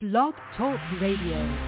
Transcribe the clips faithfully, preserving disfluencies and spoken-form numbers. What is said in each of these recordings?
Blog Talk Radio.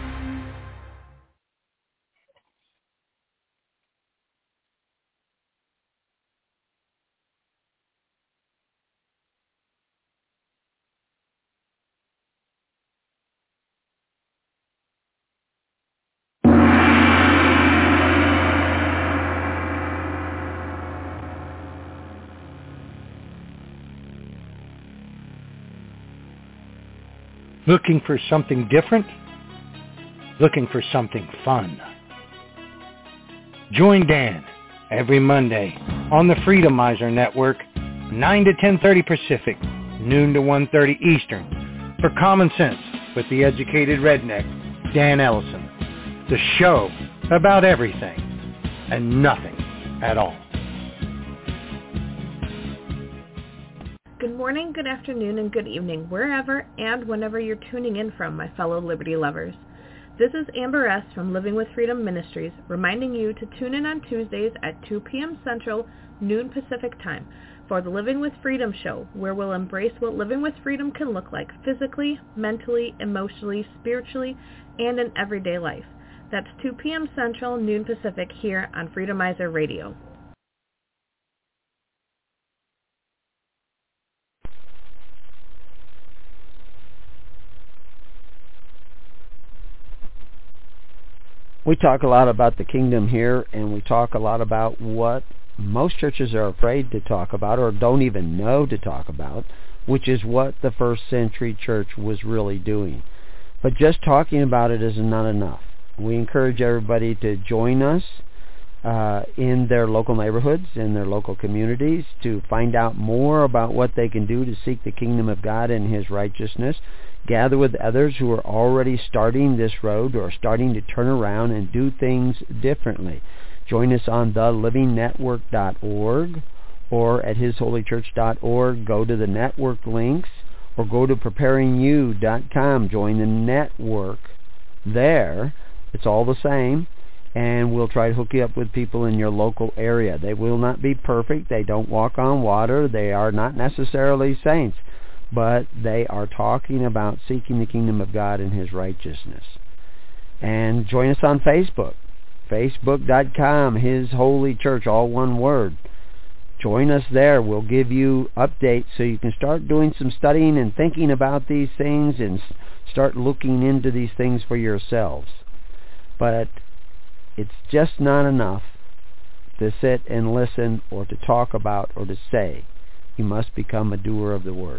Looking for something different? Looking for something fun? Join Dan every Monday on the Freedomizer Network, nine to ten thirty Pacific, noon to one thirty Eastern, for Common Sense with the Educated Redneck, Dan Ellison. The show about everything and nothing at all. Good morning, good afternoon, and good evening, wherever and whenever you're tuning in from, my fellow liberty lovers. This is Amber S. from Living with Freedom Ministries, reminding you to tune in on Tuesdays at two p.m. Central, noon Pacific Time, for the Living with Freedom show, where we'll embrace what living with freedom can look like physically, mentally, emotionally, spiritually, and in everyday life. That's two p.m. Central, noon Pacific, here on Freedomizer Radio. We talk a lot about the kingdom here, and we talk a lot about what most churches are afraid to talk about or don't even know to talk about, which is what the first century church was really doing. But just talking about it is not enough. We encourage everybody to join us uh, in their local neighborhoods, in their local communities, to find out more about what they can do to seek the kingdom of God and His righteousness. Gather with others who are already starting this road or starting to turn around and do things differently. Join us on the living network dot org or at his holy church dot org. Go to the network links or go to preparing you dot com. Join the network there. It's all the same, and we'll try to hook you up with people in your local area. They will not be perfect. They don't walk on water. They are not necessarily saints, but they are talking about seeking the kingdom of God and His righteousness. And join us on Facebook, facebook dot com, His Holy Church, all one word. Join us there. We'll give you updates so you can start doing some studying and thinking about these things and start looking into these things for yourselves. But it's just not enough to sit and listen or to talk about or to say. You must become a doer of the word.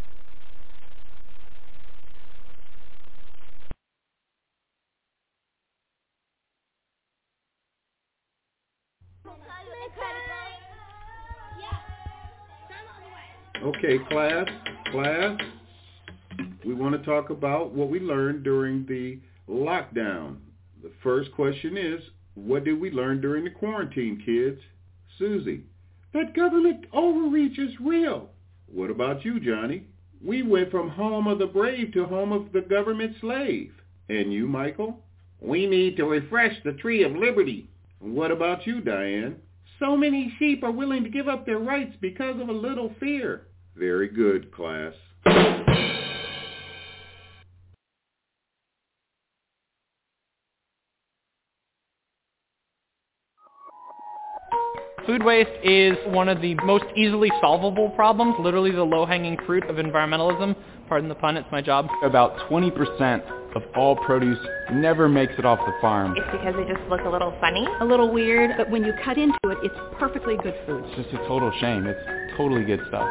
Okay, class, class, we want to talk about what we learned during the lockdown. The first question is, what did we learn during the quarantine, kids? Susie: that government overreach is real. What about you, Johnny? We went from home of the brave to home of the government slave. And you, Michael? We need to refresh the tree of liberty. What about you, Diane? So many sheep are willing to give up their rights because of a little fear. Very good, class. Food waste is one of the most easily solvable problems, literally the low-hanging fruit of environmentalism. Pardon the pun, it's my job. About twenty percent of all produce never makes it off the farm. It's because they just look a little funny. A little weird, but when you cut into it, it's perfectly good food. It's just a total shame. It's totally good stuff.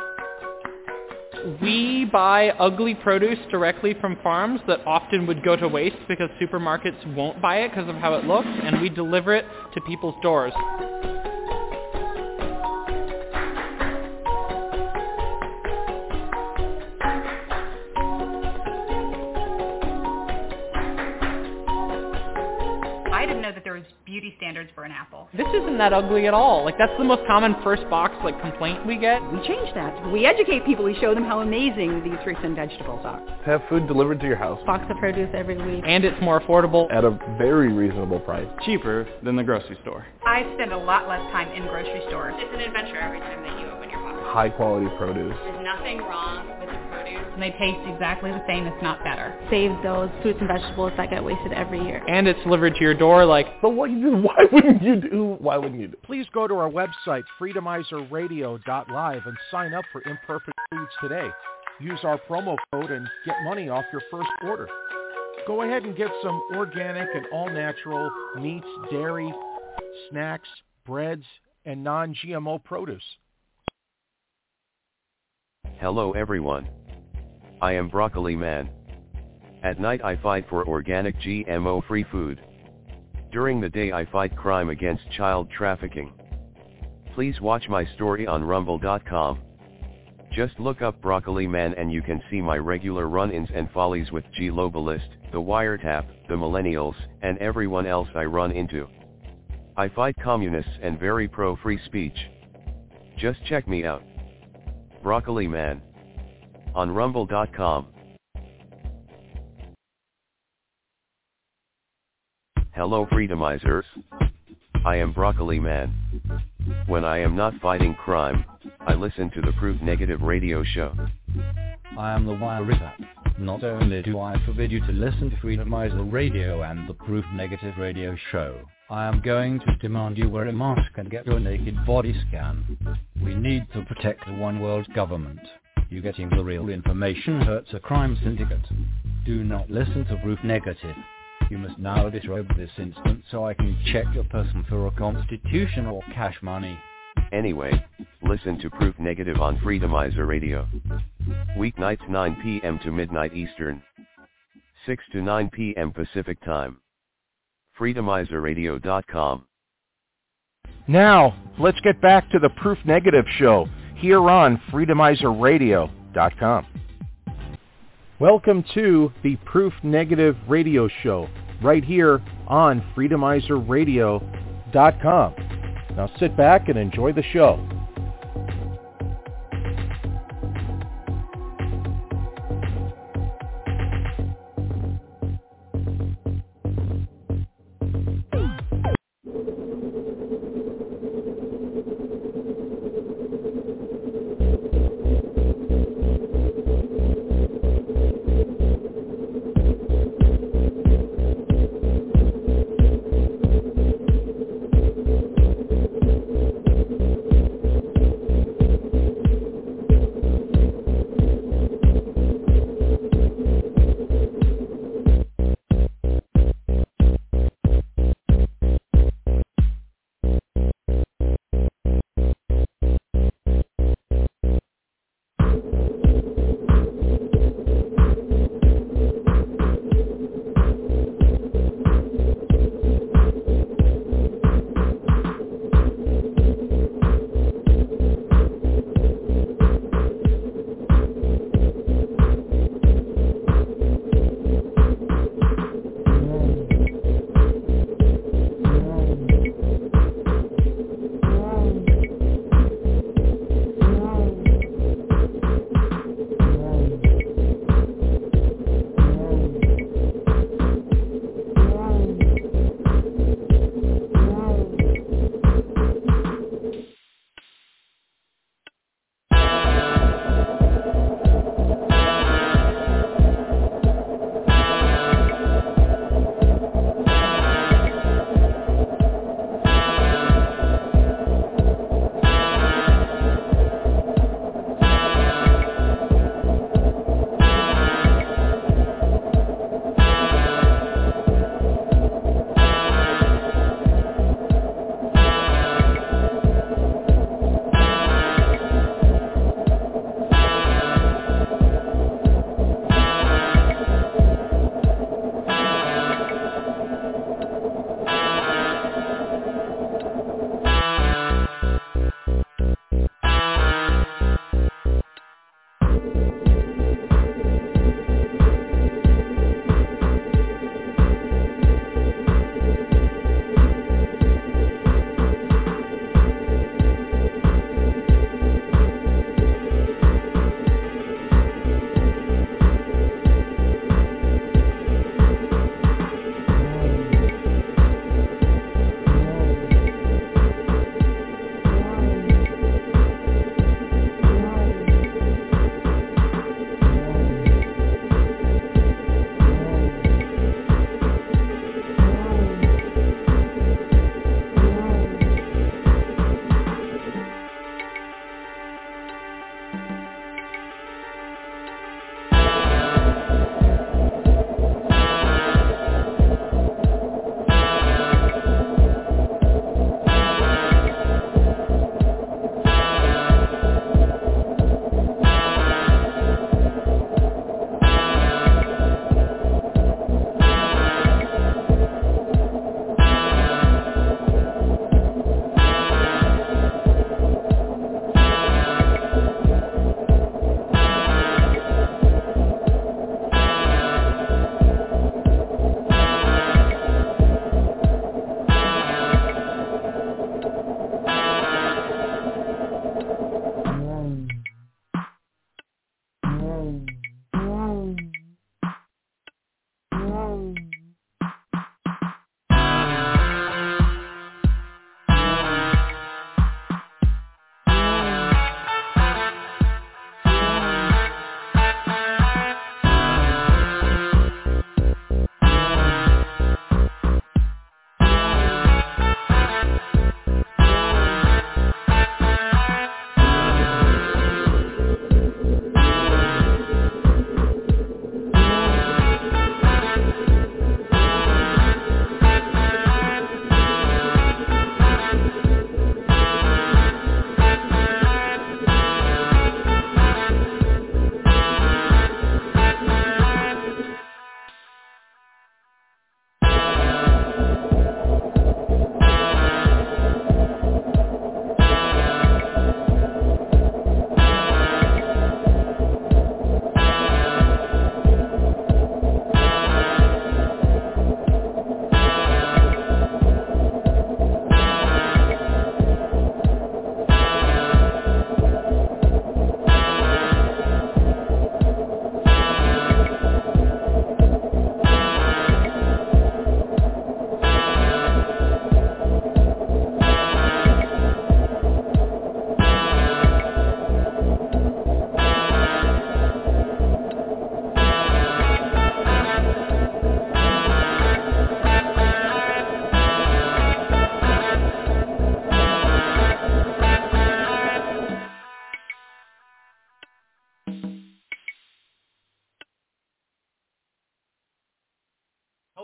We buy ugly produce directly from farms that often would go to waste because supermarkets won't buy it because of how it looks, and we deliver it to people's doors. Beauty standards for an apple. This isn't that ugly at all. Like, that's the most common first box like complaint we get. We change that. We educate people. We show them how amazing these fruits and vegetables are. Have food delivered to your house. Box of produce every week. And it's more affordable. At a very reasonable price. Cheaper than the grocery store. I spend a lot less time in grocery stores. It's an adventure every time that you open your box. High quality produce. There's nothing wrong with the produce and they taste exactly the same, if not better. Save those fruits and vegetables that get wasted every year. And it's delivered to your door like... But what, why wouldn't you do? Why wouldn't you do? Please go to our website, freedomizer radio dot live, and sign up for Imperfect Foods today. Use our promo code and get money off your first order. Go ahead and get some organic and all-natural meats, dairy, snacks, breads, and non-G M O produce. Hello everyone. I am Broccoli Man. At night I fight for organic G M O-free food. During the day I fight crime against child trafficking. Please watch my story on rumble dot com. Just look up Broccoli Man and you can see my regular run-ins and follies with G Globalist, the Wiretap, the Millennials, and everyone else I run into. I fight communists and very pro-free speech. Just check me out. Broccoli Man. On rumble dot com. Hello Freedomizers. I am Broccoli Man. When I am not fighting crime, I listen to the Proof Negative radio show. I am the Wiretap. Not only do I forbid you to listen to Freedomizer Radio and the Proof Negative radio show, I am going to demand you wear a mask and get your naked body scanned. We need to protect the one world government. You getting the real information hurts a crime syndicate. Do not listen to Proof Negative. You must now disrobe this instant so I can check your person for a constitution or cash money. Anyway, listen to Proof Negative on Freedomizer Radio. Weeknights nine p.m. to midnight Eastern. six to nine p.m. Pacific Time. freedomizer radio dot com. Now, let's get back to the Proof Negative show here on freedomizer radio dot com. Welcome to the Proof Negative radio show right here on freedomizer radio dot com. Now sit back and enjoy the show.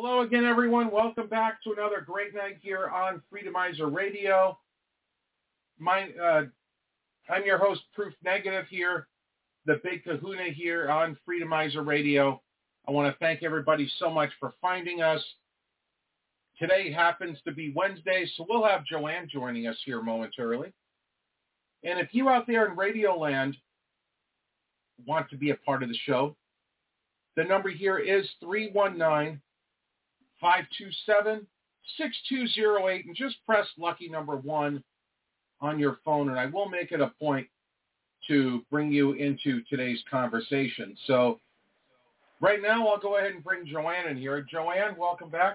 Hello again, everyone. Welcome back to another great night here on Freedomizer Radio. My, uh, I'm your host, Proof Negative here, the big kahuna here on Freedomizer Radio. I want to thank everybody so much for finding us. Today happens to be Wednesday, so we'll have Joanne joining us here momentarily. And if you out there in Radio Land want to be a part of the show, the number here is three one nine, five two seven, six two zero eight, and just press lucky number one on your phone, and I will make it a point to bring you into today's conversation. So right now, I'll go ahead and bring Joanne in here. Joanne, welcome back.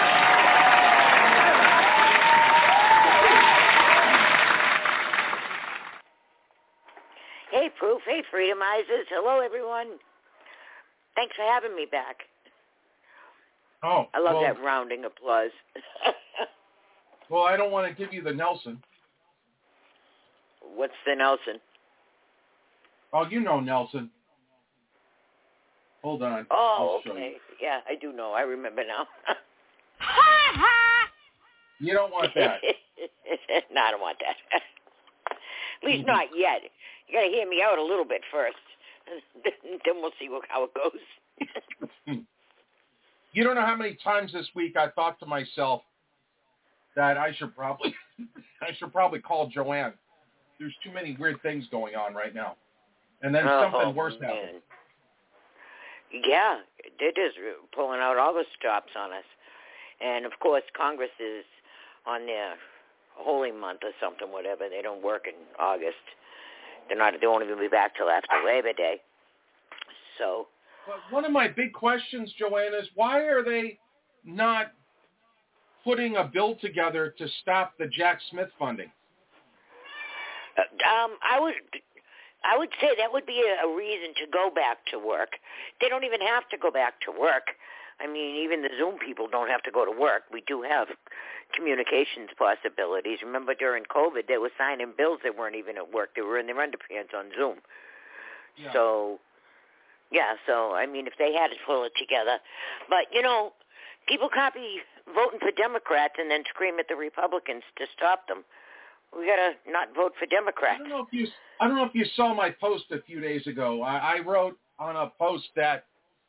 Hey, Proof. Hey, Freedomizers. Hello, everyone. Thanks for having me back. Oh, I love well, that rounding applause. Well, I don't want to give you the Nelson. What's the Nelson? Oh, you know Nelson. Hold on. Oh, I'll show okay. you. Yeah, I do know. I remember now. You don't want that. No, I don't want that. At least not yet. You got to hear me out a little bit first. Then we'll see how it goes. You don't know how many times this week I thought to myself that I should probably I should probably call Joanne. There's too many weird things going on right now. And then oh, something worse man. happened. Yeah, they're just pulling out all the stops on us. And, of course, Congress is on their holy month or something, whatever. They don't work in August. They're not. They won't even be back till after Labor Day. So. But one of my big questions, Joanne, is why are they not putting a bill together to stop the Jack Smith funding? Uh, um, I would, I would say that would be a, a reason to go back to work. They don't even have to go back to work. I mean, even the Zoom people don't have to go to work. We do have communications possibilities. Remember, during COVID, they were signing bills that weren't even at work. They were in their underpants on Zoom. Yeah. So, yeah, so, I mean, if they had to pull it together. But, you know, people can't be voting for Democrats and then scream at the Republicans to stop them. We got to not vote for Democrats. I don't know if you, I don't know if you saw my post a few days ago. I, I wrote on a post that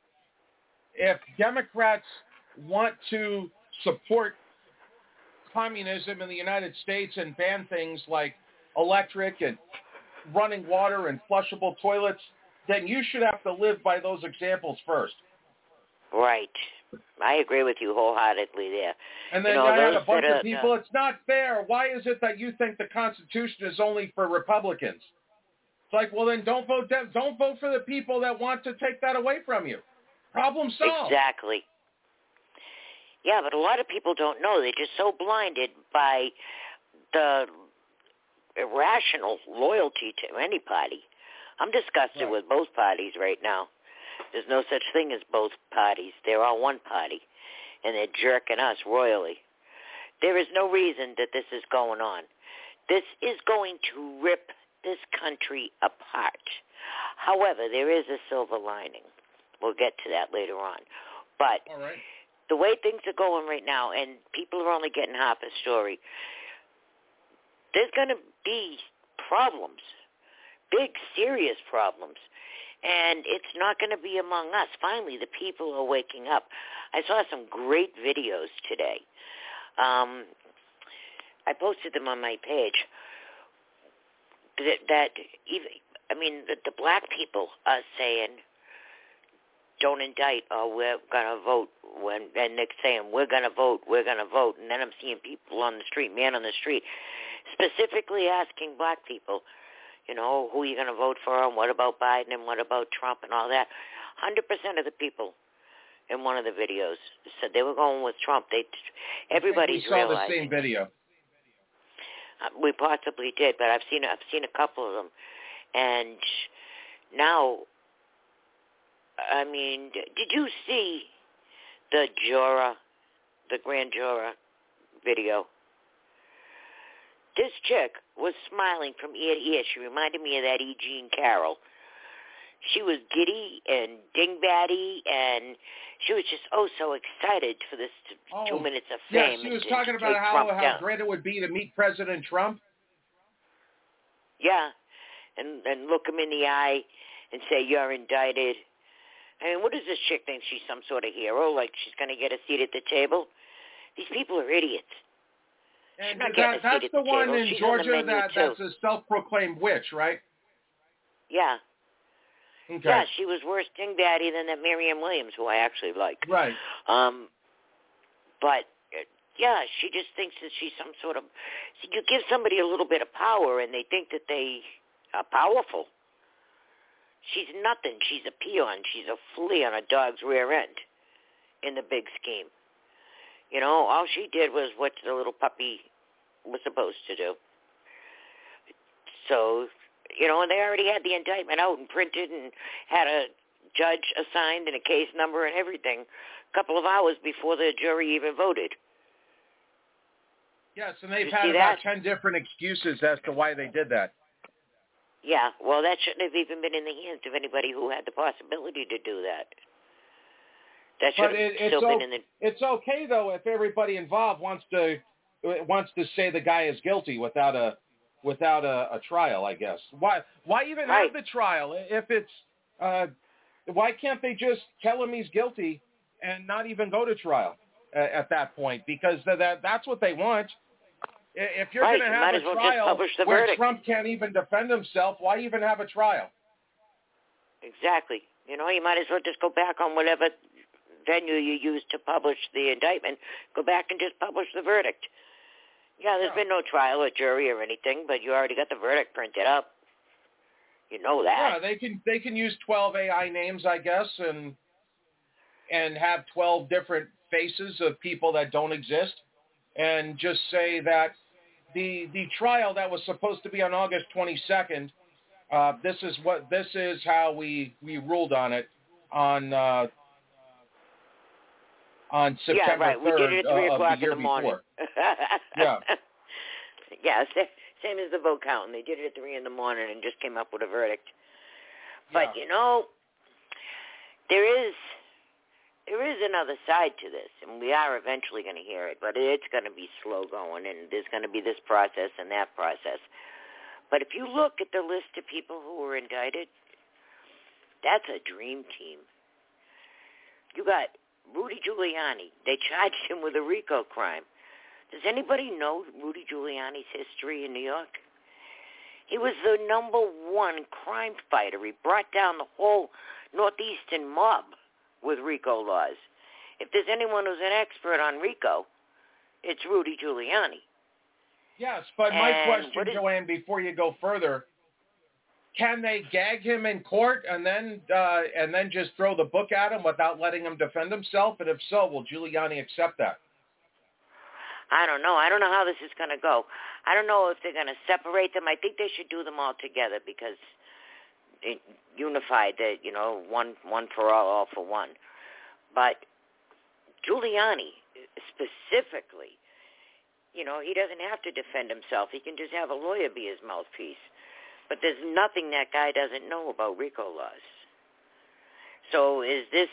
if Democrats want to support communism in the United States and ban things like electric and running water and flushable toilets, then you should have to live by those examples first. Right. I agree with you wholeheartedly there. And then you know, I had a bunch are, of people, uh, it's not fair. Why is it that you think the Constitution is only for Republicans? It's like, well, then don't vote dem- don't vote for the people that want to take that away from you. Problem solved. Exactly. Yeah, but a lot of people don't know. They're just so blinded by the irrational loyalty to any party. I'm disgusted right. with both parties right now. There's no such thing as both parties. They're all one party, and they're jerking us royally. There is no reason that this is going on. This is going to rip this country apart. However, there is a silver lining. We'll get to that later on. But all right. The way things are going right now, and people are only getting half a story, there's going to be problems, big, serious problems. And it's not going to be among us. Finally, the people are waking up. I saw some great videos today. Um, I posted them on my page. That, that even, I mean, the, the black people are saying, don't indict or we're going to vote. When, and they're saying, we're going to vote, we're going to vote. And then I'm seeing people on the street, man on the street, specifically asking black people, you know, who are you going to vote for, and what about Biden, and what about Trump, and all that. one hundred percent of the people in one of the videos said they were going with Trump. They, everybody's we saw realizing. the same video. Uh, we possibly did, but I've seen I've seen a couple of them, and now, I mean, did you see the Jura, the grand juror video? This chick was smiling from ear to ear. She reminded me of that E. Jean Carroll. she was giddy and dingbatty, and she was just, oh, so excited for this t- oh, two minutes of yes, fame. she was and talking to about take how, Trump how down. great it would be to meet President Trump. Yeah, and, and look him in the eye and say, you're indicted. I mean, what does this chick think? She's some sort of hero, like she's going to get a seat at the table? These people are idiots. And not that, a that's seat at the, the one table. in She's Georgia on the menu that, too. that's a self-proclaimed witch, right? Yeah. Okay. Yeah, she was worse dingbatty than that Marianne Williams, who I actually like. Right. Um, but, uh, yeah, she just thinks that she's some sort of... See, you give somebody a little bit of power, and they think that they are powerful. She's nothing. She's a peon. She's a flea on a dog's rear end in the big scheme. You know, all she did was what the little puppy was supposed to do. So, you know, and they already had the indictment out and printed and had a judge assigned and a case number and everything a couple of hours before the jury even voted. Yes, and they've you had see about that? ten different excuses as to why they did that. Yeah, well, that shouldn't have even been in the hands of anybody who had the possibility to do that. That should But have it, it's, still o- been in the... it's okay, though, if everybody involved wants to wants to say the guy is guilty without a without a, a trial, I guess. Why why even Right. have the trial if it's uh, why can't they just tell him he's guilty and not even go to trial at, at that point? Because that that's what they want. If you're right. going to you might have as a well trial just publish the where verdict. Trump can't even defend himself, why even have a trial? Exactly. You know, you might as well just go back on whatever venue you used to publish the indictment. Go back and just publish the verdict. Yeah, there's Yeah. been no trial or jury or anything, but you already got the verdict printed up. You know that. Yeah, they can they can use twelve A I names, I guess, and and have twelve different faces of people that don't exist, and just say that the the trial that was supposed to be on August twenty-second, uh, this is what this is how we, we ruled on it on uh, on September yeah, right. We did it third at three uh, o'clock of the year in the morning. before. Yeah. Yeah, same as the vote counting. They did it at three in the morning and just came up with a verdict. But Yeah. you know, there is there is another side to this, and we are eventually going to hear it. But it's going to be slow going, and there's going to be this process and that process. But if you look at the list of people who were indicted, that's a dream team. You got Rudy Giuliani. They charged him with a RICO crime. Does anybody know Rudy Giuliani's history in New York? He was the number one crime fighter. He brought down the whole northeastern mob with RICO laws. If there's anyone who's an expert on RICO, it's Rudy Giuliani. Yes, but my And question, what is- Joanne, before you go further, can they gag him in court and then uh, and then just throw the book at him without letting him defend himself? And if so, will Giuliani accept that? I don't know. I don't know how this is going to go. I don't know if they're going to separate them. I think they should do them all together because it unified that, you know, one one for all, all for one. But Giuliani specifically, you know, he doesn't have to defend himself. He can just have a lawyer be his mouthpiece. But there's nothing that guy doesn't know about RICO laws. So is this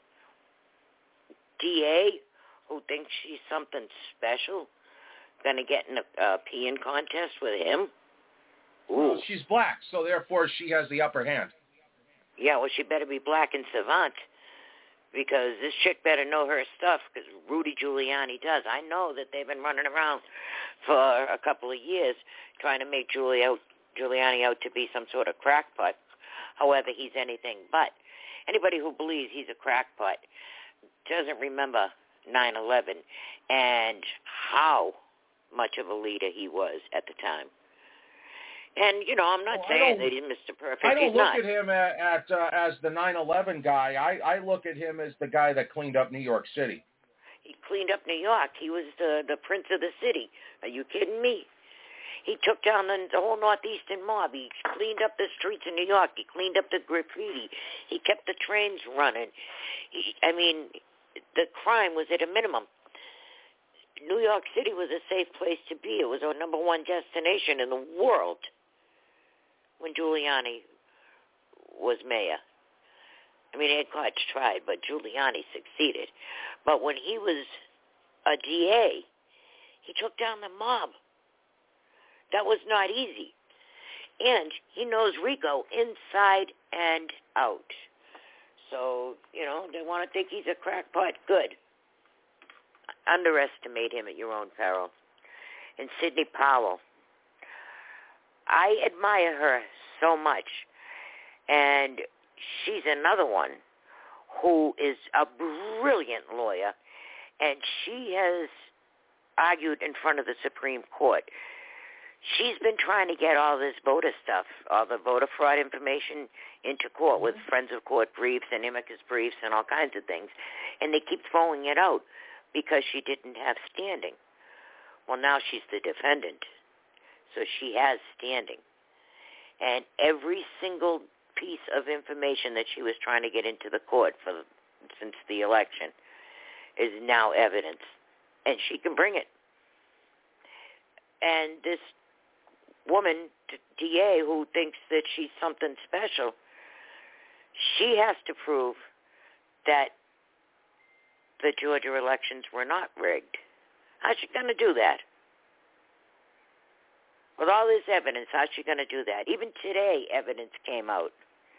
D A who thinks she's something special going to get in a uh, peeing contest with him? Ooh. Well, she's black, so therefore she has the upper hand. Yeah, well, she better be black and savant because this chick better know her stuff because Rudy Giuliani does. I know that they've been running around for a couple of years trying to make Giuliani out, Giuliani out to be some sort of crackpot. However, he's anything but. Anybody who believes he's a crackpot doesn't remember nine eleven and how much of a leader he was at the time. And, you know, I'm not Oh, saying that he's Mister Perfect. I don't he's look not. at him at, at uh, as the nine eleven guy. I, I look at him as the guy that cleaned up New York City. He cleaned up New York. He was the, the prince of the city. Are you kidding me? He took down the, the whole northeastern mob. He cleaned up the streets in New York. He cleaned up the graffiti. He kept the trains running. He, I mean, the crime was at a minimum. New York City was a safe place to be. It was our number one destination in the world when Giuliani was mayor. I mean, Ed Koch tried, but Giuliani succeeded. But when he was a D A, he took down the mob. That was not easy. And he knows Rico inside and out. So, you know, they want to think he's a crackpot. Good. Underestimate him at your own peril. And Sidney Powell. I admire her so much. And she's another one who is a brilliant lawyer. And she has argued in front of the Supreme Court. She's been trying to get all this voter stuff, all the voter fraud information into court with Friends of Court briefs and amicus briefs and all kinds of things. And they keep throwing it out because she didn't have standing. Well, now she's the defendant, so she has standing. And every single piece of information that she was trying to get into the court for since the election is now evidence, and she can bring it. And this woman, D A, who thinks that she's something special, she has to prove that the Georgia elections were not rigged. How's she going to do that? With all this evidence, how's she going to do that? Even today, evidence came out.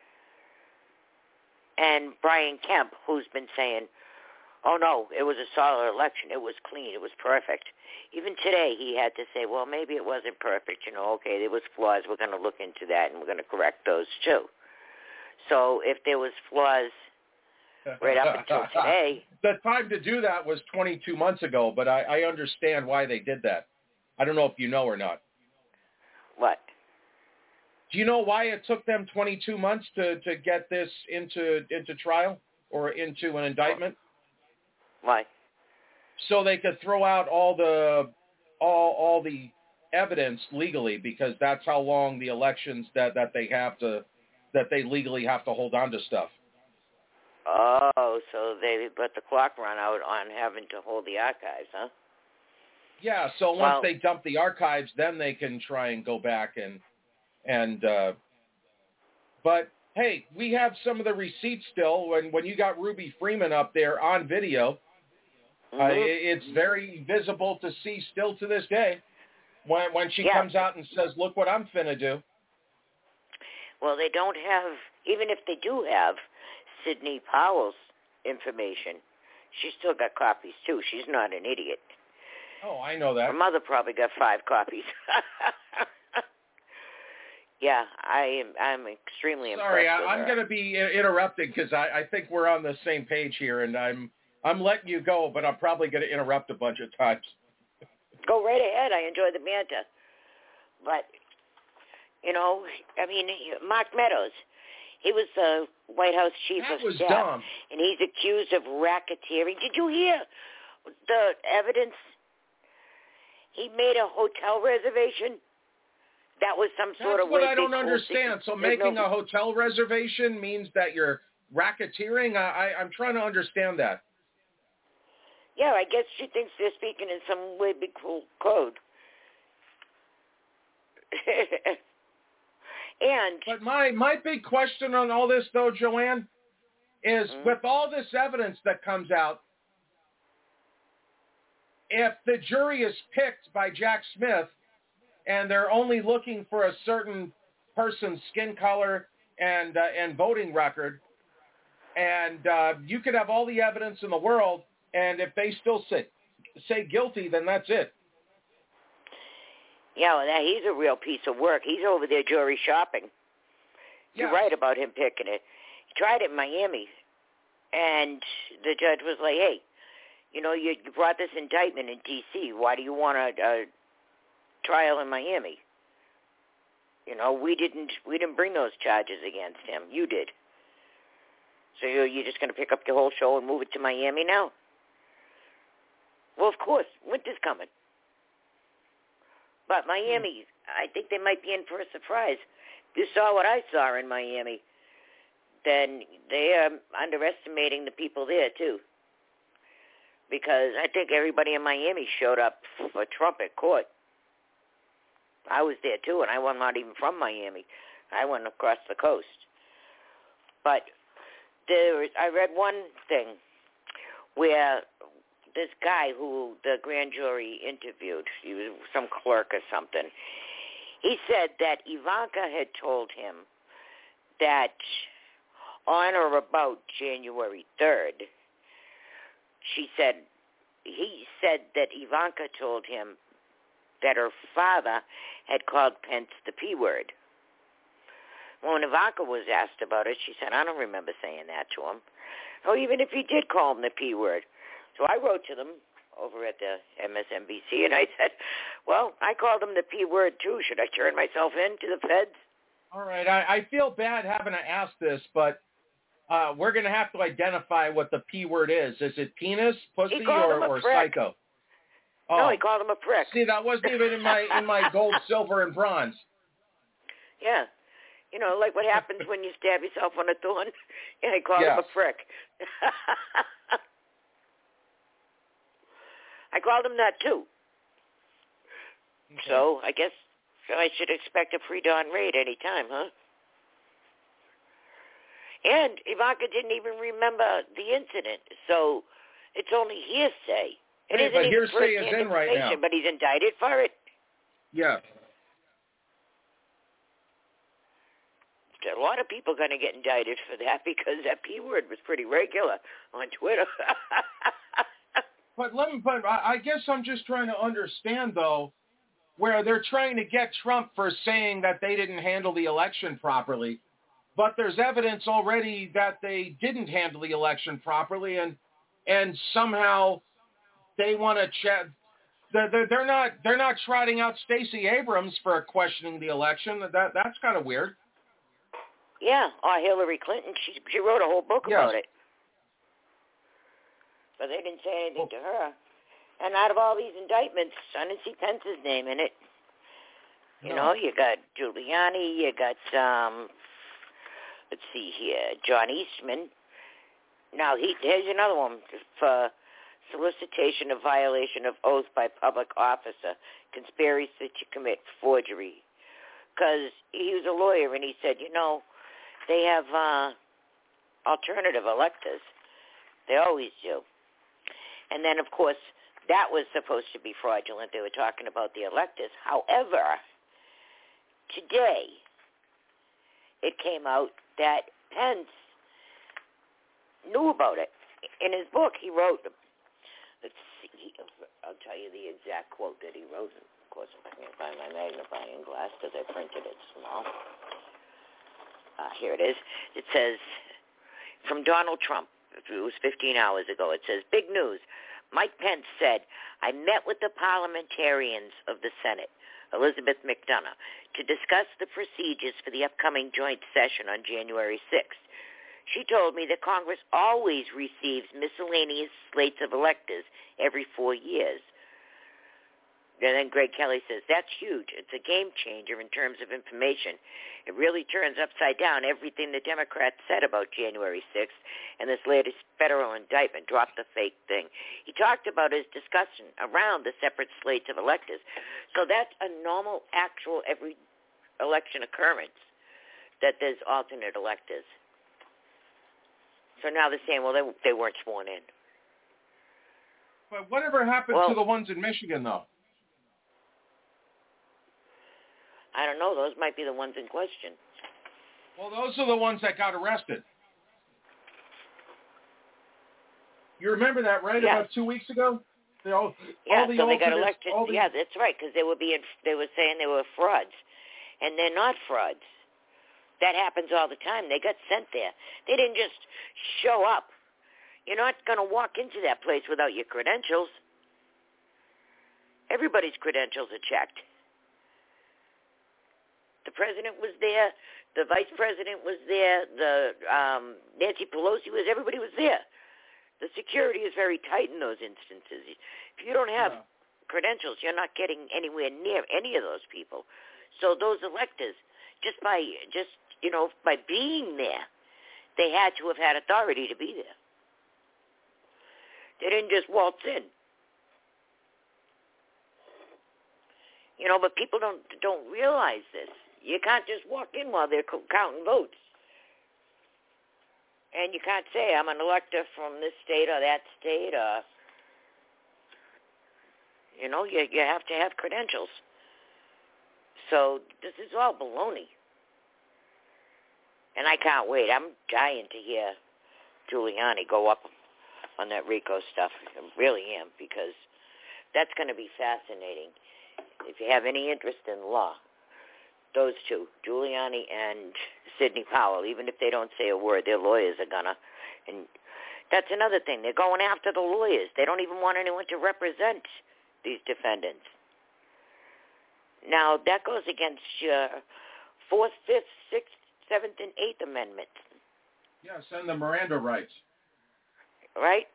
And Brian Kemp, who's been saying, oh, no, it was a solid election. It was clean. It was perfect. Even today, he had to say, well, maybe it wasn't perfect. You know, okay, there was flaws. We're going to look into that, and we're going to correct those, too. So if there was flaws right up until today. The time to do that was twenty-two months ago, but I, I understand why they did that. I don't know if you know or not. What? Do you know why it took them twenty-two months to, to get this into into trial or into an indictment? Why? So they could throw out all the all all the evidence legally, because that's how long the elections that, that they have to that they legally have to hold on to stuff. Oh, so they let the clock run out on having to hold the archives, huh? Yeah, so once well, they dump the archives, then they can try and go back and and uh, but hey, we have some of the receipts still. When when you got Ruby Freeman up there on video, mm-hmm. uh, it, it's very visible to see still to this day when when she yeah. comes out and says, "Look what I'm finna do." Well, they don't have, even if they do have Sidney Powell's information, she's still got copies too. She's not an idiot. Oh, I know that. Her mother probably got five copies. Yeah, I am. I'm extremely Sorry, impressed. Sorry, I'm going to be interrupting because I, I think we're on the same page here, and I'm I'm letting you go, but I'm probably going to interrupt a bunch of times. Go right ahead. I enjoy the banter, but you know, I mean, Mark Meadows, he was the White House chief that of was staff, dumb. and he's accused of racketeering. Did you hear the evidence? He made a hotel reservation. That was some sort That's of what way I don't cool understand. So There's making no... a hotel reservation means that you're racketeering? I, I, I'm trying to understand that. Yeah, I guess she thinks they're speaking in some way big cool code. and But my, my big question on all this, though, Joanne, is mm-hmm. with all this evidence that comes out, if the jury is picked by Jack Smith and they're only looking for a certain person's skin color and uh, and voting record, and uh, you could have all the evidence in the world, and if they still say, say guilty, then that's it. Yeah, well, that, he's a real piece of work. He's over there jury shopping. You're yes. right about him picking it. He tried it in Miami, and the judge was like, hey, you know, you, you brought this indictment in D C Why do you want a, a trial in Miami? You know, we didn't we didn't bring those charges against him. You did. So you're, you're just going to pick up the whole show and move it to Miami now? Well, of course, winter's coming. But Miami, I think they might be in for a surprise. If you saw what I saw in Miami, then they are underestimating the people there, too. Because I think everybody in Miami showed up for Trump at court. I was there, too, and I was not even from Miami. I went across the coast. But there, was, I read one thing where this guy who the grand jury interviewed, he was some clerk or something, he said that Ivanka had told him that on or about January third, she said, he said that Ivanka told him that her father had called Pence the P word. When Ivanka was asked about it, she said, I don't remember saying that to him. Or even if he did call him the P word. So I wrote to them over at the M S N B C, and I said, well, I called him the P word too. Should I turn myself in to the feds? All right. I, I feel bad having to ask this, but uh, we're going to have to identify what the P word is. Is it penis, pussy, or, or psycho? Oh. No, he called him a prick. See, that wasn't even in my in my gold, silver, and bronze. Yeah. You know, like what happens when you stab yourself on a thorn. Yeah, he called yes. him a prick. I called him that, too. Okay. So I guess so I should expect a pre-dawn raid any time, huh? And Ivanka didn't even remember the incident, so it's only hearsay. It hey, isn't but even hearsay is in right now. But he's indicted for it. Yeah. A lot of people are going to get indicted for that because that P word was pretty regular on Twitter. But let me, but I guess I'm just trying to understand, though, where they're trying to get Trump for saying that they didn't handle the election properly. But there's evidence already that they didn't handle the election properly, and and somehow they want to chat. They're, they're not they're not trotting out Stacey Abrams for questioning the election. That that's kind of weird. Yeah, or Hillary Clinton. She she wrote a whole book yes. about it, but they didn't say anything well, to her. And out of all these indictments, I didn't see Pence's name in it. You no. know, you got Giuliani, you got um. Let's see here, John Eastman. Now, he, here's another one for solicitation of violation of oath by public officer, conspiracy to commit forgery. Because he was a lawyer, and he said, you know, they have uh, alternative electors. They always do. And then, of course, that was supposed to be fraudulent. They were talking about the electors. However, today it came out that Pence knew about it. In his book, he wrote, let's see, I'll tell you the exact quote that he wrote. Of course, if I can find my magnifying glass, because I printed it small. Uh, here it is. It says, from Donald Trump, it was fifteen hours ago, it says, big news. Mike Pence said, I met with the parliamentarians of the Senate, Elizabeth McDonough, to discuss the procedures for the upcoming joint session on January sixth. She told me that Congress always receives miscellaneous slates of electors every four years. And then Greg Kelly says, that's huge. It's a game changer in terms of information. It really turns upside down everything the Democrats said about January sixth and this latest federal indictment. Drop the fake thing. He talked about his discussion around the separate slates of electors. So that's a normal, actual, every election occurrence, that there's alternate electors. So now they're saying, well, they, they weren't sworn in. But whatever happened well, to the ones in Michigan, though? I don't know. Those might be the ones in question. Well, those are the ones that got arrested. You remember that, right? Yeah. About two weeks ago? They all, yeah, all the so they got elected. The... Yeah, that's right, because they were being, they were saying they were frauds, and they're not frauds. That happens all the time. They got sent there. They didn't just show up. You're not going to walk into that place without your credentials. Everybody's credentials are checked. The president was there. The vice president was there. The um, Nancy Pelosi was. Everybody was there. The security is very tight in those instances. If you don't have yeah. credentials, you're not getting anywhere near any of those people. So those electors, just by just you know by being there, they had to have had authority to be there. They didn't just waltz in. You know, but people don't don't realize this. You can't just walk in while they're counting votes. And you can't say I'm an elector from this state or that state, or, you know, you you have to have credentials. So this is all baloney. And I can't wait. I'm dying to hear Giuliani go up on that RICO stuff. I really am, because that's going to be fascinating. If you have any interest in law, those two, Giuliani and Sidney Powell, even if they don't say a word, their lawyers are going to. And that's another thing. They're going after the lawyers. They don't even want anyone to represent these defendants. Now, that goes against your Fourth, Fifth, Sixth, Seventh, and Eighth Amendments. Yeah, send the Miranda rights. Right?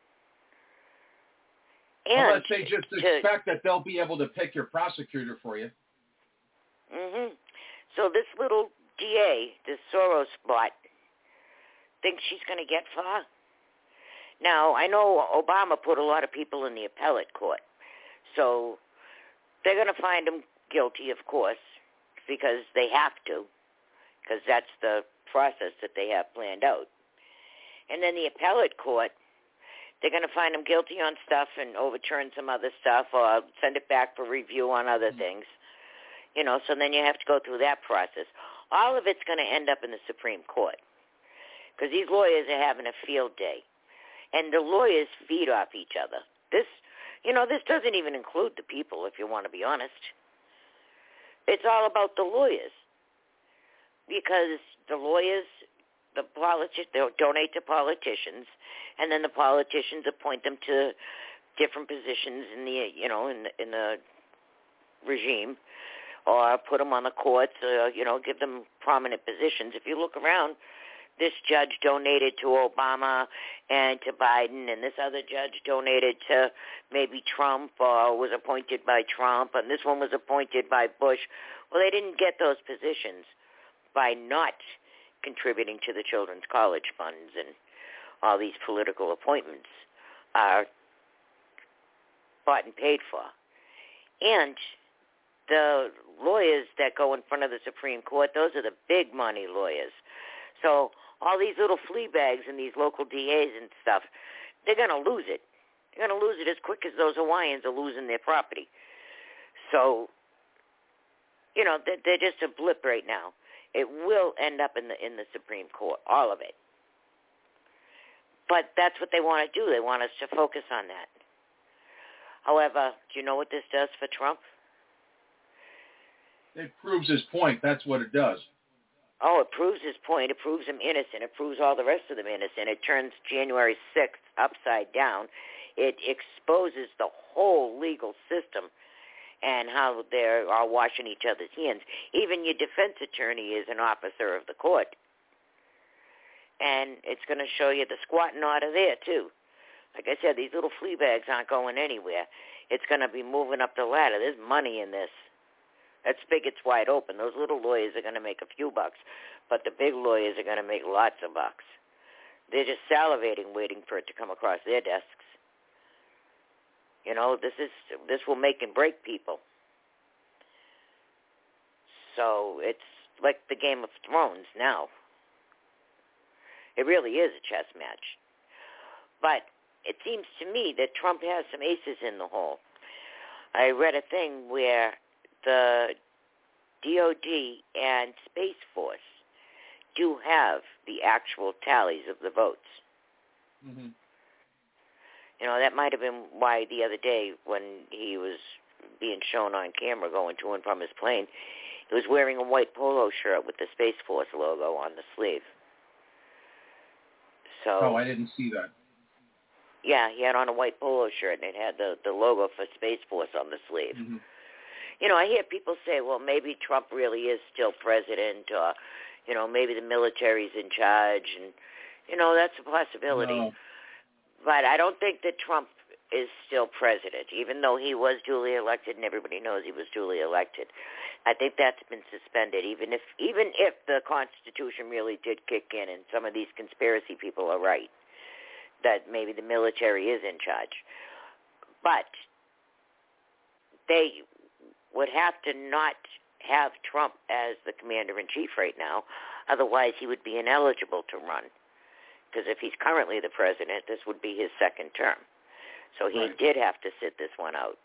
And Unless they just to, expect that they'll be able to pick your prosecutor for you. Mm-hmm. So this little D A, this Soros bot, thinks she's going to get far. Now, I know Obama put a lot of people in the appellate court. So they're going to find him guilty, of course, because they have to, because that's the process that they have planned out. And then the appellate court, they're going to find him guilty on stuff and overturn some other stuff, or send it back for review on other things. You know, so then you have to go through that process. All of it's going to end up in the Supreme Court, because these lawyers are having a field day. And the lawyers feed off each other. This, you know, this doesn't even include the people, if you want to be honest. It's all about the lawyers, because the lawyers, the politicians, they'll donate to politicians, and then the politicians appoint them to different positions in the, you know, in the, in the regime, or put them on the courts, or, you know, give them prominent positions. If you look around, this judge donated to Obama and to Biden, and this other judge donated to maybe Trump, or was appointed by Trump, and this one was appointed by Bush. Well, they didn't get those positions by not contributing to the Children's College Funds, and all these political appointments are bought and paid for. And the lawyers that go in front of the Supreme Court, those are the big money lawyers. So all these little flea bags and these local D As and stuff, they're going to lose it. They're going to lose it as quick as those Hawaiians are losing their property. So, you know, they're, they're just a blip right now. It will end up in the in the Supreme Court, all of it. But that's what they want to do. They want us to focus on that. However, do you know what this does for Trump? It proves his point. That's what it does. Oh, it proves his point. It proves him innocent. It proves all the rest of them innocent. It turns January sixth upside down. It exposes the whole legal system and how they're all washing each other's hands. Even your defense attorney is an officer of the court. And it's going to show you the squatting order there, too. Like I said, these little flea bags aren't going anywhere. It's going to be moving up the ladder. There's money in this. That spigot's wide open. Those little lawyers are going to make a few bucks, but the big lawyers are going to make lots of bucks. They're just salivating, waiting for it to come across their desks. You know, this is this will make and break people. So it's like the Game of Thrones now. It really is a chess match. But it seems to me that Trump has some aces in the hole. I read a thing where the D O D and Space Force do have the actual tallies of the votes. Mm-hmm. You know, that might have been why the other day when he was being shown on camera going to and from his plane, he was wearing a white polo shirt with the Space Force logo on the sleeve. So, oh, I didn't see that. Yeah, he had on a white polo shirt, and it had the, the logo for Space Force on the sleeve. Mm-hmm. You know, I hear people say, well, maybe Trump really is still president, or, you know, maybe the military's in charge, and, you know, that's a possibility. No. But I don't think that Trump is still president, even though he was duly elected, and everybody knows he was duly elected. I think that's been suspended, even if even if the Constitution really did kick in and some of these conspiracy people are right, that maybe the military is in charge. But they would have to not have Trump as the commander-in-chief right now. Otherwise, he would be ineligible to run. because if he's currently the president, this would be his second term. So he Right. did have to sit this one out.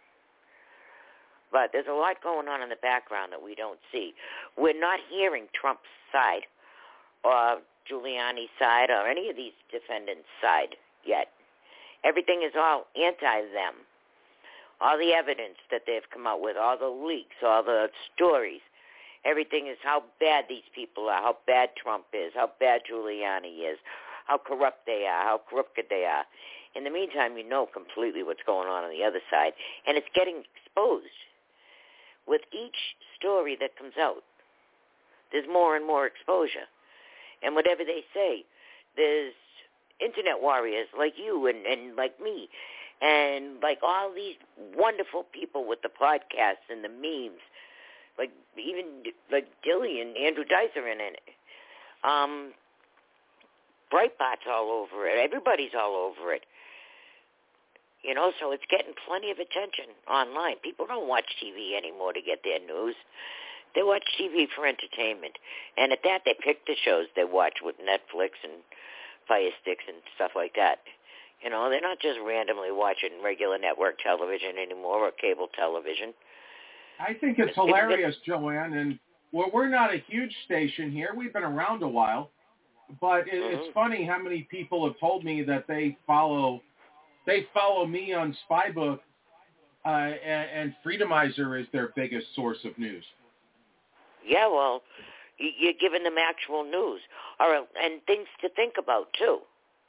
But there's a lot going on in the background that we don't see. We're not hearing Trump's side or Giuliani's side or any of these defendants' side yet. Everything is all anti-them. All the evidence that they've come out with, all the leaks, all the stories, everything is how bad these people are, how bad Trump is, how bad Giuliani is, how corrupt they are, how crooked they are. In the meantime, you know completely what's going on on the other side, and it's getting exposed. With each story that comes out, there's more and more exposure. And whatever they say, there's internet warriors like you and, and like me and like all these wonderful people with the podcasts and the memes, like even like Dilly and Andrew Dice are in it. Um, Breitbart's all over it. Everybody's all over it. You know, so it's getting plenty of attention online. People don't watch T V anymore to get their news. They watch T V for entertainment. And at that, they pick the shows they watch with Netflix and Fire Sticks and stuff like that. You know, they're not just randomly watching regular network television anymore or cable television. I think it's hilarious, Joanne, and well, we're not a huge station here. We've been around a while. But it, mm-hmm. it's funny how many people have told me that they follow they follow me on Spybook, uh, and, and Freedomizer is their biggest source of news. Yeah, well, you're giving them actual news, or and things to think about too.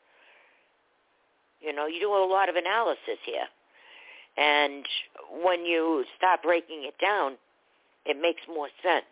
You know, you do a lot of analysis here, and when you start breaking it down, it makes more sense.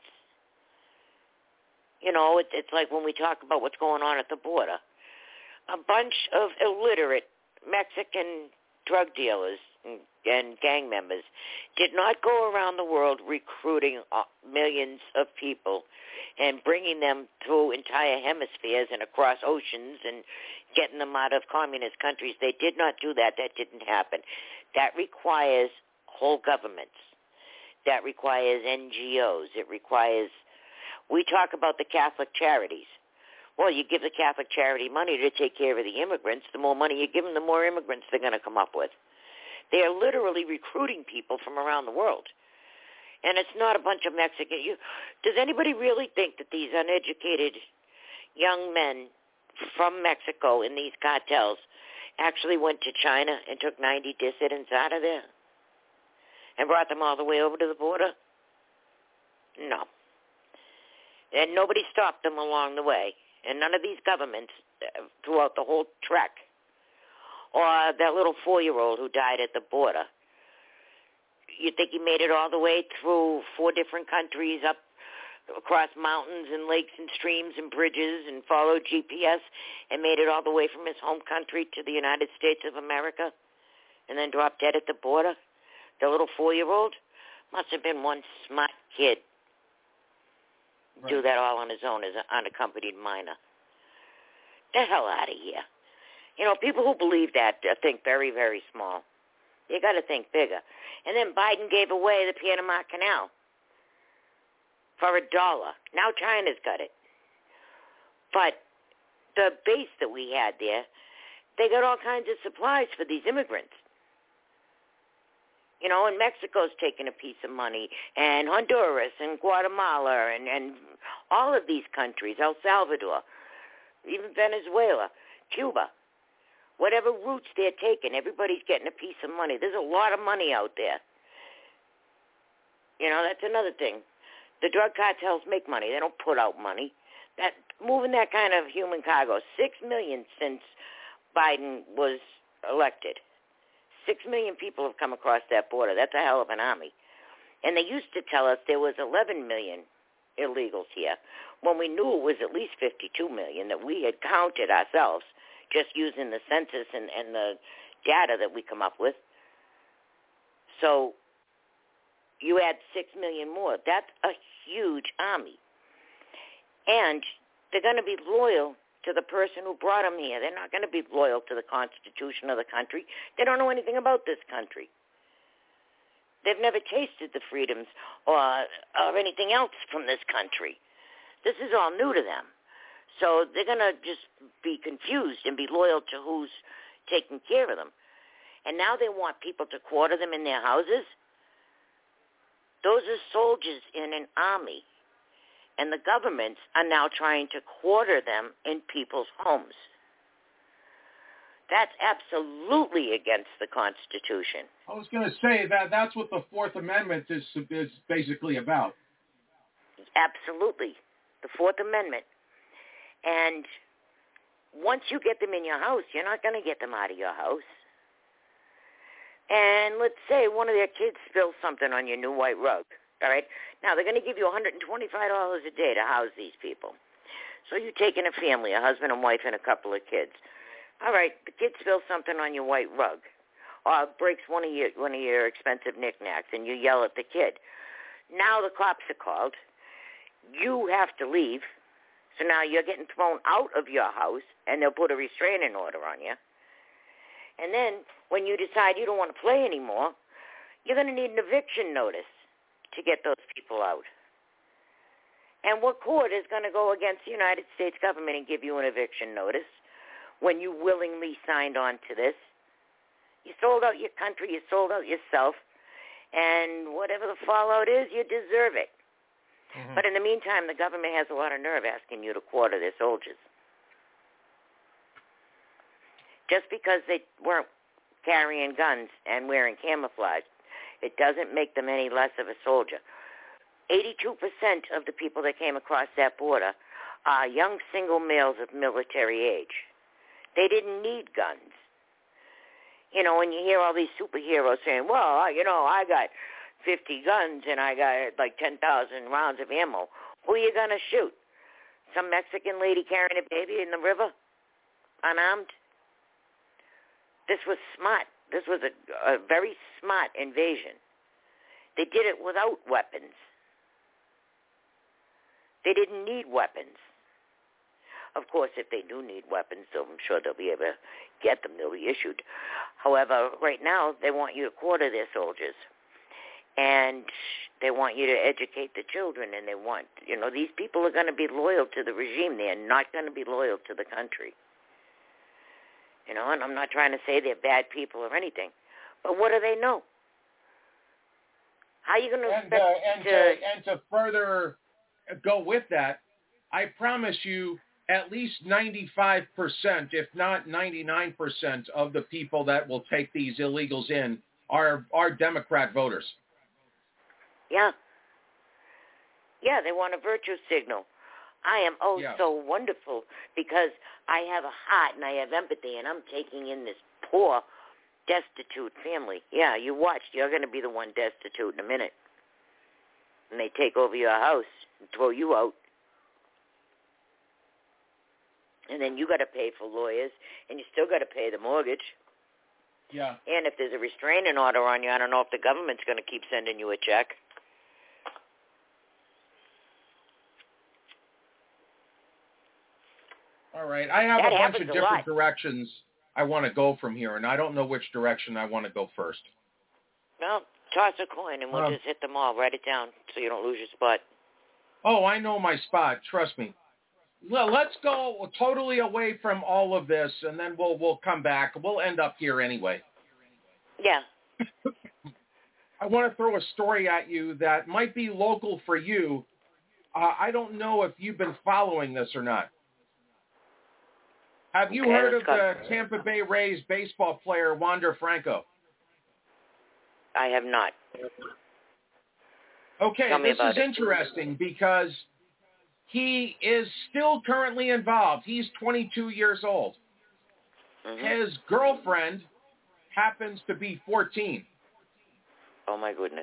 You know, it, it's like when we talk about what's going on at the border. A bunch of illiterate Mexican drug dealers and, and gang members did not go around the world recruiting millions of people and bringing them through entire hemispheres and across oceans and getting them out of communist countries. They did not do that. That didn't happen. That requires whole governments. That requires N G Os. It requires... We talk about the Catholic charities. Well, you give the Catholic charity money to take care of the immigrants. The more money you give them, the more immigrants they're going to come up with. They are literally recruiting people from around the world. And it's not a bunch of Mexican. You, does anybody really think that these uneducated young men from Mexico in these cartels actually went to China and took ninety dissidents out of there and brought them all the way over to the border? No. And nobody stopped them along the way. And none of these governments uh, throughout the whole trek. Or that little four-year-old who died at the border. You think he made it all the way through four different countries, up across mountains and lakes and streams and bridges, and followed G P S and made it all the way from his home country to the United States of America and then dropped dead at the border? The little four-year-old? Must have been one smart kid. Right. Do that all on his own as an unaccompanied minor. The hell out of here. You know, people who believe that uh, think very, very small. You got to think bigger. And then Biden gave away the Panama Canal for a dollar. Now China's got it. But the base that we had there, they got all kinds of supplies for these immigrants. You know, and Mexico's taking a piece of money, and Honduras and Guatemala and, and all of these countries, El Salvador, even Venezuela, Cuba, whatever routes they're taking, everybody's getting a piece of money. There's a lot of money out there. You know, that's another thing. The drug cartels make money. They don't put out money. That moving that kind of human cargo, six million since Biden was elected. Six million people have come across that border. That's a hell of an army. And they used to tell us there was eleven million illegals here, when we knew it was at least fifty-two million that we had counted ourselves, just using the census and, and the data that we come up with. So you add six million more. That's a huge army. And they're going to be loyal to the person who brought them here. They're not going to be loyal to the Constitution of the country. They don't know anything about this country. They've never tasted the freedoms or, or anything else from this country. This is all new to them. So they're going to just be confused and be loyal to who's taking care of them. And now they want people to quarter them in their houses. Those are soldiers in an army. And the governments are now trying to quarter them in people's homes. That's absolutely against the Constitution. I was going to say that that's what the Fourth Amendment is is basically about. Absolutely. The Fourth Amendment. And once you get them in your house, you're not going to get them out of your house. And let's say one of their kids spills something on your new white rug. All right? Now, they're going to give you one hundred twenty-five dollars a day to house these people. So you take in a family, a husband and wife and a couple of kids. All right, the kid spills something on your white rug or breaks one of your one of your expensive knickknacks, and you yell at the kid. Now the cops are called. You have to leave. So now you're getting thrown out of your house, and they'll put a restraining order on you. And then when you decide you don't want to play anymore, you're going to need an eviction notice to get those people out. And what court is going to go against the United States government and give you an eviction notice when you willingly signed on to this? You sold out your country, you sold out yourself, and whatever the fallout is, you deserve it. Mm-hmm. But in the meantime, the government has a lot of nerve asking you to quarter their soldiers. Just because they weren't carrying guns and wearing camouflage, it doesn't make them any less of a soldier. eighty-two percent of the people that came across that border are young single males of military age. They didn't need guns. You know, when you hear all these superheroes saying, well, you know, I got fifty guns and I got like ten thousand rounds of ammo, who are you going to shoot? Some Mexican lady carrying a baby in the river, unarmed? This was smart. This was a, a very smart invasion. They did it without weapons. They didn't need weapons. Of course, if they do need weapons, so I'm sure they'll be able to get them. They'll be issued. However, right now, they want you to quarter their soldiers. And they want you to educate the children, and they want, you know, these people are going to be loyal to the regime. They're not going to be loyal to the country. You know, and I'm not trying to say they're bad people or anything, but what do they know? How are you going to expect uh, and to... to... And to further go with that, I promise you at least ninety-five percent, if not ninety-nine percent of the people that will take these illegals in are, are Democrat voters. Yeah. Yeah, they want a virtue signal. I am oh yeah. so wonderful because I have a heart and I have empathy, and I'm taking in this poor, destitute family. Yeah, you watched. You're going to be the one destitute in a minute. And they take over your house and throw you out. And then you got to pay for lawyers, and you still got to pay the mortgage. Yeah. And if there's a restraining order on you, I don't know if the government's going to keep sending you a check. All right. I have that a bunch of different lot. directions I want to go from here, and I don't know which direction I want to go first. Well, toss a coin, and we'll um, just hit them all. Write it down so you don't lose your spot. Oh, I know my spot. Trust me. Well, let's go totally away from all of this, and then we'll we'll come back. We'll end up here anyway. Yeah. I want to throw a story at you that might be local for you. Uh, I don't know if you've been following this or not. Have you okay, heard of go. the Tampa Bay Rays baseball player Wander Franco? I have not. Okay, Tell me this about is it. interesting because he is still currently involved. He's twenty-two years old. Mm-hmm. His girlfriend happens to be fourteen. Oh, my goodness.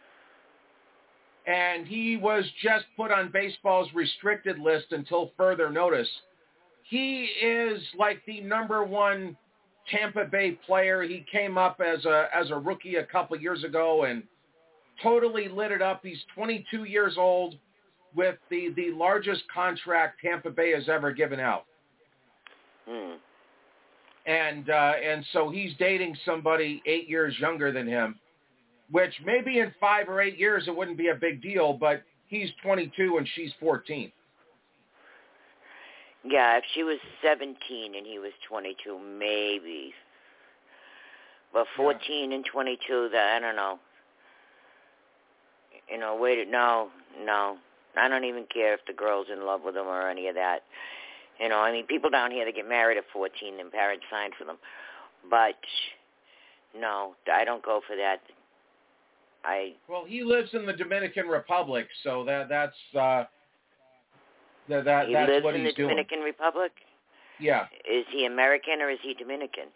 And he was just put on baseball's restricted list until further notice. He is like the number one Tampa Bay player. He came up as a as a rookie a couple years ago and totally lit it up. He's twenty-two years old with the, the largest contract Tampa Bay has ever given out. Hmm. And uh, and so he's dating somebody eight years younger than him, which maybe in five or eight years it wouldn't be a big deal, but he's twenty-two and she's fourteen. Yeah, if she was seventeen and he was twenty-two, maybe. But fourteen yeah. and twenty-two, that I don't know. You know, wait, no, no. I don't even care if the girl's in love with him or any of that. You know, I mean, people down here, they get married at fourteen and parents sign for them. But, no, I don't go for that. I Well, he lives in the Dominican Republic, so that that's uh, that, that he that's lives what in he's the doing. Dominican Republic? Yeah. Is he American or is he Dominican?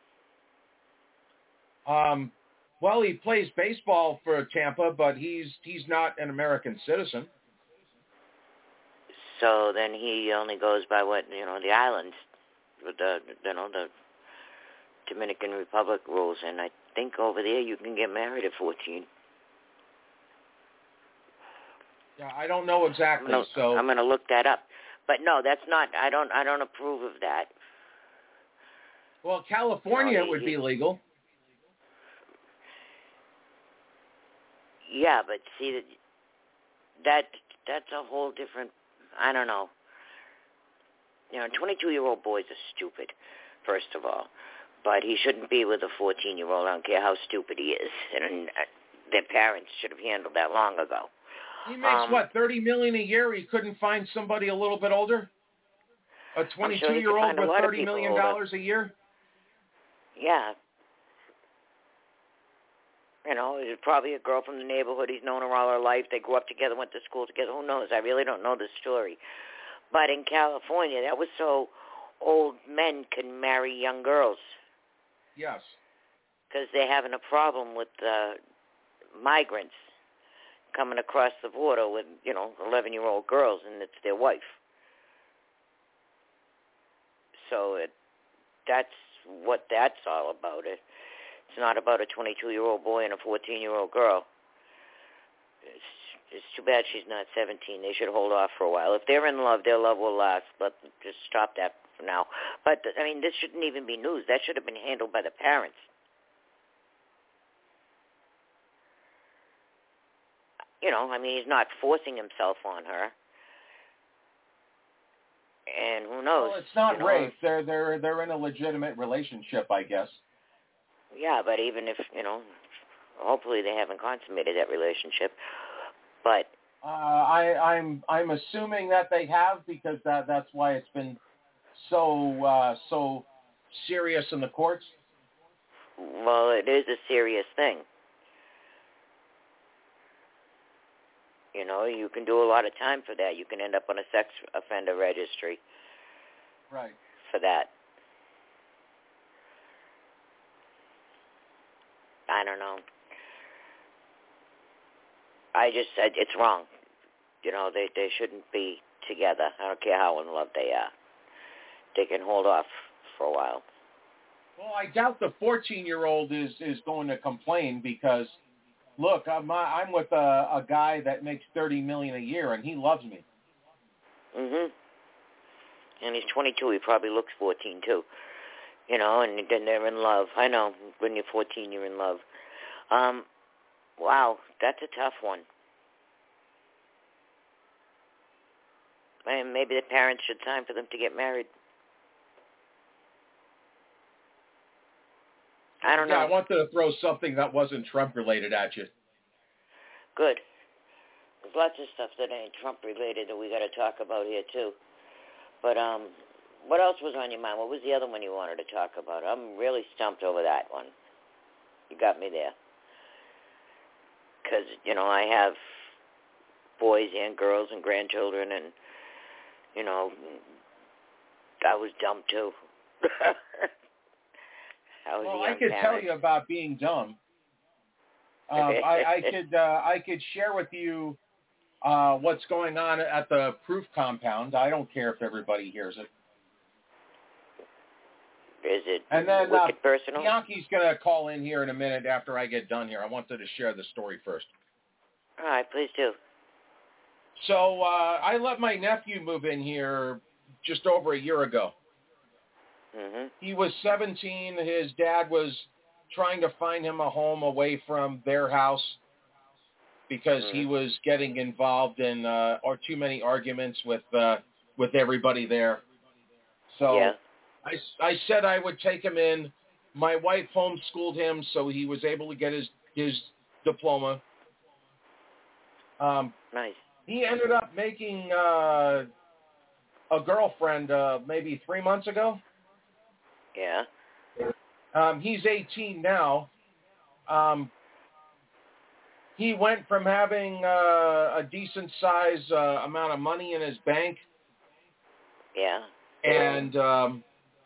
Um, well, he plays baseball for Tampa, but he's he's not an American citizen. So then he only goes by what, you know, the islands, the, you know, the Dominican Republic rules. And I think over there you can get married at fourteen. Yeah, I don't know exactly. I'm gonna, so I'm going to look that up. But no, that's not, I don't, I don't approve of that. Well, California no, he, would be legal. Yeah, but see, that, that that's a whole different, I don't know. You know, twenty-two-year-old boys are stupid, first of all. But he shouldn't be with a fourteen-year-old. I don't care how stupid he is. And uh, their parents should have handled that long ago. He makes, um, what, thirty million dollars a year? He couldn't find somebody a little bit older? A twenty-two-year-old sure with thirty million dollars a year? Yeah. You know, there's probably a girl from the neighborhood. He's known her all her life. They grew up together, went to school together. Who knows? I really don't know the story. But in California, that was so old men can marry young girls. Yes. Because they're having a problem with uh, migrants coming across the border with, you know, eleven-year-old girls, and it's their wife. So it, that's what that's all about. It. It's not about a twenty-two-year-old boy and a fourteen-year-old girl. It's, it's too bad she's not seventeen. They should hold off for a while. If they're in love, their love will last. But just stop that for now. But, I mean, this shouldn't even be news. That should have been handled by the parents. You know, I mean, he's not forcing himself on her. And who knows? Well, it's not you know, rape. They're they're they're in a legitimate relationship, I guess. Yeah, but even if, you know, hopefully they haven't consummated that relationship. But uh, I, I'm I'm assuming that they have, because that that's why it's been so uh, so serious in the courts. Well, it is a serious thing. You know, you can do a lot of time for that. You can end up on a sex offender registry. Right. For that. I don't know. I just said it's wrong. You know, they, they shouldn't be together. I don't care how in love they are. They can hold off for a while. Well, I doubt the fourteen-year-old is, is going to complain because, look, I'm I'm with a, a guy that makes thirty million dollars a year, and he loves me. Mhm. And he's twenty-two. He probably looks fourteen too. You know, and then they're in love. I know, when you're fourteen, you're in love. Um, wow, that's a tough one. And maybe the parents should sign for them to get married. I don't yeah, know. I wanted to throw something that wasn't Trump-related at you. Good. There's lots of stuff that ain't Trump-related that we got to talk about here, too. But, um... what else was on your mind? What was the other one you wanted to talk about? I'm really stumped over that one. You got me there. Because, you know, I have boys and girls and grandchildren, and, you know, I was dumb, too. I was well, a young I could parent. tell you about being dumb. Um, I, I could uh, I could share with you uh, what's going on at the Proof compound. I don't care if everybody hears it. Is it and then, wicked uh, personal? Bianchi's going to call in here in a minute after I get done here. I wanted to share the story first. All right, please do. So uh, I let my nephew move in here just over a year ago. Mm-hmm. He was seventeen. His dad was trying to find him a home away from their house because mm-hmm. he was getting involved in uh, or too many arguments with uh, with everybody there. So yeah. I, I said I would take him in. My wife homeschooled him, so he was able to get his, his diploma. Um, nice. He ended up making uh, a girlfriend uh, maybe three months ago. Yeah. Um, he's eighteen now. Um, he went from having uh, a decent size uh, amount of money in his bank. Yeah. And um,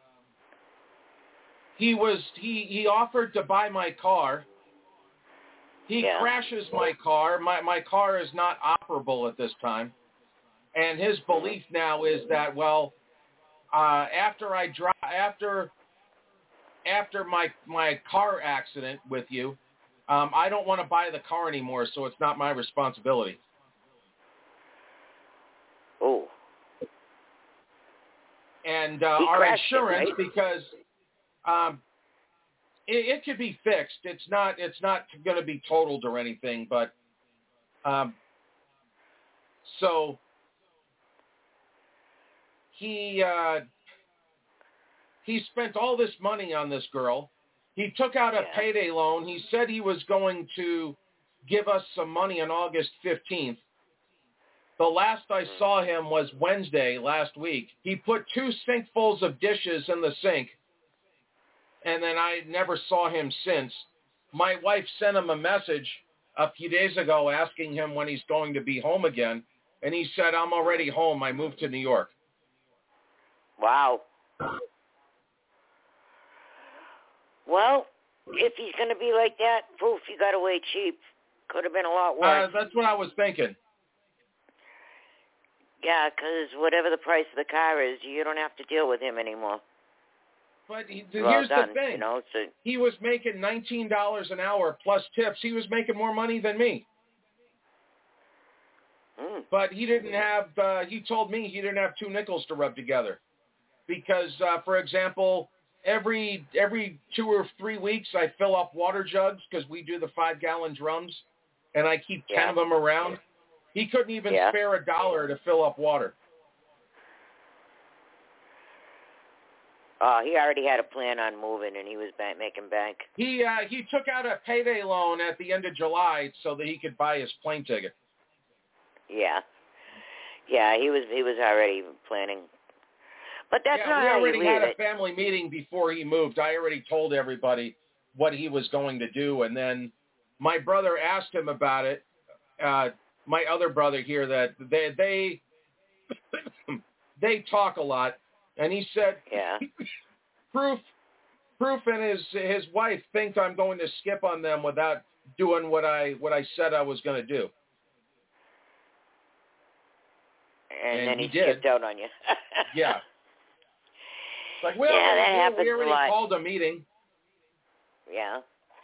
he was he, he offered to buy my car. He yeah. crashes my car. My my car is not operable at this time. And his belief now is that, well, uh, after I drive after after my my car accident with you, um, I don't want to buy the car anymore, so it's not my responsibility. Oh. And uh, He our crashed insurance, it, right? because um, it, it could be fixed. It's not it's not going to be totaled or anything, but um, so he uh, he spent all this money on this girl. He took out a yeah. payday loan. He said he was going to give us some money on August fifteenth. The last I saw him was Wednesday last week. He put two sinkfuls of dishes in the sink, and then I never saw him since. My wife sent him a message a few days ago asking him when he's going to be home again, and he said, I'm already home. I moved to New York. Wow. Well, if he's going to be like that, poof, you got away cheap. Could have been a lot worse. Uh, that's what I was thinking. Yeah, because whatever the price of the car is, you don't have to deal with him anymore. But he, well here's done, the thing. You know, so, he was making nineteen dollars an hour plus tips. He was making more money than me. mm. But he didn't have, uh, he told me he didn't have two nickels to rub together. Because, uh, for example, every every two or three weeks I fill up water jugs because we do the five-gallon drums, and I keep ten yeah. of them around. He couldn't even yeah. spare a dollar to fill up water. Oh, he already had a plan on moving, and he was bank, making bank. He uh, he took out a payday loan at the end of July so that he could buy his plane ticket. Yeah, yeah, he was he was already planning. But that's yeah, not we how already you had leave a it. family meeting before he moved. I already told everybody what he was going to do, and then my brother asked him about it. Uh, my other brother here, that they they they talk a lot, and he said, yeah, proof, proof, and his his wife think I'm going to skip on them without doing what I what I said I was going to do. And, and then he, he did. skipped out on you. yeah. It's like, well, yeah, that we, happens we already a lot. called a meeting. Yeah.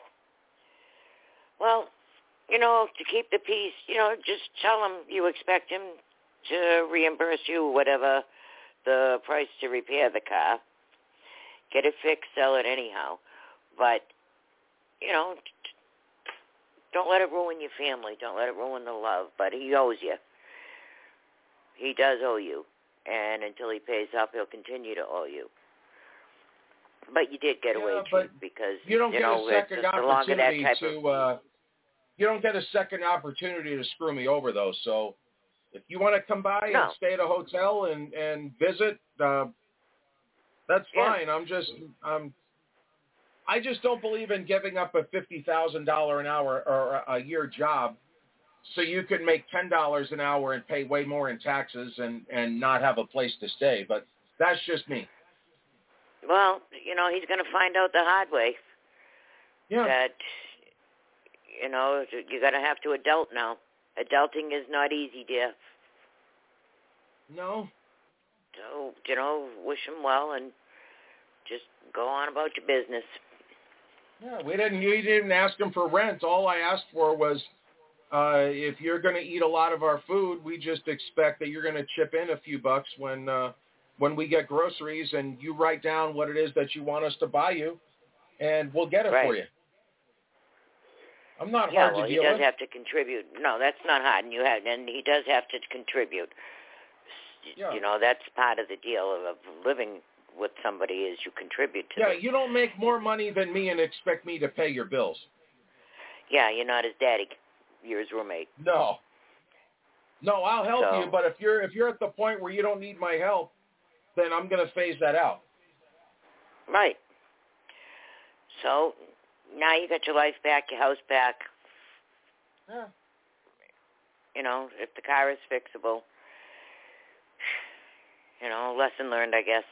Well, you know, to keep the peace, you know, just tell him you expect him to reimburse you whatever the price to repair the car. Get it fixed, sell it anyhow. But, you know, don't let it ruin your family. Don't let it ruin the love. But he owes you. He does owe you. And until he pays up, he'll continue to owe you. But you did get yeah, away but cheap because, you don't you get know, a second the longer that opportunity type to, of... uh, you don't get a second opportunity to screw me over, though. So if you want to come by no. and stay at a hotel and, and visit, uh, that's fine. Yeah. I'm just, I'm, I just don't believe in giving up a fifty thousand dollars an hour or a year job so you can make ten dollars an hour and pay way more in taxes and, and not have a place to stay. But that's just me. Well, you know, he's going to find out the hard way. Yeah. That, you know, you're going to have to adult now. Adulting is not easy, dear. No. So, you know, wish him well and just go on about your business. Yeah, we didn't, we didn't ask him for rent. All I asked for was, uh, if you're going to eat a lot of our food, we just expect that you're going to chip in a few bucks when, uh, when we get groceries, and you write down what it is that you want us to buy you, and we'll get it right. for you. I'm not yeah, hard well, to deal he does with. have to contribute. No, that's not hard, and you have, and he does have to contribute. Yeah. You know, that's part of the deal of living what somebody is. You contribute to Yeah, them. you don't make more money than me and expect me to pay your bills. Yeah, you're not his daddy. You're his roommate. No. No, I'll help so, you, but if you're if you're at the point where you don't need my help, then I'm going to phase that out. Right. So now you got your life back, your house back. Yeah. You know, if the car is fixable. You know, lesson learned, I guess.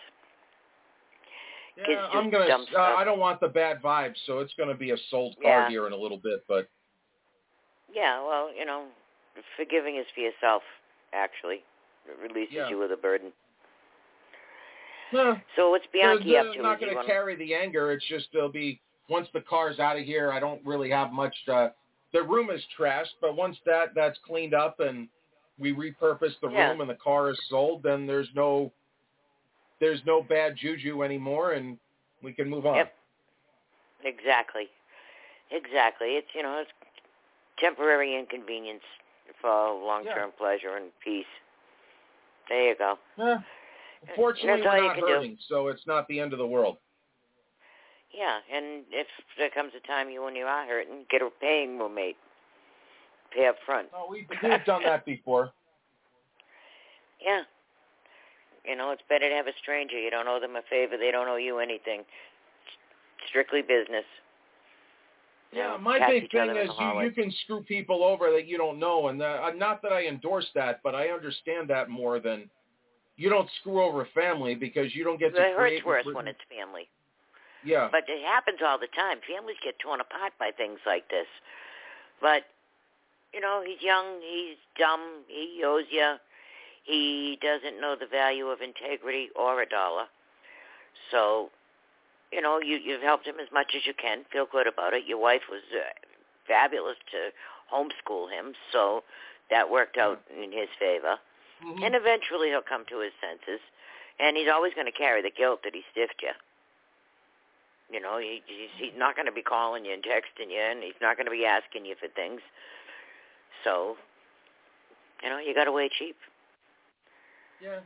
Yeah, I'm gonna. Uh, I don't want the bad vibes, so it's going to be a sold car yeah. here in a little bit. But yeah, well, you know, forgiving is for yourself. Actually, it releases yeah. you with a burden. Yeah. So what's Bianchi they're, up they're to? not going to wanna... carry the anger. It's just there'll be once the car's out of here. I don't really have much. Uh, the room is trashed, but once that that's cleaned up and we repurpose the yeah. room and the car is sold, then there's no. There's no bad juju anymore, and we can move on. Yep. Exactly. Exactly. It's, you know, it's temporary inconvenience for long-term yeah. pleasure and peace. There you go. Yeah. Fortunately, we're not hurting, do. so it's not the end of the world. Yeah, and if there comes a time you when you are hurting, get a paying roommate. Pay up front. Oh, we've, we've done that before. Yeah. You know, it's better to have a stranger. You don't owe them a favor. They don't owe you anything. Strictly business. You yeah, know, my big thing is you, you can screw people over that you don't know. And uh, not that I endorse that, but I understand that more than you don't screw over a family because you don't get to it create... It hurts worse when it's family. Yeah. But it happens all the time. Families get torn apart by things like this. But, you know, he's young. He's dumb. He owes you. He doesn't know the value of integrity or a dollar. So, you know, you, you've helped him as much as you can. Feel good about it. Your wife was uh, fabulous to homeschool him, so that worked out in his favor. Mm-hmm. And eventually he'll come to his senses. And he's always going to carry the guilt that he stiffed you. You know, he, he's, he's not going to be calling you and texting you, and he's not going to be asking you for things. So, you know, you got to weigh cheap. Yeah.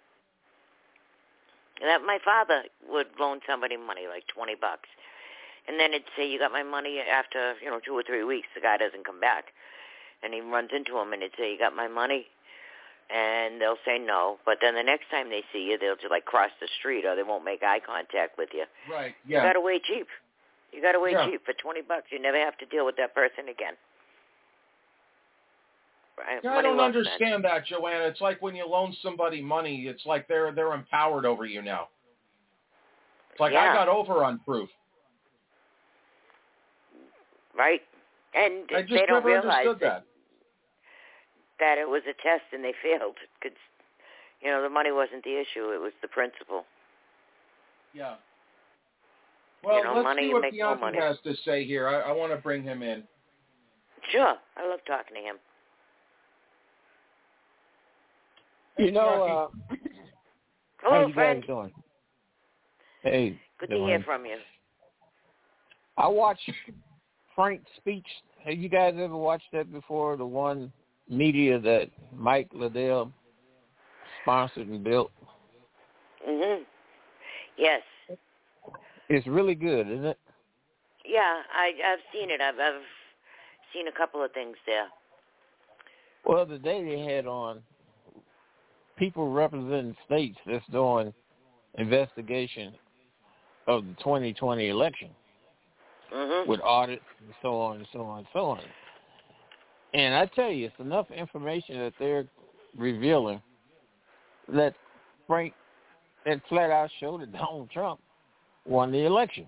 That my father would loan somebody money, like twenty bucks, and then it'd say, "You got my money." After you know two or three weeks, the guy doesn't come back, and he runs into him, and it'd say, "You got my money?" And they'll say no, but then the next time they see you, they'll just like cross the street, or they won't make eye contact with you. Right. Yeah. You got to weigh cheap. You got to weigh yeah. cheap for twenty bucks. You never have to deal with that person again. Yeah, I don't understand that, Joanna. It's like when you loan somebody money, it's like they're they're empowered over you now. It's like yeah. I got over on proof. Right. And I just they don't never realize understood that, that it was a test and they failed. Because, you know, the money wasn't the issue. It was the principle. Yeah. Well, you know, let's money, see what Bianchi money. has to say here. I, I want to bring him in. Sure. I love talking to him. You know, uh, Hello, how you friend. guys doing? Hey, good doing? to hear from you. I watched Frank's speech. Have you guys ever watched that before? The one media that Mike Liddell sponsored and built. Mhm. Yes. It's really good, isn't it? Yeah, I, I've seen it. I've, I've seen a couple of things there. Well, the day they had on people representing states that's doing investigation of the twenty twenty election mm-hmm. with audits and so on and so on and so on. And I tell you, it's enough information that they're revealing that Frank, that flat out showed that Donald Trump won the election.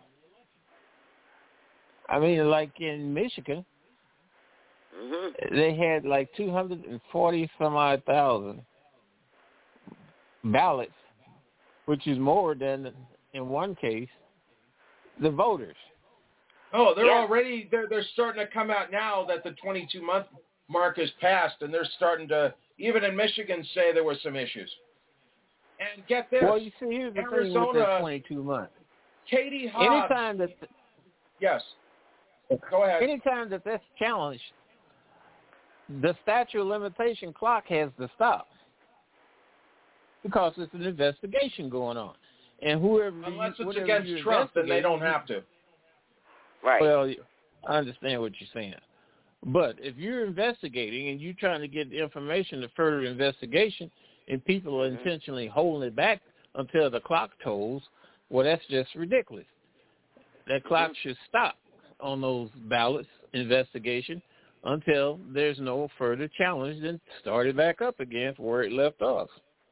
I mean, like in Michigan, mm-hmm. they had like two hundred forty some odd thousand ballots, which is more than, in one case, the voters. Oh, they're yeah. already, they're, they're starting to come out now that the twenty-two month mark is passed, and they're starting to, even in Michigan, say there were some issues. And get this. Well, you see, here's the Arizona, thing with the twenty-two months. Katie Hobbs. Anytime that... The, yes. Go ahead. Anytime that that's challenged, the statute of limitation clock has to stop because it's an investigation going on. And whoever Unless you, it's against Trump, then they don't have to. Right. Well, I understand what you're saying. But if you're investigating and you're trying to get the information to further investigation and people are intentionally holding it back until the clock tolls, well, that's just ridiculous. That clock mm-hmm. should stop on those ballots investigation until there's no further challenge, then start it back up again from where it left off.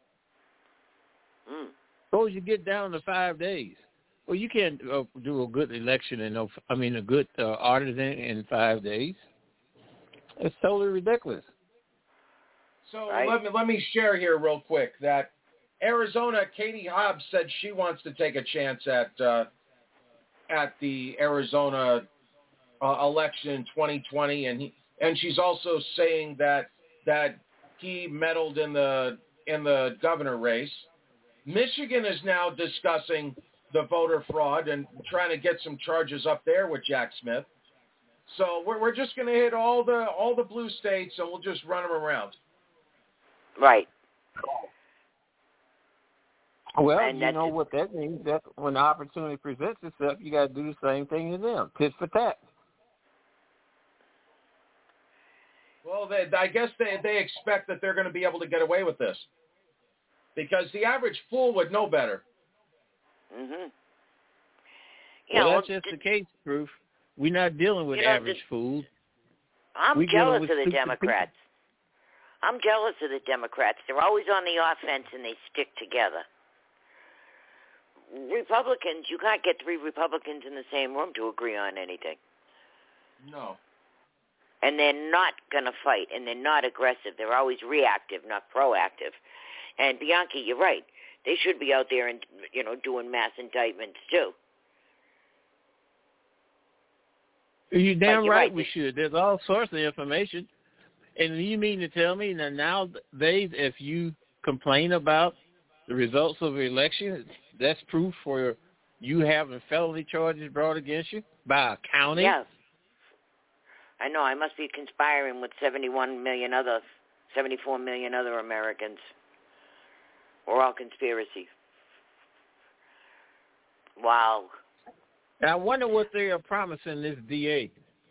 Mm. Suppose you get down to five days. Well, you can't uh, do a good election in, no, I mean, a good uh, audit in, in five days. It's totally ridiculous. So right. let me let me share here real quick that Arizona, Katie Hobbs said she wants to take a chance at uh, at the Arizona uh, election in twenty twenty, and he, and she's also saying that that he meddled in the in the governor race. Michigan is now discussing the voter fraud and trying to get some charges up there with Jack Smith. So we're we're just going to hit all the all the blue states and we'll just run them around. Right. Well, and you know what that means. That when the opportunity presents itself, you got to do the same thing to them, tit for tat. Well, they, I guess they they expect that they're going to be able to get away with this because the average fool would know better. Mhm. Yeah, well, that's just the case, Proof. We're not dealing with you know, average the, fools. I'm We're jealous of the stupid Democrats. People. I'm jealous of the Democrats. They're always on the offense and they stick together. Republicans, you can't get three Republicans in the same room to agree on anything. No. And they're not going to fight, and they're not aggressive. They're always reactive, not proactive. And Bianchi, you're right. They should be out there and, you know, doing mass indictments too. You're damn you're right, right we should. There's all sorts of information. And you mean to tell me that now they, if you complain about the results of the election, that's proof for you having felony charges brought against you by a county? Yes. I know. I must be conspiring with seventy-one million other, seventy-four million other Americans. We're all conspiracy. Wow. And I wonder what they are promising this D A.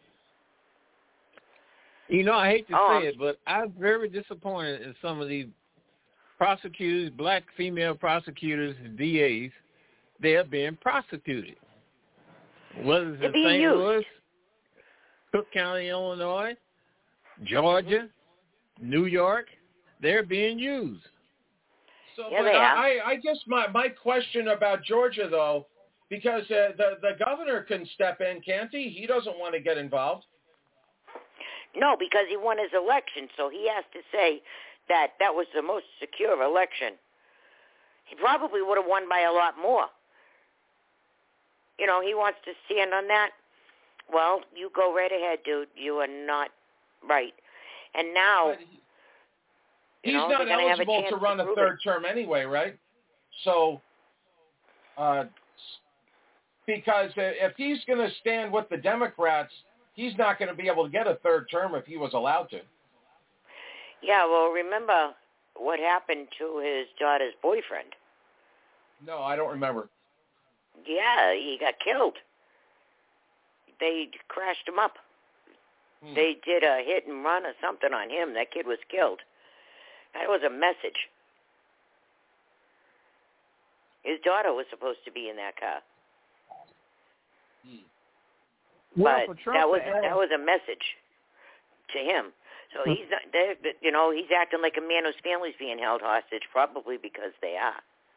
You know, I hate to oh, say it, but I'm very disappointed in some of these prosecutors, black female prosecutors, D As. They are being prosecuted. Whether it's in Saint used. Louis, Cook County, Illinois, Georgia, New York, they're being used. So, yeah, but they are. I, I guess my, my question about Georgia, though, because uh, the, the governor can step in, can't he? He doesn't want to get involved. No, because he won his election, so he has to say that that was the most secure election. He probably would have won by a lot more. You know, he wants to stand on that. Well, you go right ahead, dude. You are not right. And now, he's you know, not eligible to run to a third it. term anyway, right? So, uh, because if he's going to stand with the Democrats, he's not going to be able to get a third term if he was allowed to. Yeah, well, remember what happened to his daughter's boyfriend? No, I don't remember. Yeah, he got killed. They crashed him up. Hmm. They did a hit and run or something on him. That kid was killed. That was a message. His daughter was supposed to be in that car. Hmm. Well, but for Trump that was to add, that was a message to him. So he's not, you know, he's acting like a man whose family's being held hostage, probably because they are.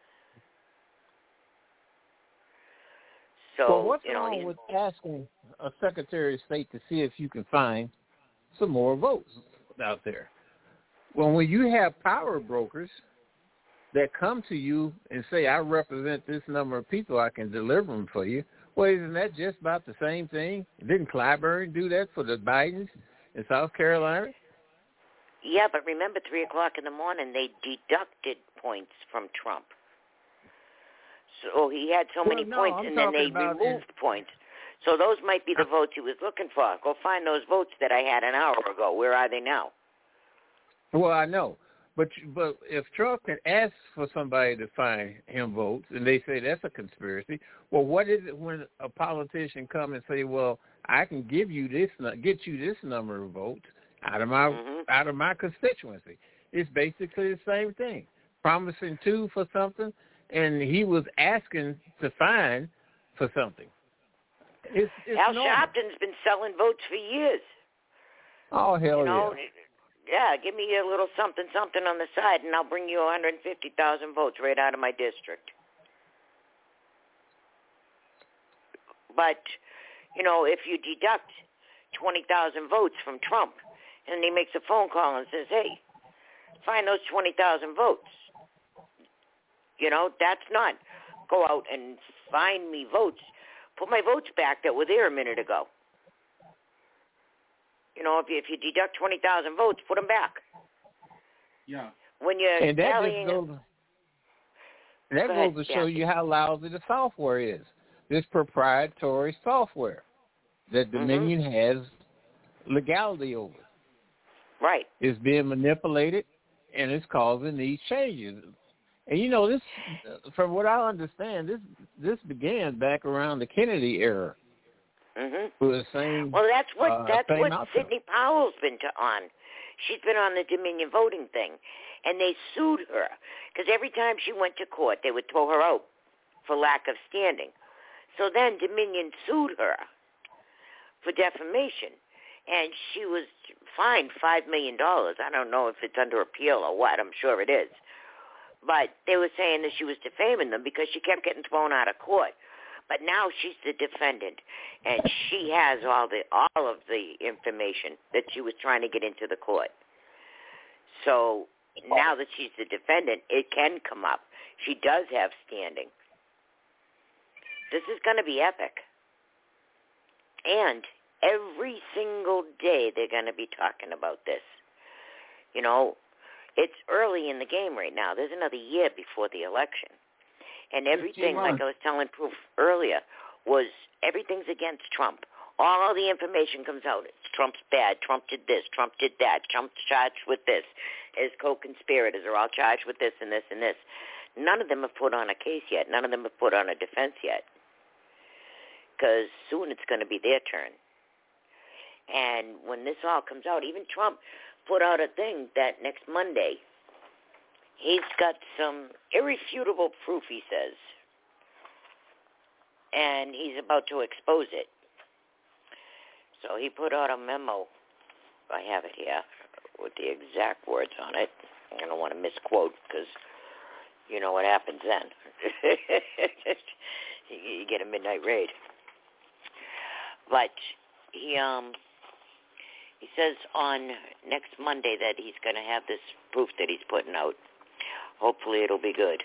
So well, what's you know, wrong he's, with asking a Secretary of State to see if you can find some more votes out there? Well, when you have power brokers that come to you and say, I represent this number of people, I can deliver them for you, well, isn't that just about the same thing? Didn't Clyburn do that for the Bidens in South Carolina? Yeah, but remember, three o'clock in the morning, they deducted points from Trump. So he had so well, many no, points, I'm and then they removed in... points. So those might be the votes he was looking for. Go find those votes that I had an hour ago. Where are they now? Well, I know. But but if Trump can ask for somebody to find him votes, and they say that's a conspiracy, well, what is it when a politician come and say, well, I can give you this, get you this number of votes out of my mm-hmm. out of my constituency? It's basically the same thing. Promising two for something, and he was asking to find for something. It's, it's Al normal. Sharpton's been selling votes for years. Oh, hell you know, yeah. Yeah, give me a little something, something on the side, and I'll bring you one hundred fifty thousand votes right out of my district. But, you know, if you deduct twenty thousand votes from Trump, and he makes a phone call and says, hey, find those twenty thousand votes. You know, that's not go out and find me votes. Put my votes back that were there a minute ago. You know, if you, if you deduct twenty thousand votes, put them back. Yeah. When you're and that tallying, just goes, that go goes ahead, to show yeah. you how lousy the software is. This proprietary software that Dominion mm-hmm. has legality over. Right. It's being manipulated, and it's causing these changes. And you know, this, from what I understand, this this began back around the Kennedy era. Mm-hmm. With the same, well, that's what uh, that's what outcome. Sidney Powell's been to, on. She's been on the Dominion voting thing, and they sued her because every time she went to court, they would throw her out for lack of standing. So then Dominion sued her for defamation, and she was fined five million dollars. I don't know if it's under appeal or what. I'm sure it is. But they were saying that she was defaming them because she kept getting thrown out of court. But now she's the defendant, and she has all the all of the information that she was trying to get into the court. So now that she's the defendant, it can come up. She does have standing. This is going to be epic. And every single day they're going to be talking about this. You know, it's early in the game right now. There's another year before the election. And everything, like I was telling Proof earlier, was everything's against Trump. All the information comes out. It's Trump's bad. Trump did this. Trump did that. Trump's charged with this. His co-conspirators are all charged with this and this and this. None of them have put on a case yet. None of them have put on a defense yet. Because soon it's going to be their turn. And when this all comes out, even Trump put out a thing that next Monday, he's got some irrefutable proof, he says, and he's about to expose it. So he put out a memo. I have it here with the exact words on it. I don't want to misquote because you know what happens then. You get a midnight raid. But he um he says on next Monday that he's going to have this proof that he's putting out. Hopefully it'll be good.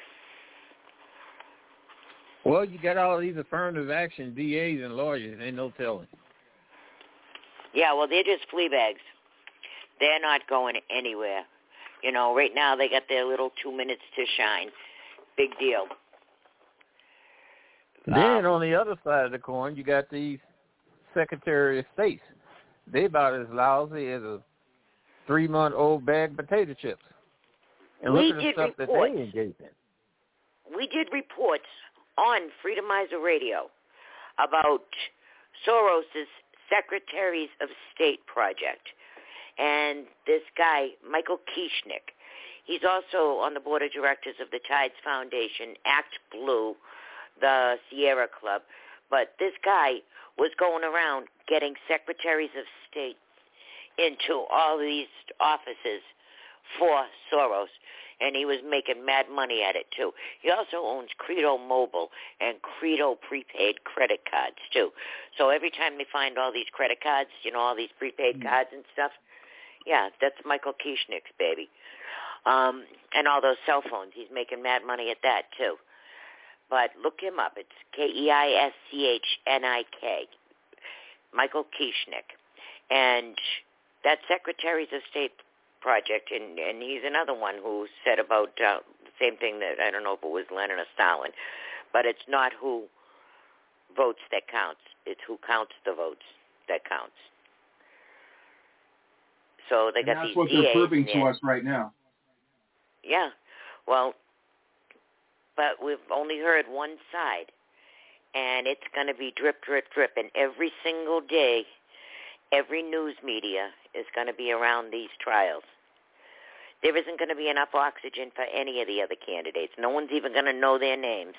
Well, you got all these affirmative action D As and lawyers. Ain't no telling. Yeah, well, they're just flea bags. They're not going anywhere. You know, right now they got their little two minutes to shine. Big deal. Then um, on the other side of the coin, you got these Secretary of States. They about as lousy as a three-month-old bag of potato chips. And we look at the did stuff reports. that they engage in. We did reports on Freedomizer Radio about Soros's Secretaries of State project. And this guy, Michael Kieschnick, he's also on the board of directors of the Tides Foundation, Act Blue, the Sierra Club. But this guy was going around getting Secretaries of State into all these offices for Soros, and he was making mad money at it, too. He also owns Credo Mobile and Credo prepaid credit cards, too. So every time they find all these credit cards, you know, all these prepaid mm-hmm. cards and stuff, yeah, that's Michael Kieschnick's baby. Um, and all those cell phones, he's making mad money at that, too. But look him up. It's K E I S C H N I K, Michael Kieschnick. And that Secretaries of State project, and, and he's another one who said about uh, the same thing that, I don't know if it was Lenin or Stalin, but it's not who votes that counts. It's who counts the votes that counts. So they and got that's these what D As they're proving in to there. us right now. Yeah. Well, but we've only heard one side, and it's going to be drip, drip, drip, and every single day, every news media is going to be around these trials. There isn't going to be enough oxygen for any of the other candidates. No one's even going to know their names.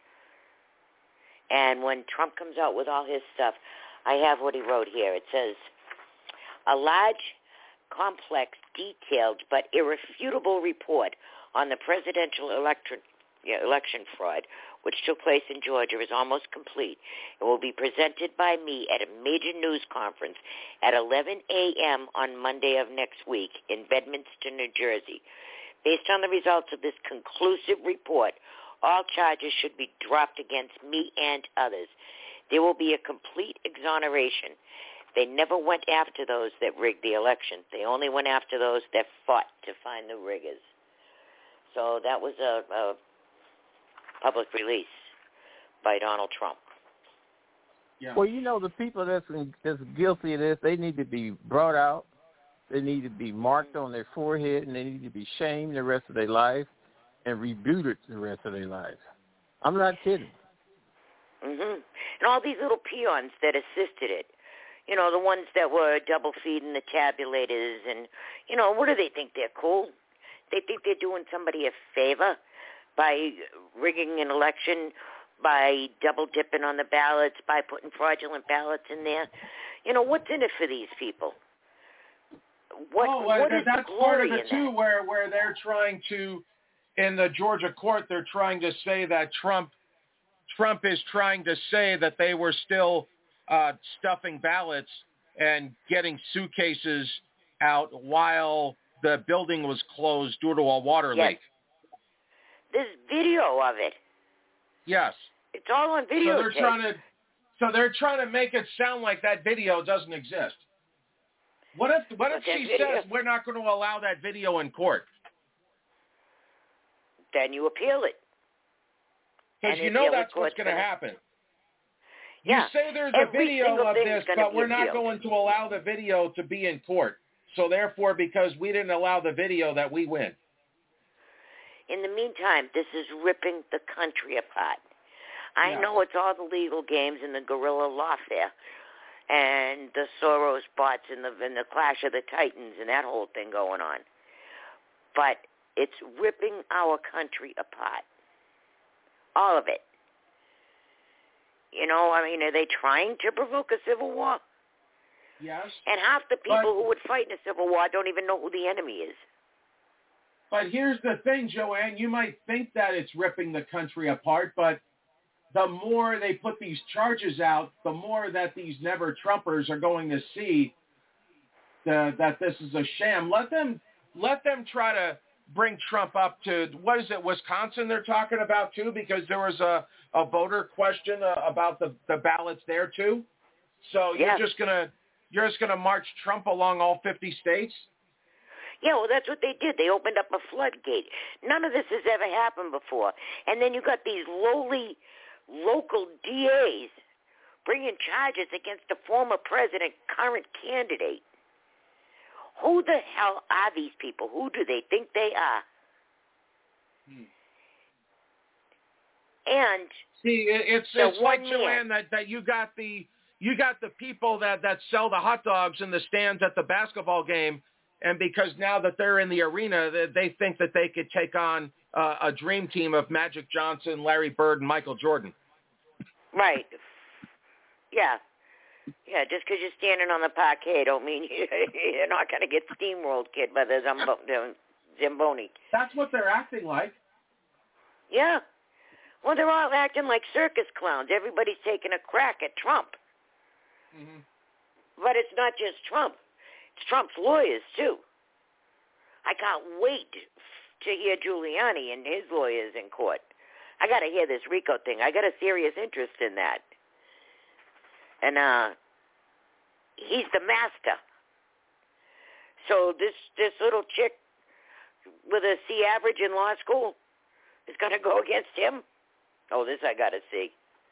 And when Trump comes out with all his stuff, I have what he wrote here. It says, a large, complex, detailed, but irrefutable report on the presidential election, yeah, election fraud, which took place in Georgia, is almost complete. It will be presented by me at a major news conference at eleven a.m. on Monday of next week in Bedminster, New Jersey. Based on the results of this conclusive report, all charges should be dropped against me and others. There will be a complete exoneration. They never went after those that rigged the election. They only went after those that fought to find the riggers. So that was a, a public release by Donald Trump. Yeah. Well, you know, the people that's, that's guilty of this, they need to be brought out. They need to be marked on their forehead, and they need to be shamed the rest of their life and rebooted the rest of their lives. I'm not kidding. Mm-hmm. And all these little peons that assisted it, you know, the ones that were double feeding the tabulators and, you know, what do they think? They're cool? They think they're doing somebody a favor by rigging an election, by double dipping on the ballots, by putting fraudulent ballots in there. You know, what's in it for these people? What, oh, well, what is that's the part of glory it too, that? where where they're trying to, in the Georgia court, they're trying to say that Trump, Trump is trying to say that they were still uh, stuffing ballots and getting suitcases out while the building was closed due to a water yes. leak. There's video of it. Yes. It's all on video. So they're trying to, so they're trying to make it sound like that video doesn't exist. What if what if she says we're not going to allow that video in court? Then you appeal it. Because you know that's what's going to happen. Yeah. You say there's Every a video of this, but we're not appealed. going to allow the video to be in court. So therefore, because we didn't allow the video, that we win. In the meantime, this is ripping the country apart. I yeah. know it's all the legal games and the guerrilla lawfare and the Soros bots and the, and the Clash of the Titans and that whole thing going on. But it's ripping our country apart. All of it. You know, I mean, are they trying to provoke a civil war? Yes. And half the people but, who would fight in a civil war don't even know who the enemy is. But here's the thing, Joanne. You might think that it's ripping the country apart, but the more they put these charges out, the more that these never-Trumpers are going to see the, that this is a sham. Let them let them try to bring Trump up to, what is it, Wisconsin they're talking about too, because there was a, a voter question uh, about the, the ballots there too. So yeah. you're just gonna you're just gonna march Trump along all fifty states? Yeah, well, that's what they did. They opened up a floodgate. None of this has ever happened before. And then you got these lowly local D As bringing charges against the former president, current candidate. Who the hell are these people? Who do they think they are? Hmm. And see, it's it's like Joanne that, that you got the you got the people that, that sell the hot dogs in the stands at the basketball game, and because now that they're in the arena, they, they think that they could take on uh, a dream team of Magic Johnson, Larry Bird, and Michael Jordan. Right. Yeah. Yeah, just because you're standing on the parquet don't mean you're not going to get steamrolled, kid, by the Zamboni. That's what they're acting like. Yeah. Well, they're all acting like circus clowns. Everybody's taking a crack at Trump. Mm-hmm. But it's not just Trump. It's Trump's lawyers, too. I can't wait to hear Giuliani and his lawyers in court. I got to hear this RICO thing. I got a serious interest in that. And uh, he's the master. So this this little chick with a C average in law school is going to go against him? Oh, this I got to see.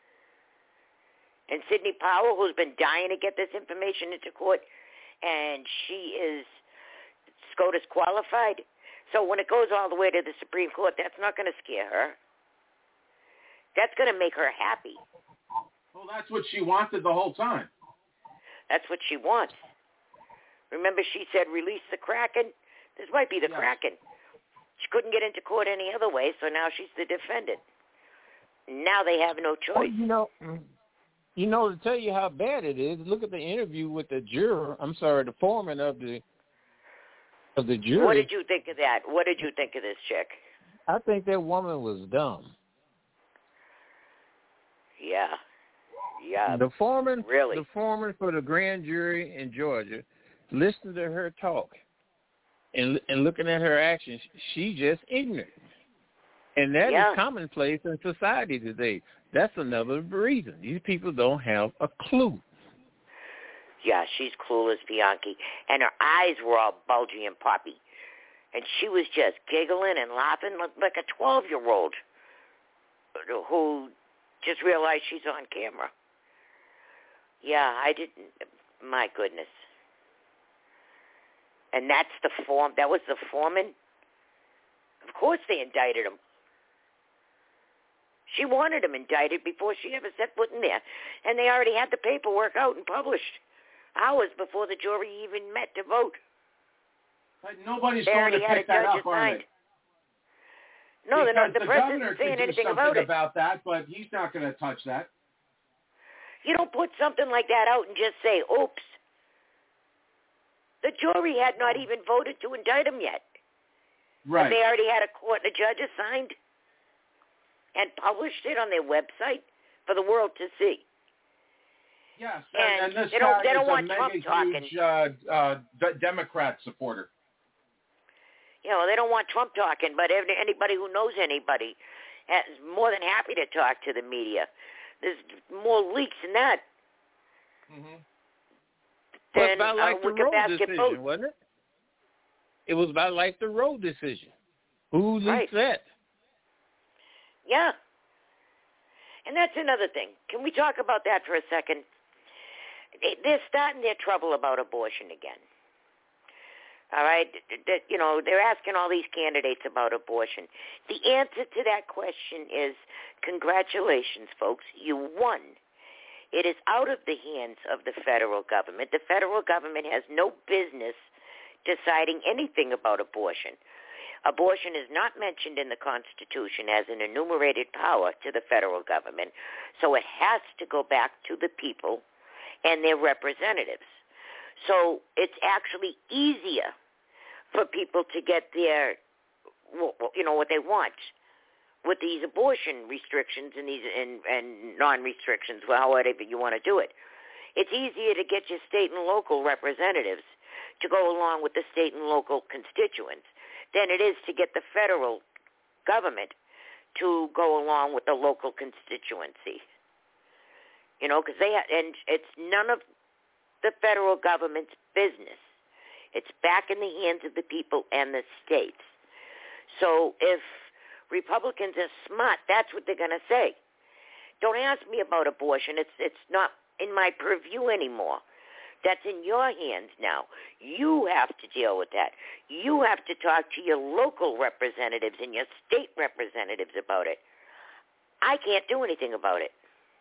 And Sidney Powell, who's been dying to get this information into court, and she is SCOTUS qualified. So when it goes all the way to the Supreme Court, that's not going to scare her. That's going to make her happy. Well, that's what she wanted the whole time. That's what she wants. Remember, she said, release the Kraken? This might be the yes. Kraken. She couldn't get into court any other way, so now she's the defendant. Now they have no choice. Well, you know, you know, to tell you how bad it is, look at the interview with the juror. I'm sorry, the foreman of the of the jury. What did you think of that? What did you think of this chick? I think that woman was dumb. Yeah. Yeah. The foreman, really? the foreman for the grand jury in Georgia, listened to her talk and and looking at her actions, she's just ignorant. And that yeah. is commonplace in society today. That's another reason. These people don't have a clue. Yeah, she's clueless, Bianchi. And her eyes were all bulgy and poppy. And she was just giggling and laughing like a twelve-year-old who just realized she's on camera. Yeah, I didn't. My goodness. And that's the form. That was the foreman. Of course they indicted him. She wanted him indicted before she ever set foot in there. And they already had the paperwork out and published hours before the jury even met to vote. But nobody's they going to pick that up, are they? No, they're not. The, the president governor isn't saying could do anything something about it. about that, but he's not going to touch that. You don't put something like that out and just say, oops. The jury had not even voted to indict him yet. Right. But they already had a court and a judge assigned and published it on their website for the world to see. Yes, and, and, and this they don't, guy they don't is want a mega Trump huge talking. uh, uh, d- Democrat supporter. You know, they don't want Trump talking, but anybody who knows anybody is more than happy to talk to the media. There's more leaks than that. Mm-hmm. Than, well, it's about like uh, the road decision, vote. wasn't it? It was about like the road decision. Who leaked right. that? Yeah. And that's another thing. Can we talk about that for a second? They're starting their trouble about abortion again. All right? You know, they're asking all these candidates about abortion. The answer to that question is, congratulations, folks. You won. It is out of the hands of the federal government. The federal government has no business deciding anything about abortion. Abortion is not mentioned in the Constitution as an enumerated power to the federal government, so it has to go back to the people and their representatives. So it's actually easier for people to get their, you know, what they want with these abortion restrictions and these and, and non-restrictions, well, however you want to do it. It's easier to get your state and local representatives to go along with the state and local constituents than it is to get the federal government to go along with the local constituency. You know, because they ha- and it's none of the federal government's business. It's back in the hands of the people and the states. So if Republicans are smart, that's what they're going to say. Don't ask me about abortion. It's it's not in my purview anymore. That's in your hands now. You have to deal with that. You have to talk to your local representatives and your state representatives about it. I can't do anything about it.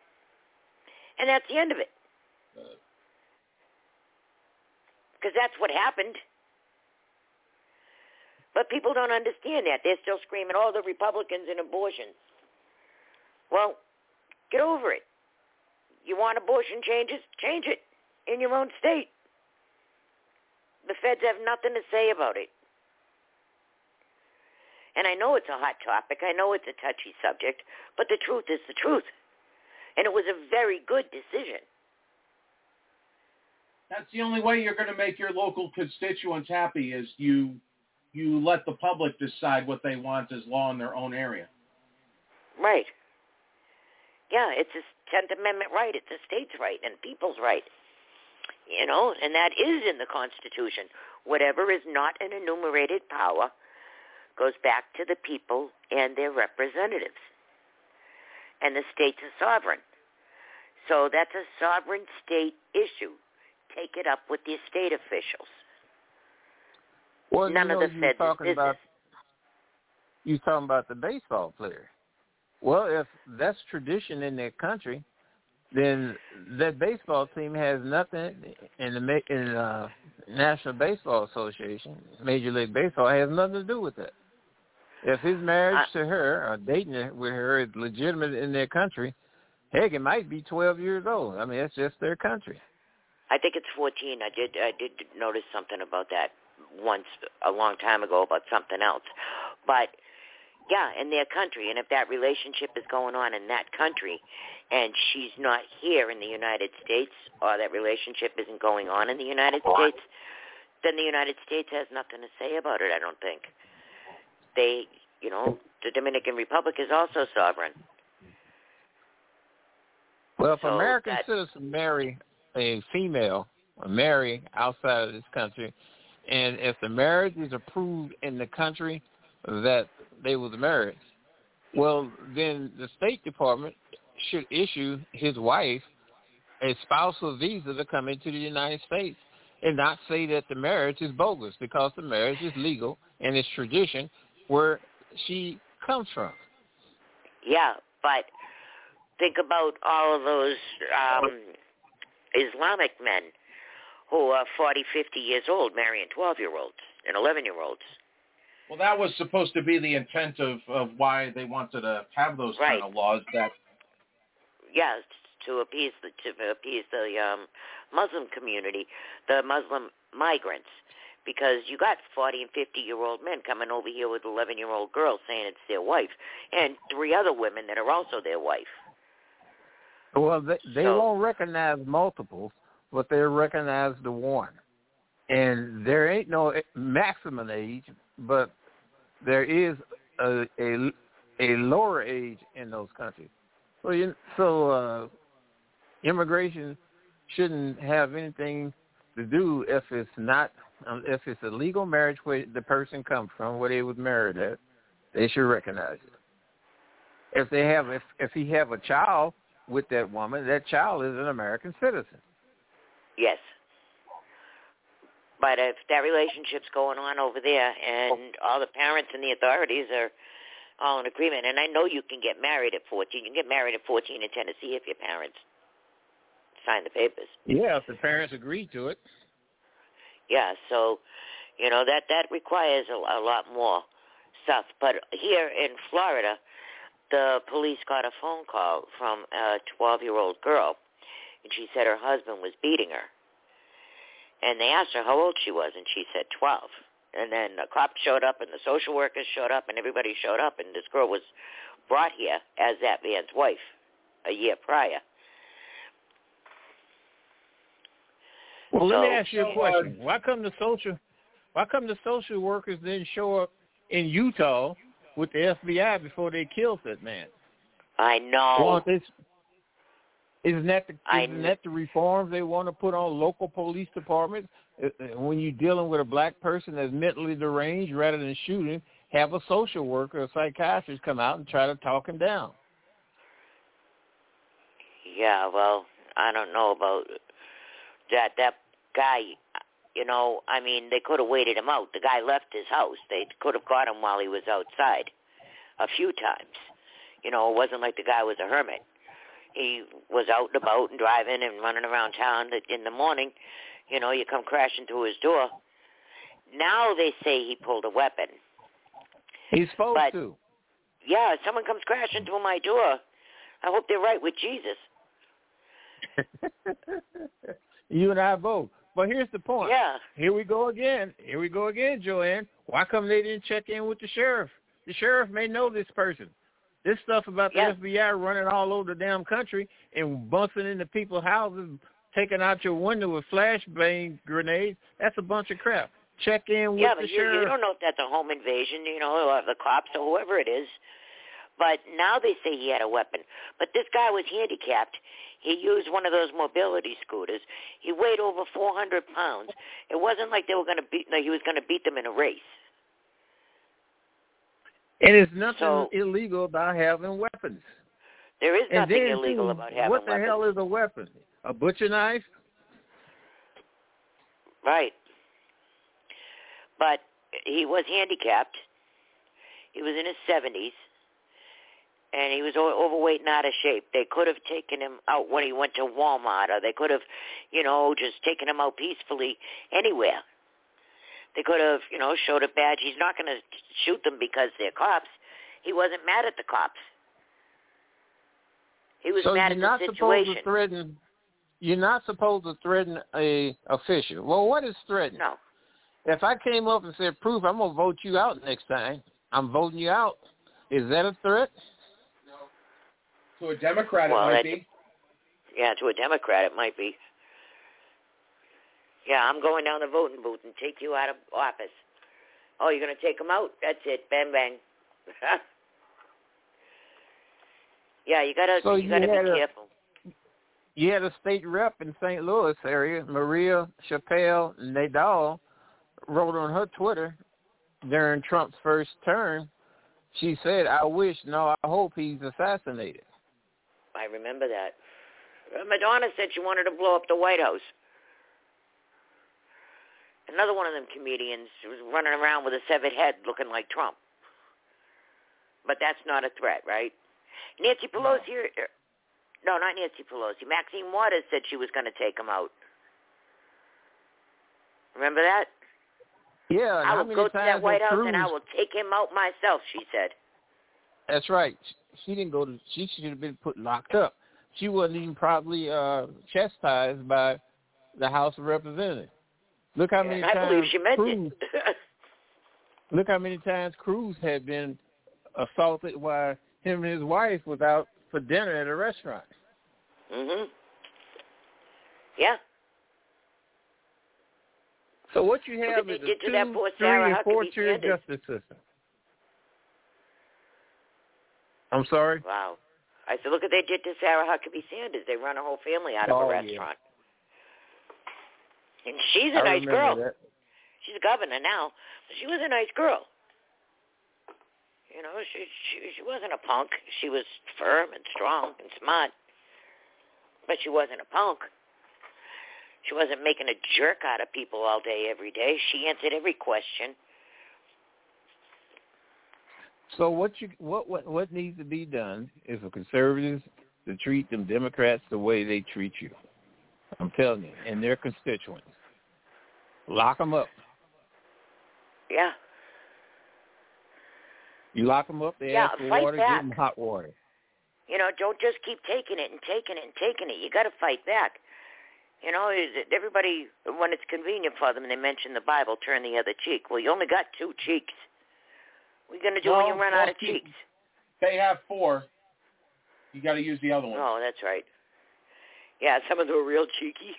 And that's the end of it. Because that's what happened. But people don't understand that. They're still screaming, oh, the Republicans and abortion. Well, get over it. You want abortion changes? Change it in your own state. The feds have nothing to say about it. And I know it's a hot topic. I know it's a touchy subject, but the truth is the truth. And it was a very good decision. That's the only way you're going to make your local constituents happy is you you let the public decide what they want as law in their own area. Right. Yeah, it's a tenth Amendment right. It's a state's right and people's right. You know, and that is in the Constitution. Whatever is not an enumerated power goes back to the people and their representatives. And the states are sovereign. So that's a sovereign state issue. Take it up with the state officials. Well, None you know, of the feds' talking business. about you talking about the baseball player. Well, if that's tradition in their country, then that baseball team has nothing in the in uh, National Baseball Association, Major League Baseball, has nothing to do with that. If his marriage to her or dating with her is legitimate in their country, heck, it might be twelve years old. I mean, it's just their country. I think it's fourteen. I did I did notice something about that once a long time ago about something else. But, yeah, in their country, and if that relationship is going on in that country and she's not here in the United States or that relationship isn't going on in the United States, then the United States has nothing to say about it, I don't think. They, you know, the Dominican Republic is also sovereign. Well, if so American that, citizens marry a female or marry outside of this country, and if the marriage is approved in the country that they was married, well, then the State Department should issue his wife a spousal visa to come into the United States and not say that the marriage is bogus, because the marriage is legal and it's tradition where she comes from. Yeah, but think about all of those um, Islamic men who are forty, fifty years old marrying twelve-year-olds and eleven-year-olds. Well, that was supposed to be the intent of, of why they wanted to have those right. kind of laws. That yes, to appease the to appease the um, Muslim community, the Muslim migrants, because you got forty and fifty-year-old men coming over here with eleven-year-old girls saying it's their wife, and three other women that are also their wife. Well, they, they so, won't recognize multiples, but they recognize the one. And there ain't no maximum age, but there is a a, a lower age in those countries. So, you, so uh, immigration shouldn't have anything to do if it's not um, if it's a legal marriage where the person comes from, where they was married at. They should recognize it. If they have if if he have a child with that woman, that child is an American citizen. Yes. But if that relationship's going on over there and all the parents and the authorities are all in agreement, and I know you can get married at fourteen. You can get married at fourteen in Tennessee if your parents sign the papers. Yeah, if the parents agree to it. Yeah, so, you know, that, that requires a, a lot more stuff. But here in Florida, the police got a phone call from a twelve-year-old girl, and she said her husband was beating her. And they asked her how old she was, and she said twelve. And then the cops showed up, and the social workers showed up, and everybody showed up, and this girl was brought here as that man's wife a year prior. Well, so, let me ask you a question. Why come the social why come the social workers didn't show up in Utah with the F B I before they killed that man? I know. Well, this, isn't that the isn't that the reforms they want to put on local police departments? When you're dealing with a black person that's mentally deranged, rather than shooting, have a social worker, a psychiatrist come out and try to talk him down. Yeah, well, I don't know about that. That guy, you know, I mean, they could have waited him out. The guy left his house. They could have got him while he was outside a few times. You know, it wasn't like the guy was a hermit. He was out and about and driving and running around town. In the morning, you know, you come crashing through his door. Now they say he pulled a weapon. He's supposed but, to. Yeah, someone comes crashing through my door. I hope they're right with Jesus. You and I both. But here's the point. Yeah. Here we go again. Here we go again, Joanne. Why come they didn't check in with the sheriff? The sheriff may know this person. This stuff about the yeah. F B I running all over the damn country and busting into people's houses, taking out your window with flashbang grenades, that's a bunch of crap. Check in with yeah, the but you, sheriff. you don't know if that's a home invasion, you know, or the cops or whoever it is. But now they say he had a weapon. But this guy was handicapped. He used one of those mobility scooters. He weighed over four hundred pounds. It wasn't like they were going to beat. No, he was going to beat them in a race. And there's nothing so, illegal about having weapons. There is and nothing then, illegal too, about having what the weapons. hell is a weapon? A butcher knife? Right. But he was handicapped. He was in his seventies, and he was o- overweight and out of shape. They could have taken him out when he went to Walmart, or they could have, you know, just taken him out peacefully anywhere. They could have, you know, showed a badge. He's not going to shoot them because they're cops. He wasn't mad at the cops. He was so mad you're at not the situation. Supposed to threaten, you're not supposed to threaten a official. Well, what is threatening? No. If I came up and said, "Proof, I'm going to vote you out next time," I'm voting you out. Is that a threat? To a Democrat, well, it might be. Yeah, to a Democrat, it might be. Yeah, I'm going down the voting booth and take you out of office. Oh, you're going to take him out? That's it. Bang, bang. yeah, you got to so you got to be a, careful. You had a state rep in Saint Louis area, Maria Chappelle Nadal, wrote on her Twitter during Trump's first term. She said, "I wish, no, I hope he's assassinated." I remember that. Madonna said she wanted to blow up the White House. Another one of them comedians was running around with a severed head looking like Trump. But that's not a threat, right? Nancy Pelosi, no, no not Nancy Pelosi. Maxine Waters said she was going to take him out. Remember that? Yeah. I will go to that White House and I will take him out myself, she said. That's right. She didn't go to, she should have been put locked up. She wasn't even probably uh, chastised by the House of Representatives. Look how many I times believe she meant Cruz, it. Look how many times Cruz had been assaulted while him and his wife was out for dinner at a restaurant. Mhm. Yeah. So what you have is a two, three, and four-tier justice system. I'm sorry? Wow. I said, look what they did to Sarah Huckabee Sanders. They run her whole family out of oh, a restaurant. Yeah. And she's a I nice girl. That. She's a governor now, but she was a nice girl. You know, she, she she wasn't a punk. She was firm and strong and smart, but she wasn't a punk. She wasn't making a jerk out of people all day, every day. She answered every question. So what you what what what needs to be done is for conservatives to treat them Democrats the way they treat you. I'm telling you, and their constituents. Lock them up. Yeah. You lock them up, they yeah, ask for fight water, back. give them hot water. You know, don't just keep taking it and taking it and taking it. You got to fight back. You know, everybody, when it's convenient for them, they mention the Bible, turn the other cheek. Well, you only got two cheeks. What are you going to do no, when you run out of keep, cheeks? They have four. You got to use the other one. Oh, that's right. Yeah, some of them are real cheeky.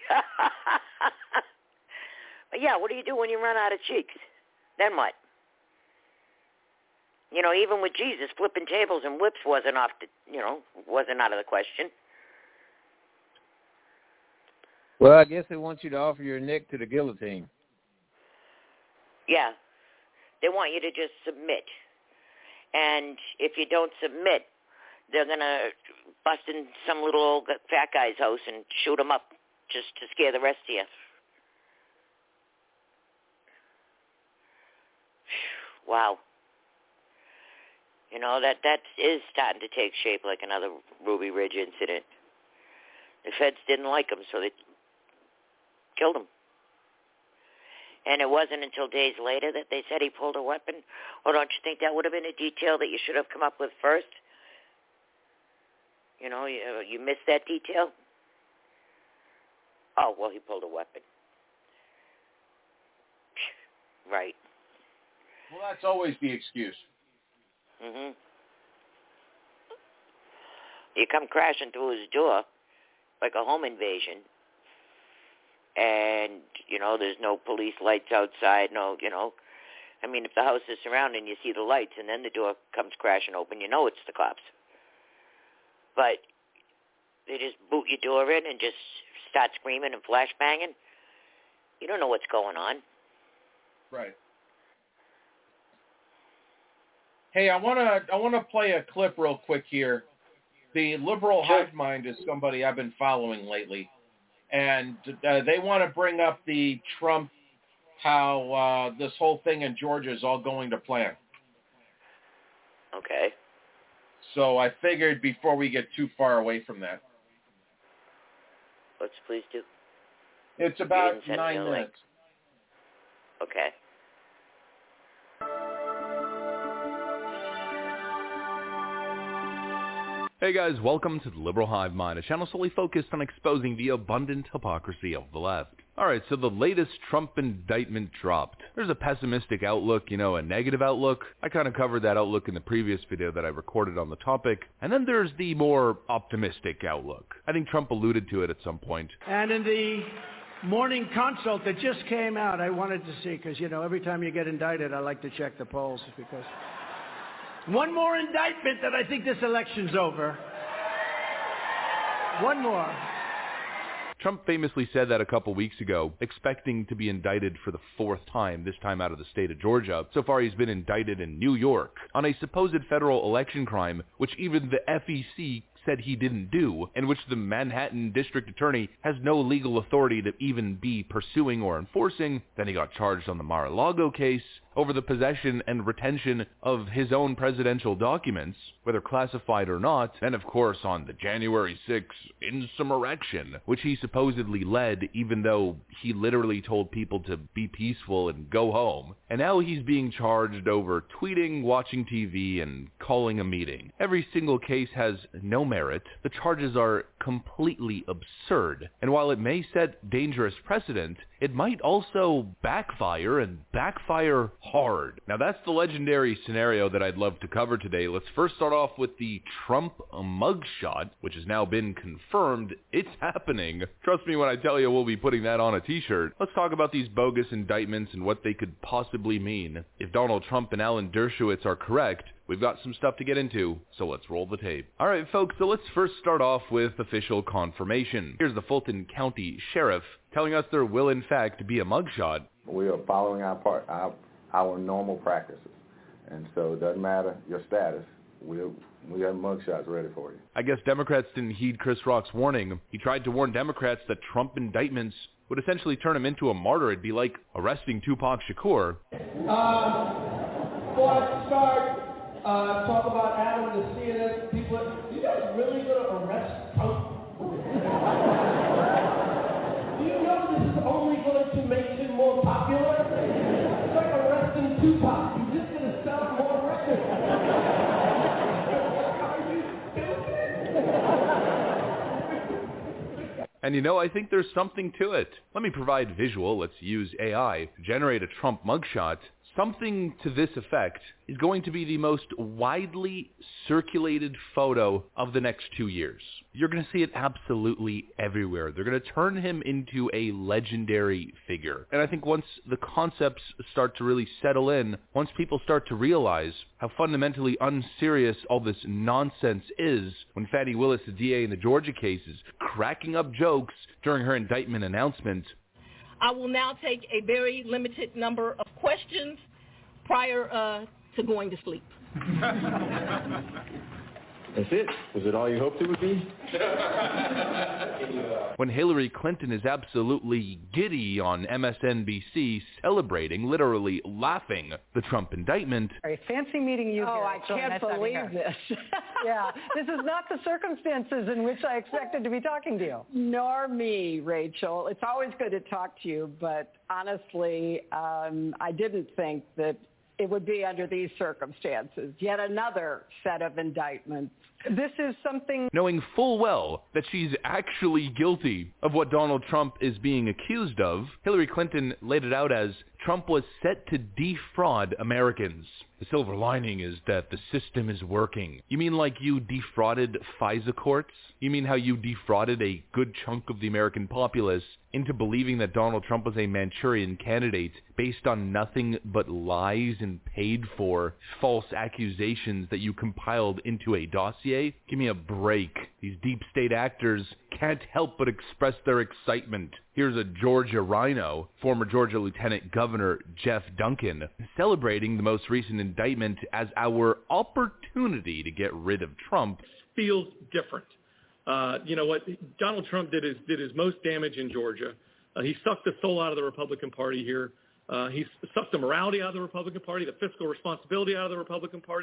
But yeah, what do you do when you run out of cheeks? Then what? You know, even with Jesus, flipping tables and whips wasn't off the, you know, wasn't out of the question. Well, I guess they want you to offer your neck to the guillotine. Yeah. They want you to just submit. And if you don't submit, they're going to bust in some little old fat guy's house and shoot him up just to scare the rest of you. Wow. You know, that, that is starting to take shape like another Ruby Ridge incident. The feds didn't like him, so they killed him. And it wasn't until days later that they said he pulled a weapon? Or don't you think that would have been a detail that you should have come up with first? You know, you, you missed that detail? Oh, well, he pulled a weapon. Right. Well, that's always the excuse. Mhm. You come crashing through his door like a home invasion, and, you know, there's no police lights outside, no, you know. I mean, if the house is surrounded and you see the lights and then the door comes crashing open, you know it's the cops. But they just boot your door in and just start screaming and flashbanging. You don't know what's going on. Right. Hey, I want to I want to play a clip real quick here. The liberal sure. hive mind is somebody I've been following lately, and uh, they want to bring up the Trump, how uh, this whole thing in Georgia is all going to plan. Okay. So I figured before we get too far away from that. Let's please do. It's about nine minutes. Okay. Hey guys, welcome to the Liberal Hive Mind, a channel solely focused on exposing the abundant hypocrisy of the left. Alright, so the latest Trump indictment dropped. There's a pessimistic outlook, you know, a negative outlook. I kind of covered that outlook in the previous video that I recorded on the topic. And then there's the more optimistic outlook. I think Trump alluded to it at some point. And in the morning consult that just came out, I wanted to see, because, you know, every time you get indicted, I like to check the polls, because one more indictment that I think this election's over. One more. Trump famously said that a couple weeks ago, expecting to be indicted for the fourth time, this time out of the state of Georgia. So far he's been indicted in New York on a supposed federal election crime, which even the F E C said he didn't do, and which the Manhattan District Attorney has no legal authority to even be pursuing or enforcing. Then he got charged on the Mar-a-Lago case over the possession and retention of his own presidential documents, whether classified or not, and of course on the January sixth insurrection, which he supposedly led even though he literally told people to be peaceful and go home. And now he's being charged over tweeting, watching T V, and calling a meeting. Every single case has no merit. The charges are completely absurd, and while it may set dangerous precedent, it might also backfire, and backfire hard. Now that's the legendary scenario that I'd love to cover today. Let's first start off with the Trump mugshot, which has now been confirmed. It's happening. Trust me when I tell you we'll be putting that on a t-shirt. Let's talk about these bogus indictments and what they could possibly mean. If Donald Trump and Alan Dershowitz are correct, we've got some stuff to get into, so let's roll the tape. Alright folks, so let's first start off with official confirmation. Here's the Fulton County Sheriff telling us there will in fact be a mugshot. We are following our part, our, our normal practices, and so it doesn't matter your status. We we have mugshots ready for you. I guess Democrats didn't heed Chris Rock's warning. He tried to warn Democrats that Trump indictments would essentially turn him into a martyr. It'd be like arresting Tupac Shakur. Uh, before I start, uh, talk about Adam and the C N N people. Are you guys really going to arrest Trump? Do you know this is only going to make him more popular? It's like arresting Tupac. You're just going to sell more records. Are you stupid? And you know, I think there's something to it. Let me provide visual. Let's use A I to generate a Trump mugshot. Something to this effect is going to be the most widely circulated photo of the next two years. You're going to see it absolutely everywhere. They're going to turn him into a legendary figure. And I think once the concepts start to really settle in, once people start to realize how fundamentally unserious all this nonsense is, when Fani Willis, the D A in the Georgia case, is cracking up jokes during her indictment announcement. I will now take a very limited number of questions prior uh, to going to sleep. That's it? Was it all you hoped it would be? When Hillary Clinton is absolutely giddy on M S N B C, celebrating, literally laughing, the Trump indictment. Very fancy meeting you Oh, here. I It's so can't nice having believe you. this. Yeah, this is not the circumstances in which I expected to be talking to you. Nor me, Rachel. It's always good to talk to you, but honestly, um, I didn't think that it would be under these circumstances. Yet another set of indictments. This is something... Knowing full well that she's actually guilty of what Donald Trump is being accused of, Hillary Clinton laid it out as Trump was set to defraud Americans. The silver lining is that the system is working. You mean like you defrauded FISA courts? You mean how you defrauded a good chunk of the American populace into believing that Donald Trump was a Manchurian candidate based on nothing but lies and paid for false accusations that you compiled into a dossier? Give me a break. These deep state actors can't help but express their excitement. Here's a Georgia rhino, former Georgia Lieutenant Governor Jeff Duncan, celebrating the most recent indictment as our opportunity to get rid of Trump. Feels different. Uh, you know what? Donald Trump did his did his most damage in Georgia. Uh, he sucked the soul out of the Republican Party here. Uh, he sucked the morality out of the Republican Party, the fiscal responsibility out of the Republican Party.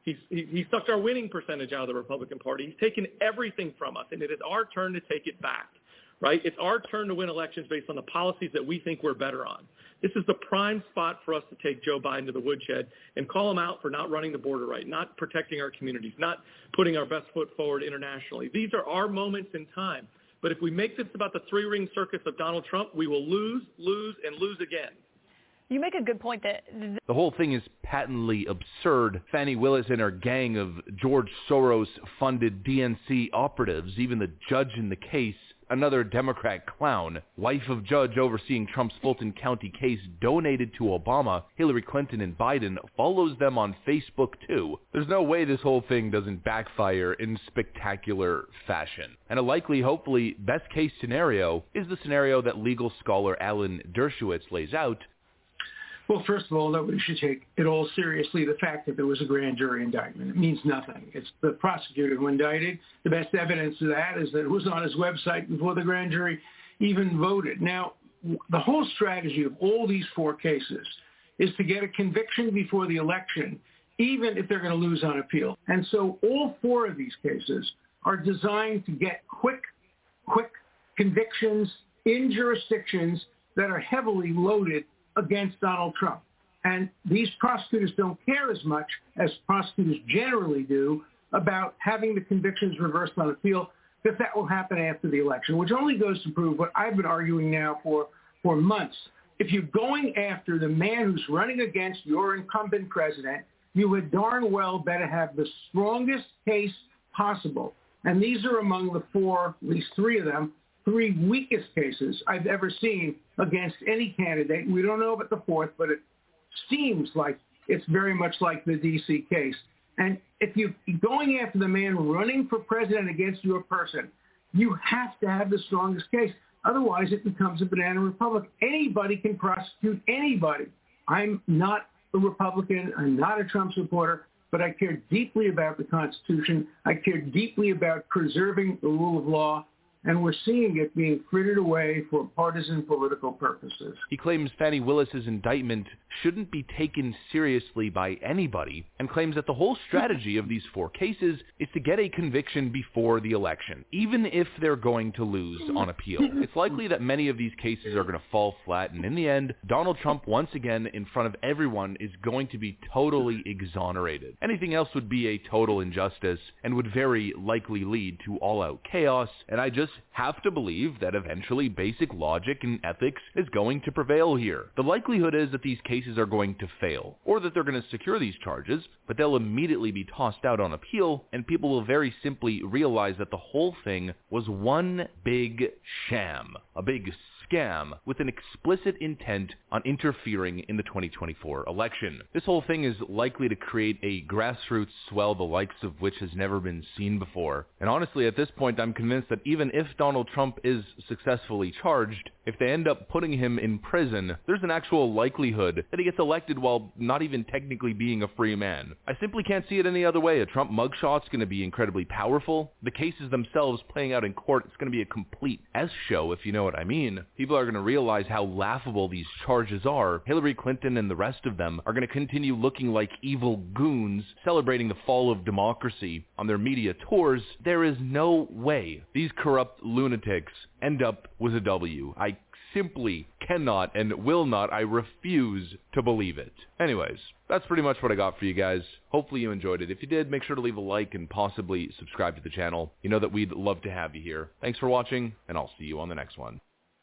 He's he, he sucked our winning percentage out of the Republican Party. He's taken everything from us, and it is our turn to take it back, right? It's our turn to win elections based on the policies that we think we're better on. This is the prime spot for us to take Joe Biden to the woodshed and call him out for not running the border right, not protecting our communities, not putting our best foot forward internationally. These are our moments in time. But if we make this about the three-ring circus of Donald Trump, we will lose, lose, and lose again. You make a good point that the whole thing is patently absurd. Fani Willis and her gang of George Soros-funded D N C operatives, even the judge in the case, another Democrat clown, wife of judge overseeing Trump's Fulton County case, donated to Obama, Hillary Clinton and Biden, follows them on Facebook too. There's no way this whole thing doesn't backfire in spectacular fashion. And a likely, hopefully, best case scenario is the scenario that legal scholar Alan Dershowitz lays out. Well, first of all, nobody should take it all seriously, the fact that there was a grand jury indictment. It means nothing. It's the prosecutor who indicted. The best evidence of that is that it was on his website before the grand jury even voted. Now, the whole strategy of all these four cases is to get a conviction before the election, even if they're going to lose on appeal. And so all four of these cases are designed to get quick, quick convictions in jurisdictions that are heavily loaded against Donald Trump. And these prosecutors don't care as much as prosecutors generally do about having the convictions reversed on appeal, because that will happen after the election, which only goes to prove what I've been arguing now for, for months. If you're going after the man who's running against your incumbent president, you would darn well better have the strongest case possible. And these are among the four, at least three of them, three weakest cases I've ever seen against any candidate. We don't know about the fourth, but it seems like it's very much like the D C case. And if you're going after the man running for president against your person, you have to have the strongest case. Otherwise, it becomes a banana republic. Anybody can prosecute anybody. I'm not a Republican. I'm not a Trump supporter, but I care deeply about the Constitution. I care deeply about preserving the rule of law. And we're seeing it being frittered away for partisan political purposes. He claims Fani Willis's indictment shouldn't be taken seriously by anybody, and claims that the whole strategy of these four cases is to get a conviction before the election, even if they're going to lose on appeal. It's likely that many of these cases are going to fall flat, and in the end, Donald Trump, once again, in front of everyone, is going to be totally exonerated. Anything else would be a total injustice, and would very likely lead to all-out chaos, and I just have to believe that eventually basic logic and ethics is going to prevail here. The likelihood is that these cases are going to fail, or that they're going to secure these charges, but they'll immediately be tossed out on appeal, and people will very simply realize that the whole thing was one big sham, a big scam with an explicit intent on interfering in the twenty twenty-four election. This whole thing is likely to create a grassroots swell the likes of which has never been seen before. And honestly, at this point, I'm convinced that even if Donald Trump is successfully charged, if they end up putting him in prison, there's an actual likelihood that he gets elected while not even technically being a free man. I simply can't see it any other way. A Trump mugshot's going to be incredibly powerful. The cases themselves playing out in court, it's going to be a complete S-show, if you know what I mean. People are going to realize how laughable these charges are. Hillary Clinton and the rest of them are going to continue looking like evil goons celebrating the fall of democracy on their media tours. There is no way these corrupt lunatics end up with a W. I simply cannot and will not. I refuse to believe it. Anyways, that's pretty much what I got for you guys. Hopefully you enjoyed it. If you did, make sure to leave a like and possibly subscribe to the channel. You know that we'd love to have you here. Thanks for watching, and I'll see you on the next one.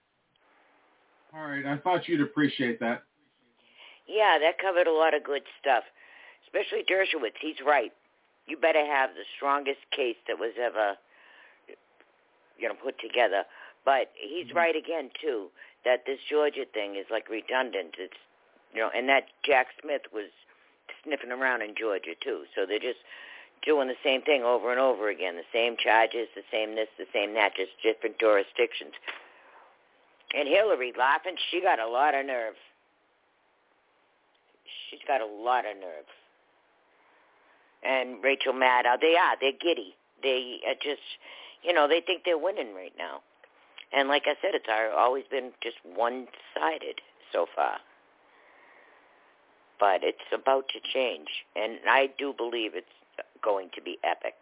All right, I thought you'd appreciate that. Yeah, that covered a lot of good stuff, especially Dershowitz. He's right. You better have the strongest case that was ever, you know, put together. But he's mm-hmm. right again, too, that this Georgia thing is, like, redundant. It's, you know, and that Jack Smith was sniffing around in Georgia, too. So they're just doing the same thing over and over again, the same charges, the same this, the same that, just different jurisdictions. And Hillary laughing, she got a lot of nerve. She's got a lot of nerve. And Rachel Maddow, they are, they're giddy. They are just, you know, they think they're winning right now. And like I said, it's always been just one-sided so far. but it's about to change, and I do believe it's going to be epic.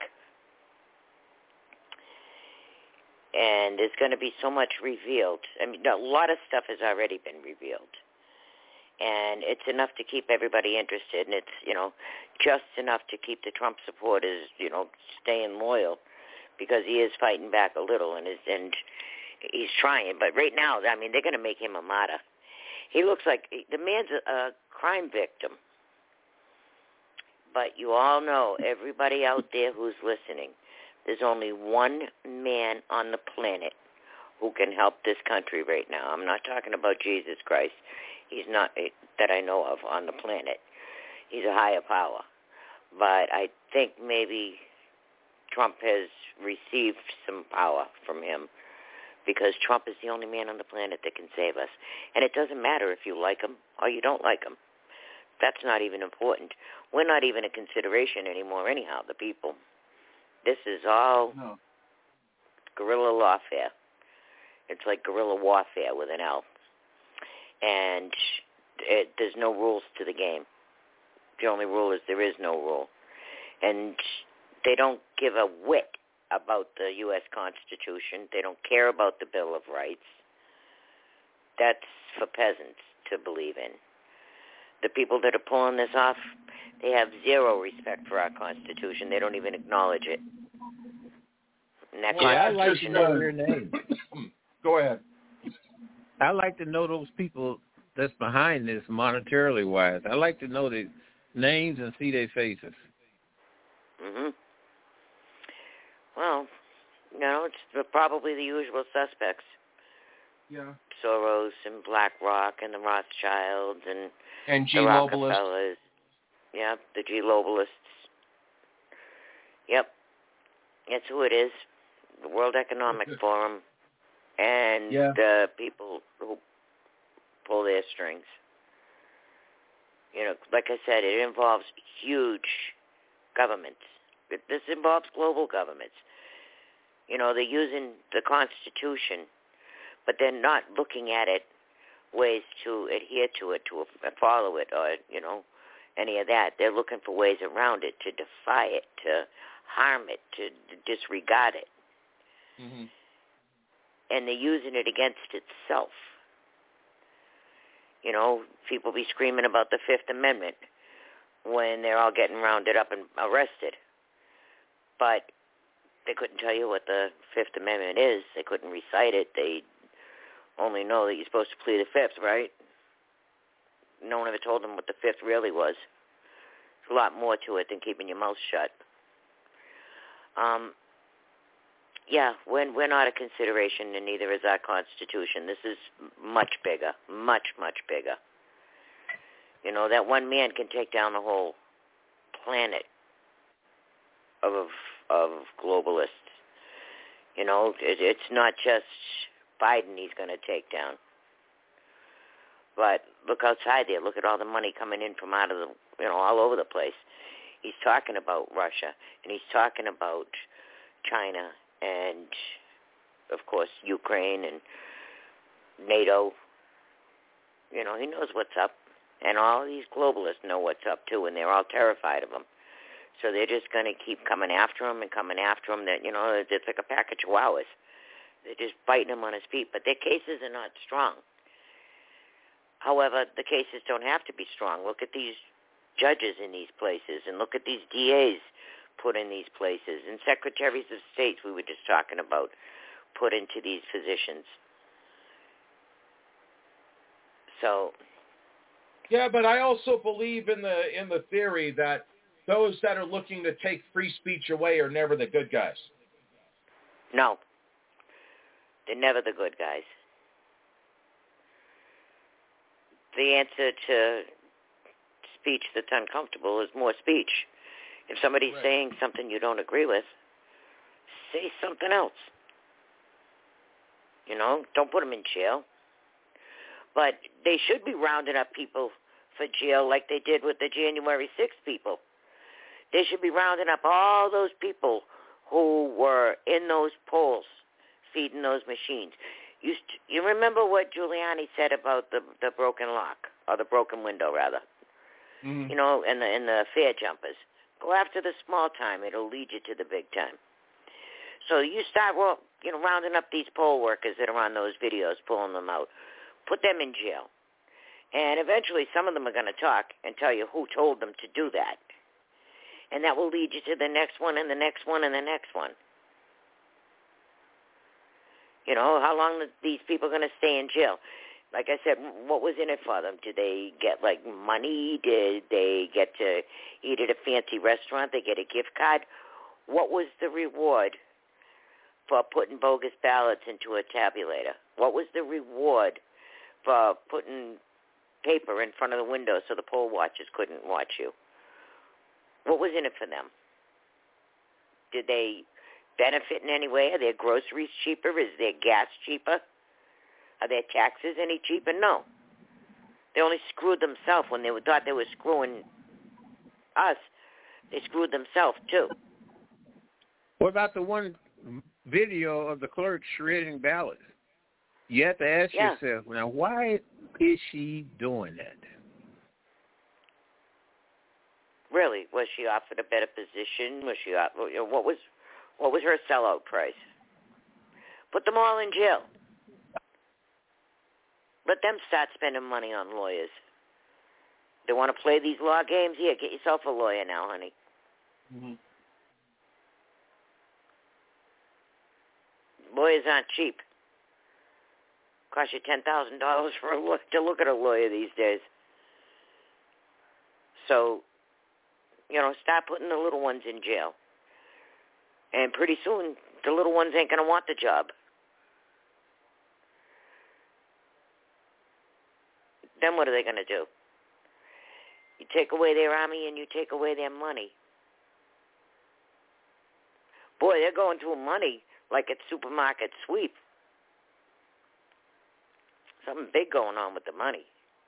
And there's going to be so much revealed. I mean, a lot of stuff has already been revealed. And it's enough to keep everybody interested, and it's, you know, just enough to keep the Trump supporters, you know, staying loyal, because he is fighting back a little, and is, and he's trying. But right now, I mean, they're going to make him a martyr. He looks like the man's a, a crime victim. But you all know, everybody out there who's listening, there's only one man on the planet who can help this country right now. I'm not talking about Jesus Christ. He's not, that I know of, on the planet. He's a higher power. But I think maybe Trump has received some power from him, because Trump is the only man on the planet that can save us. And it doesn't matter if you like him or you don't like him. That's not even important. We're not even a consideration anymore anyhow, the people. This is all no. guerrilla warfare. It's like guerrilla warfare with an L. And it, there's no rules to the game. The only rule is there is no rule. And they don't give a whit about the U S Constitution. They don't care about the Bill of Rights. That's for peasants to believe in. The people that are pulling this off, they have zero respect for our Constitution. They don't even acknowledge it. And that's yeah, why I like to know their names. Go ahead. I like to know those people that's behind this monetarily wise. I like to know their names and see their faces. Mhm. Well, you know, it's probably the usual suspects. Yeah. Soros and BlackRock and the Rothschilds and and G the Globalists. Rockefellers. Yep, the G Globalists. Yep, that's who it is. The World Economic Forum and yeah. the people who pull their strings. You know, like I said, it involves huge governments. This involves global governments. You know, they're using the Constitution, but they're not looking at it ways to adhere to it, to follow it, or, you know, any of that. They're looking for ways around it, to defy it, to harm it, to disregard it. Mm-hmm. And they're using it against itself. You know, people be screaming about the Fifth Amendment when they're all getting rounded up and arrested. But they couldn't tell you what the Fifth Amendment is. They couldn't recite it. They only know that you're supposed to plead the Fifth, right? No one ever told them what the Fifth really was. There's a lot more to it than keeping your mouth shut. Um, yeah, we're, we're not a consideration, and neither is our Constitution. This is much bigger, much, much bigger. You know, that one man can take down the whole planet of of globalists. You know, it, it's not just Biden he's going to take down. But look outside there. Look at all the money coming in from out of the, you know, all over the place. He's talking about Russia, and he's talking about China, and, of course, Ukraine and NATO. You know, he knows what's up. And all these globalists know what's up, too, and they're all terrified of him. So they're just going to keep coming after him and coming after him. That, you know, it's like a pack of chihuahuas. They're just biting him on his feet. But their cases are not strong. However, the cases don't have to be strong. Look at these judges in these places, and look at these D As put in these places, and secretaries of state we were just talking about put into these positions. So... Yeah, but I also believe in the in the theory that those that are looking to take free speech away are never the good guys. No. They're never the good guys. The answer to speech that's uncomfortable is more speech. If somebody's right. saying something you don't agree with, say something else. You know, don't put them in jail. But they should be rounding up people for jail like they did with the January sixth people. They should be rounding up all those people who were in those polls feeding those machines. You, st- you remember what Giuliani said about the, the broken lock, or the broken window, rather? you know, and the and the fare jumpers. Go after the small time; it'll lead you to the big time. So you start, well, you know, rounding up these poll workers that are on those videos, pulling them out, put them in jail, and eventually some of them are going to talk and tell you who told them to do that, and that will lead you to the next one and the next one and the next one. You know, how long are these people going to stay in jail? Like I said, what was in it for them? Did they get, like, money? Did they get to eat at a fancy restaurant? They get a gift card? What was the reward for putting bogus ballots into a tabulator? What was the reward for putting paper in front of the window so the poll watchers couldn't watch you? What was in it for them? Did they benefit in any way? Are their groceries cheaper? Is their gas cheaper? Are their taxes any cheaper? No. They only screwed themselves when they thought they were screwing us. They screwed themselves, too. What about the one video of the clerk shredding ballots? You have to ask yeah. yourself, now, why is she doing that? Really? Was she offered a better position? Was she? What was, what was her sellout price? Put them all in jail. Let them start spending money on lawyers. They want to play these law games? Yeah, get yourself a lawyer now, honey. Mm-hmm. Lawyers aren't cheap. Cost you ten thousand dollars for a look to look at a lawyer these days. So, you know, stop putting the little ones in jail. And pretty soon, the little ones ain't going to want the job. Then what are they going to do? You take away their army and you take away their money. Boy, they're going through money like it's supermarket sweep. Something big going on with the money.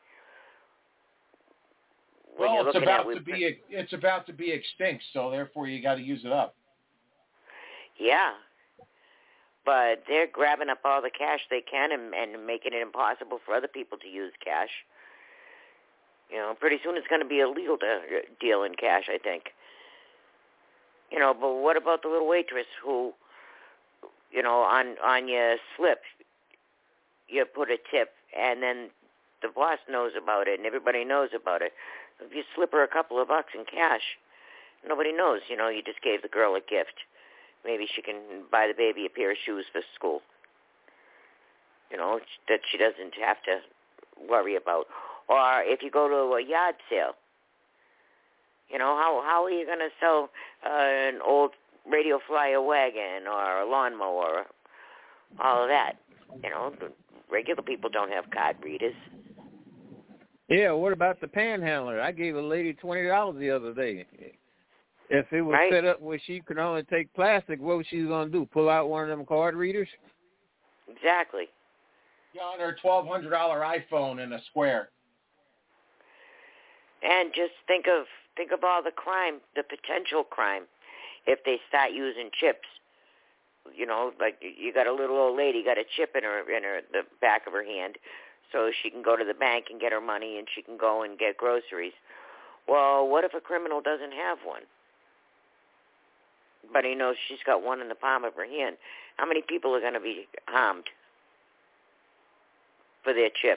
When well, it's about at, to be it's about to be extinct, so therefore you got to use it up. Yeah, but they're grabbing up all the cash they can and, and making it impossible for other people to use cash. You know, pretty soon it's going to be illegal to deal in cash, I think. You know, but what about the little waitress who, you know, on on your slip, you put a tip, and then the boss knows about it, and everybody knows about it. If you slip her a couple of bucks in cash, nobody knows. You know, you just gave the girl a gift. Maybe she can buy the baby a pair of shoes for school. You know, that she doesn't have to worry about. Or if you go to a yard sale, you know, how how are you going to sell uh, an old Radio Flyer wagon or a lawnmower or all of that? You know, regular people don't have card readers. Yeah, what about the panhandler? I gave a lady twenty dollars the other day. If it was right. set up where she could only take plastic, what was she going to do? Pull out one of them card readers? Exactly. Yeah, on her twelve hundred dollars iPhone in a square. And just think of think of all the crime, the potential crime, if they start using chips. You know, like you got a little old lady got a chip in her in her the back of her hand, so she can go to the bank and get her money, and she can go and get groceries. Well, what if a criminal doesn't have one? But he knows she's got one in the palm of her hand. How many people are going to be harmed for their chip?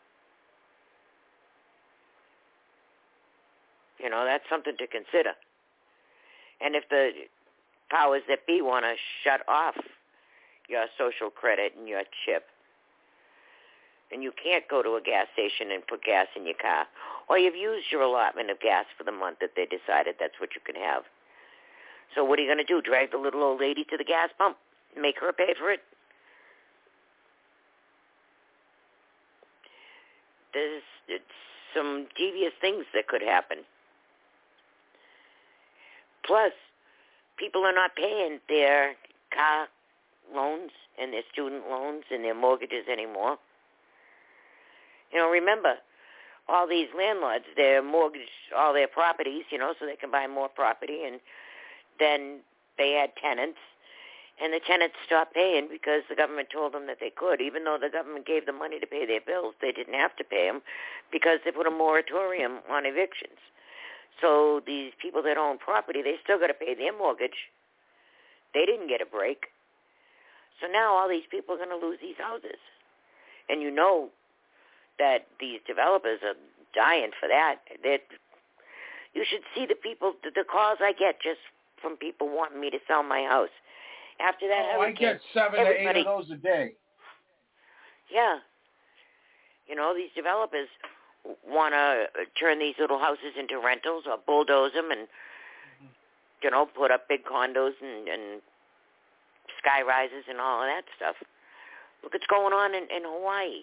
You know, that's something to consider. And if the powers that be want to shut off your social credit and your chip, and you can't go to a gas station and put gas in your car, or you've used your allotment of gas for the month that they decided that's what you can have. So what are you going to do, drag the little old lady to the gas pump, make her pay for it? There's it's some devious things that could happen. Plus, people are not paying their car loans and their student loans and their mortgages anymore. You know, remember, all these landlords, they mortgage all their properties, you know, so they can buy more property, and then they had tenants, And the tenants stopped paying because the government told them that they could. Even though the government gave them money to pay their bills, they didn't have to pay them because they put a moratorium on evictions. So these people that own property, they still got to pay their mortgage. They didn't get a break. So now all these people are going to lose these houses. And you know that these developers are dying for that. That you should see the people, the calls I get just from people wanting me to sell my house. After that, oh, I get seven to eight of those a day. Yeah. You know, these developers want to turn these little houses into rentals or bulldoze them and, mm-hmm. you know, put up big condos and, and sky rises and all of that stuff. Look what's going on in, in Hawaii.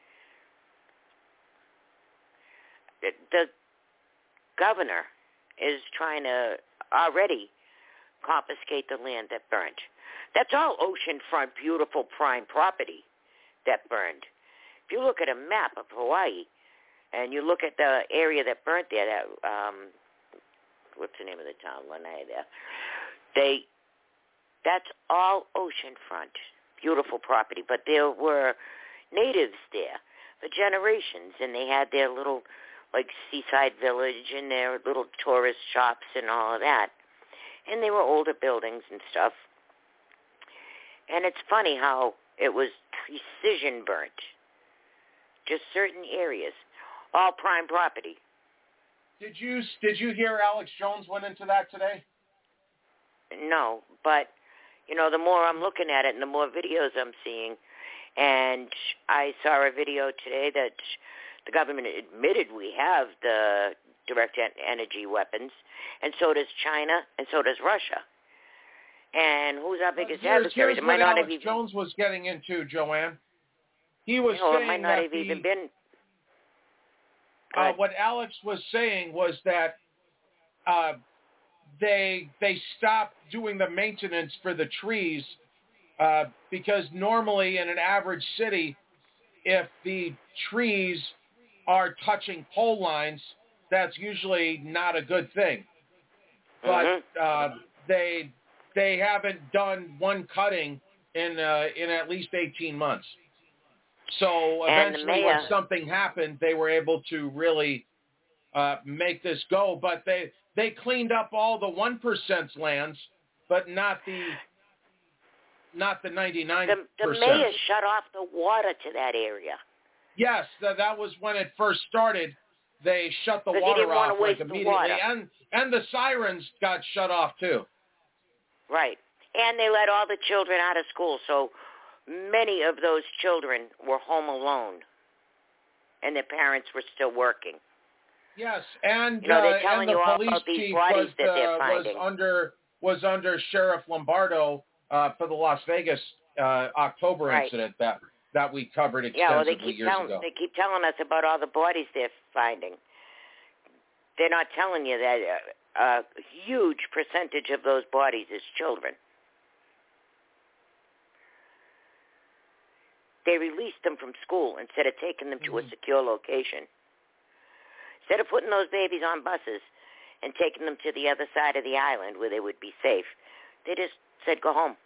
The, the governor is trying to already confiscate the land that burned. That's all oceanfront, beautiful prime property that burned. If you look at a map of Hawaii and you look at the area that burnt there, that um, what's the name of the town? Lanai there. They, that's all oceanfront, beautiful property. But there were natives there for generations, and they had their little, like, seaside village and their little tourist shops and all of that. And they were older buildings and stuff. And it's funny how it was precision burnt. Just certain areas. All prime property. Did you did you hear Alex Jones went into that today? No, but, you know, the more I'm looking at it and the more videos I'm seeing, and I saw a video today that the government admitted we have the direct energy weapons, and so does China, and so does Russia. And who's our biggest well, here's, adversary? Here's what Alex even, Jones was getting into, Joanne. He was you know, saying it might not that have the, even been. Uh, what Alex was saying was that uh, they they stopped doing the maintenance for the trees uh, because normally in an average city, if the trees are touching pole lines, that's usually not a good thing. But mm-hmm. uh, they they haven't done one cutting in uh, in at least eighteen months. So eventually, mayor, when something happened, they were able to really uh, make this go. But they they cleaned up all the one percent lands, but not the not the ninety-nine percent. The, the mayor shut off the water to that area. Yes, that that was when it first started. They shut the water off like immediately, and and the sirens got shut off too. Right, and they let all the children out of school, so many of those children were home alone, and their parents were still working. Yes, and you know, they're uh, telling and the you all police about these chief bodies was, that they're uh, finding. was under was under Sheriff Lombardo uh, for the Las Vegas uh, October right. incident that that we covered extensively yeah, well, they keep years telling, ago. They keep telling us about all the bodies they're finding. They're not telling you that a, a huge percentage of those bodies is children. They released them from school instead of taking them to mm-hmm. a secure location. Instead of putting those babies on buses and taking them to the other side of the island where they would be safe, they just said, go home.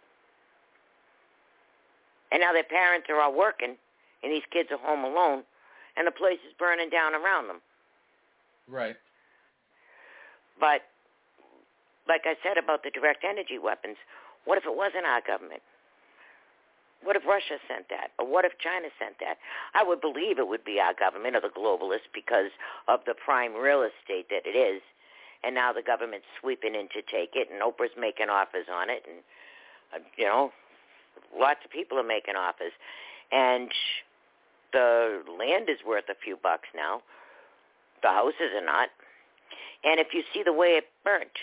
And now their parents are all working, and these kids are home alone, and the place is burning down around them. Right. But like I said about the direct energy weapons, what if it wasn't our government? What if Russia sent that? Or what if China sent that? I would believe it would be our government or the globalists because of the prime real estate that it is. And now the government's sweeping in to take it, and Oprah's making offers on it. And, uh, you know, lots of people are making offers. And the land is worth a few bucks now. The houses are not. And if you see the way it burnt,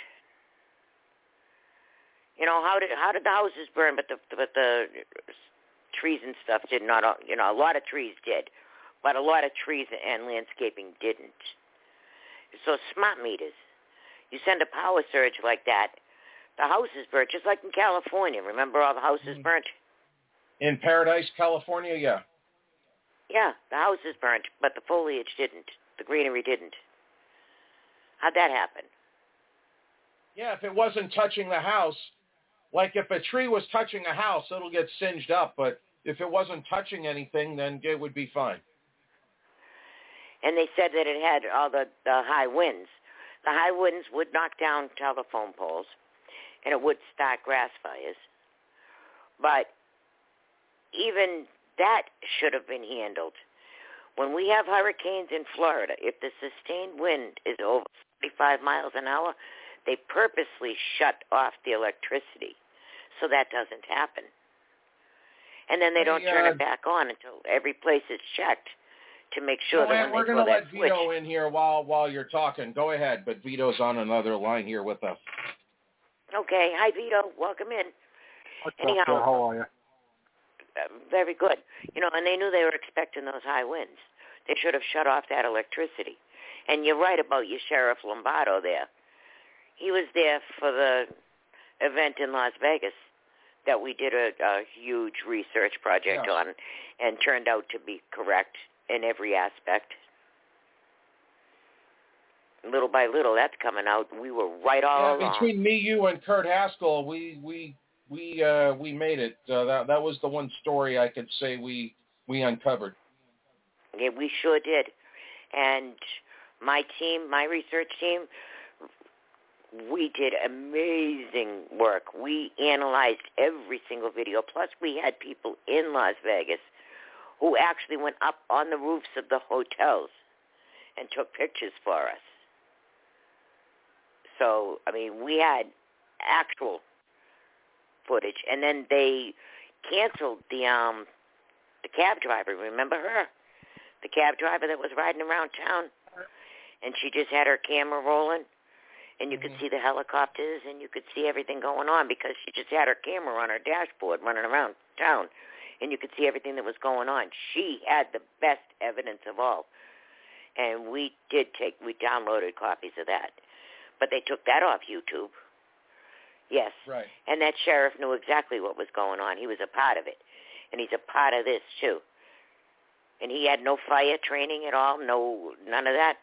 you know, how did how did the houses burn, but the but the trees and stuff did not, you know, a lot of trees did, but a lot of trees and landscaping didn't. So smart meters, you send a power surge like that, the houses burnt, just like in California. Remember all the houses mm-hmm. burnt? In Paradise, California, yeah. Yeah, the houses burnt, but the foliage didn't. The greenery didn't. How'd that happen? Yeah, if it wasn't touching the house, like if a tree was touching a house, it'll get singed up, but if it wasn't touching anything, then it would be fine. And they said that it had all the, the high winds. The high winds would knock down telephone poles, and it would start grass fires. But even that should have been handled. When we have hurricanes in Florida, if the sustained wind is over forty-five miles an hour, they purposely shut off the electricity so that doesn't happen. And then they don't hey, uh, turn it back on until every place is checked to make sure no, that when we're they going to throw let that switch. Vito in here while while you're talking. Go ahead, but Vito's on another line here with us. Okay. Hi, Vito. Welcome in. What's Anyhow, up, sir? How are you? Uh, very good. You know, and they knew they were expecting those high winds. They should have shut off that electricity. And you're right about your Sheriff Lombardo there. He was there for the event in Las Vegas that we did a, a huge research project yeah. on and turned out to be correct in every aspect. Little by little, that's coming out. We were right all yeah, along. Between me, you, and Kurt Haskell, we we we uh, we made it. Uh, that that was the one story I could say we we uncovered. Yeah, we sure did. And my team, my research team, we did amazing work. We analyzed every single video. Plus, we had people in Las Vegas who actually went up on the roofs of the hotels and took pictures for us. So, I mean, we had actual footage. And then they canceled the um the cab driver. Remember her? The cab driver that was riding around town. And she just had her camera rolling. And you mm-hmm. could see the helicopters and you could see everything going on because she just had her camera on her dashboard running around town. And you could see everything that was going on. She had the best evidence of all. And we did take, we downloaded copies of that. But they took that off YouTube. Yes. Right. And that sheriff knew exactly what was going on. He was a part of it. And he's a part of this, too. And he had no fire training at all, no, none of that.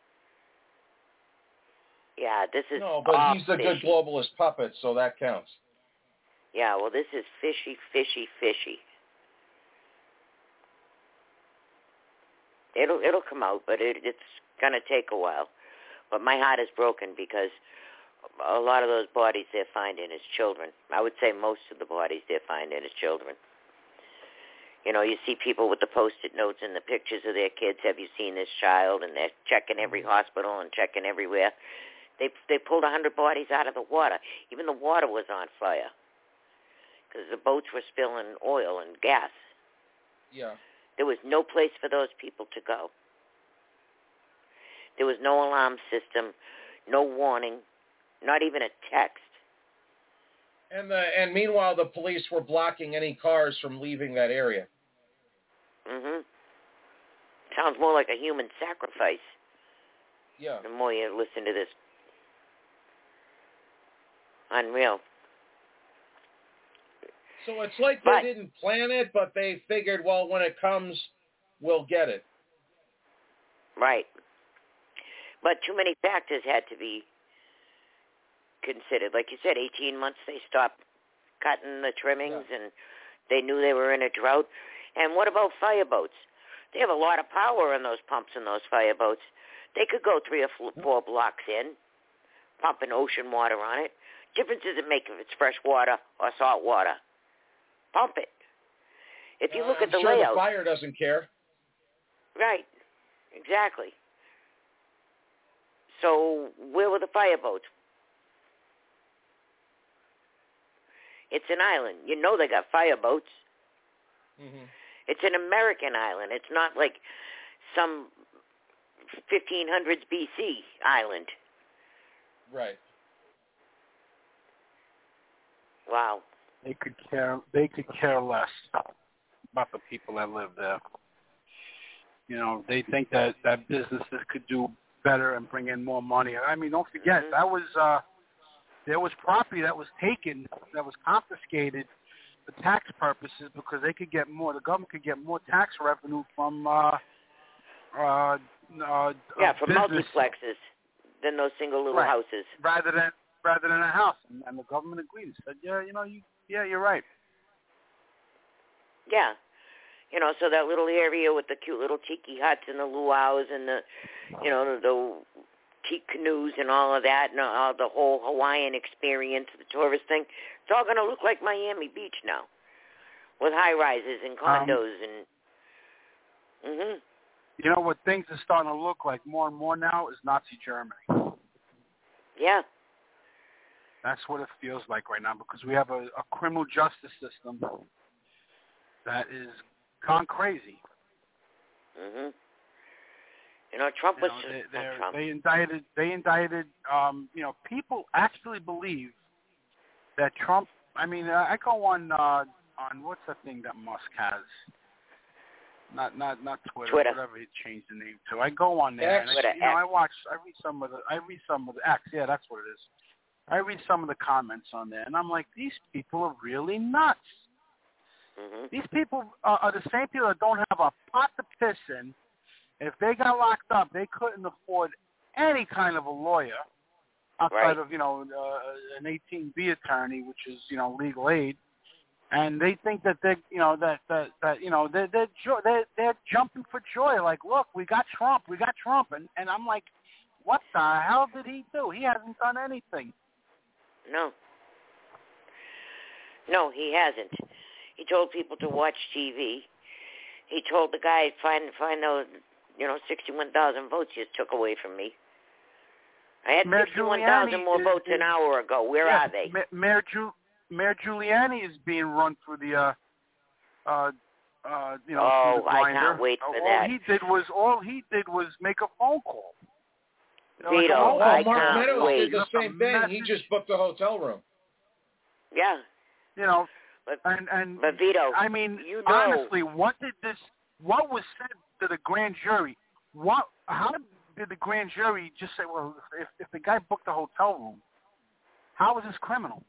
Yeah, this is No, but he's a good globalist puppet, so that counts. Yeah, well, this is fishy, fishy, fishy. It'll it'll come out, but it, it's going to take a while. But my heart is broken because a lot of those bodies they're finding is children. I would say most of the bodies they're finding is children. You know, you see people with the Post-it notes and the pictures of their kids. Have you seen this child? And they're checking every hospital and checking everywhere. They they pulled one hundred bodies out of the water. Even the water was on fire because the boats were spilling oil and gas. Yeah. There was no place for those people to go. There was no alarm system, no warning, not even a text. And the and meanwhile, the police were blocking any cars from leaving that area. Mhm. Sounds more like a human sacrifice. Yeah. The more you listen to this. Unreal. So it's like they but, didn't plan it, but they figured, well, when it comes, we'll get it. Right. But too many factors had to be considered. Like you said, eighteen months they stopped cutting the trimmings, yeah. and they knew they were in a drought. And what about fireboats? They have a lot of power in those pumps in those fireboats. They could go three or four blocks in, pumping ocean water on it. Difference does it make if it's fresh water or salt water? Pump it. If you look uh, at the I'm sure layout, the fire doesn't care. Right. Exactly. So where were the fireboats? It's an island. You know they got fireboats. Mm-hmm. It's an American island. It's not like some fifteen hundreds B C island. Right. Wow. They could care. They could care less about the people that live there. You know, they think that that businesses could do better and bring in more money. I mean, don't forget mm-hmm. that was uh, there was property that was taken, that was confiscated for tax purposes because they could get more. The government could get more tax revenue from uh, uh, uh, yeah, from business. multiplexes than those single little right. houses. Rather than rather than a house, and, and the government agreed and said, yeah, you know, you, yeah, you're right. Yeah. You know, so that little area with the cute little tiki huts and the luau's and the, you know, the, the teak canoes and all of that, and all the whole Hawaiian experience, the tourist thing, it's all going to look like Miami Beach now, with high-rises and condos um, and, mm-hmm. You know what things are starting to look like more and more now is Nazi Germany. Yeah. That's what it feels like right now, because we have a, a criminal justice system that is gone crazy. Mhm. You know, Trump you was know, they, not Trump. they indicted. They indicted. Um, you know, people actually believe that Trump. I mean, I go on uh, on what's that thing that Musk has? Not not not Twitter. Twitter. Whatever he changed the name to. I go on there. X. And Twitter, I, you know, X. I watch. I read some of the. I read some of the X. Yeah, that's what it is. I read some of the comments on there, and I'm like, these people are really nuts. Mm-hmm. These people are, are the same people that don't have a pot to piss in. If they got locked up, they couldn't afford any kind of a lawyer outside right. of, you know, uh, an eighteen B attorney, which is, you know, legal aid. And they think that they, you know, that that, that you know, they're they're, jo- they're they're jumping for joy. Like, look, we got Trump, we got Trump, and and I'm like, what the hell did he do? He hasn't done anything. No. No, he hasn't. He told people to watch T V. He told the guy, find find those, you know, sixty-one thousand votes you took away from me. I had Mayor sixty-one thousand more is, votes is, an hour ago. Where yeah, are they? Mayor, Ju- Mayor Giuliani is being run through the, uh, uh, uh, you know, oh, through the grinder. I can't wait for all that. He did was, all he did was make a phone call. You know, Vito, like, oh, I Mark can't Meadows wait. did the same thing. message. He just booked a hotel room. Yeah. You know, but, and, and but Vito, I mean, you know, honestly, what did this, what was said to the grand jury? What, how did the grand jury just say, well, if, if the guy booked a hotel room, how is this criminal?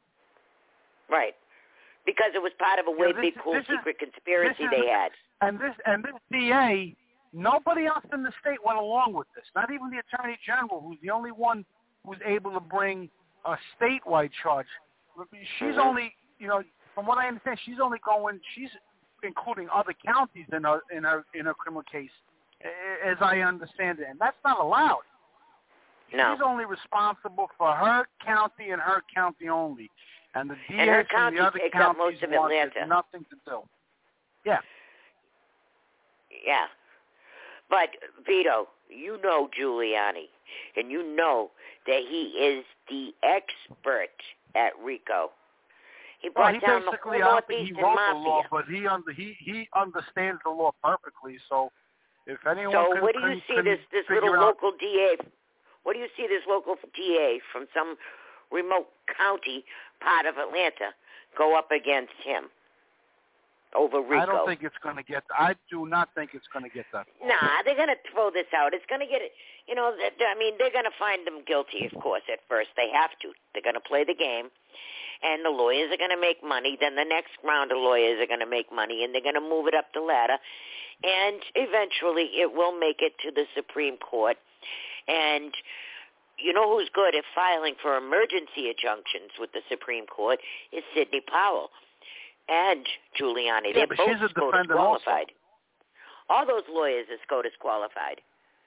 Right. Because it was part of a way you know, this, big, cool, this secret is, conspiracy is, they had. And this, and this D A, nobody else in the state went along with this. Not even the Attorney General, who's the only one who's able to bring a statewide charge. She's mm-hmm. only, you know, from what I understand, she's only going, she's including other counties in her, in her, in her criminal case, as I understand it. And that's not allowed. No. She's only responsible for her county and her county only. And the D A and her from county the other takes up counties most of want Atlanta. nothing to do. Yeah. Yeah. But, Vito, you know Giuliani, and you know that he is the expert at RICO. He brought well, he down the basically, whole I don't think he Northeastern wrote Mafia. the law, but he, under, he, he understands the law perfectly. So if anyone So can, what do you can, see can this, this figure little out, local D A, what do you see this local D A from some remote county part of Atlanta go up against him over RICO? I don't think it's going to get, I do not think it's going to get that far. Nah, they're going to throw this out. It's going to get, you know, I mean, they're going to find them guilty, of course, at first. They have to. They're going to play the game, and the lawyers are going to make money. Then the next round of lawyers are going to make money, and they're going to move it up the ladder. And eventually it will make it to the Supreme Court. And you know who's good at filing for emergency injunctions with the Supreme Court is Sidney Powell and Giuliani. Yeah, They're but both she's a SCOTUS defendant qualified. Also. All those lawyers are SCOTUS qualified.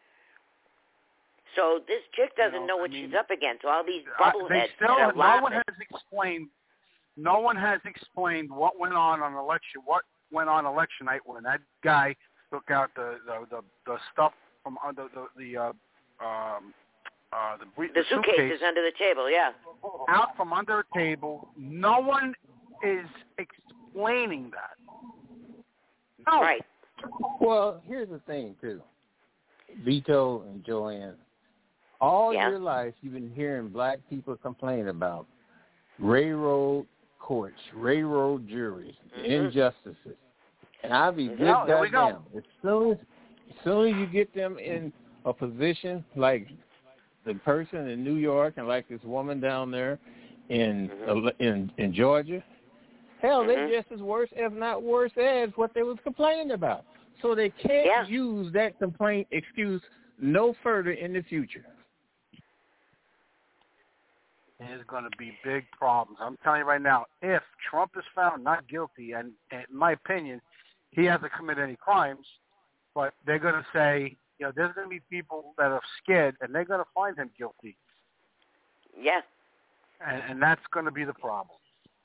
So this chick doesn't you know, know what I mean, she's up against. All these I, bubbleheads they still, that are no laughing. one has explained. No one has explained what went on on election. What went on election night when that guy took out the the, the, the stuff from under the the uh, um, uh, the, the, the suitcases suitcase under the table, yeah. out from under a table. No one is explaining that. No. Right. Well, here's the thing too, Vito and Joanne. All yeah. your life, you've been hearing black people complain about railroad courts, railroad juries, mm-hmm. injustices, and I'll be good no, goddamn. As soon as, as soon as you get them in a position like the person in New York and like this woman down there in mm-hmm. uh, in in Georgia, hell, mm-hmm. they're just as worse, if not worse, as what they was complaining about. So they can't yeah. use that complaint excuse no further in the future. there's going to be big problems. I'm telling you right now, if Trump is found not guilty, and, and in my opinion, he hasn't committed any crimes, but they're going to say, you know, there's going to be people that are scared, and they're going to find him guilty. Yeah. And, and that's going to be the problem.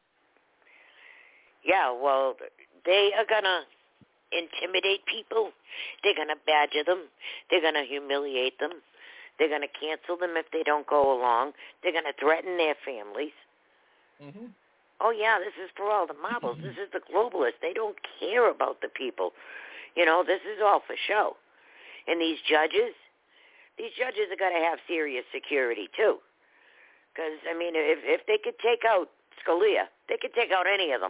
Yeah, well, they are going to intimidate people. They're going to badger them. They're going to humiliate them. They're going to cancel them if they don't go along. They're going to threaten their families. Mm-hmm. Oh, yeah, this is for all the marbles. This is the globalists. They don't care about the people. You know, this is all for show. And these judges, these judges are going to have serious security, too. Because, I mean, if, if they could take out Scalia, they could take out any of them.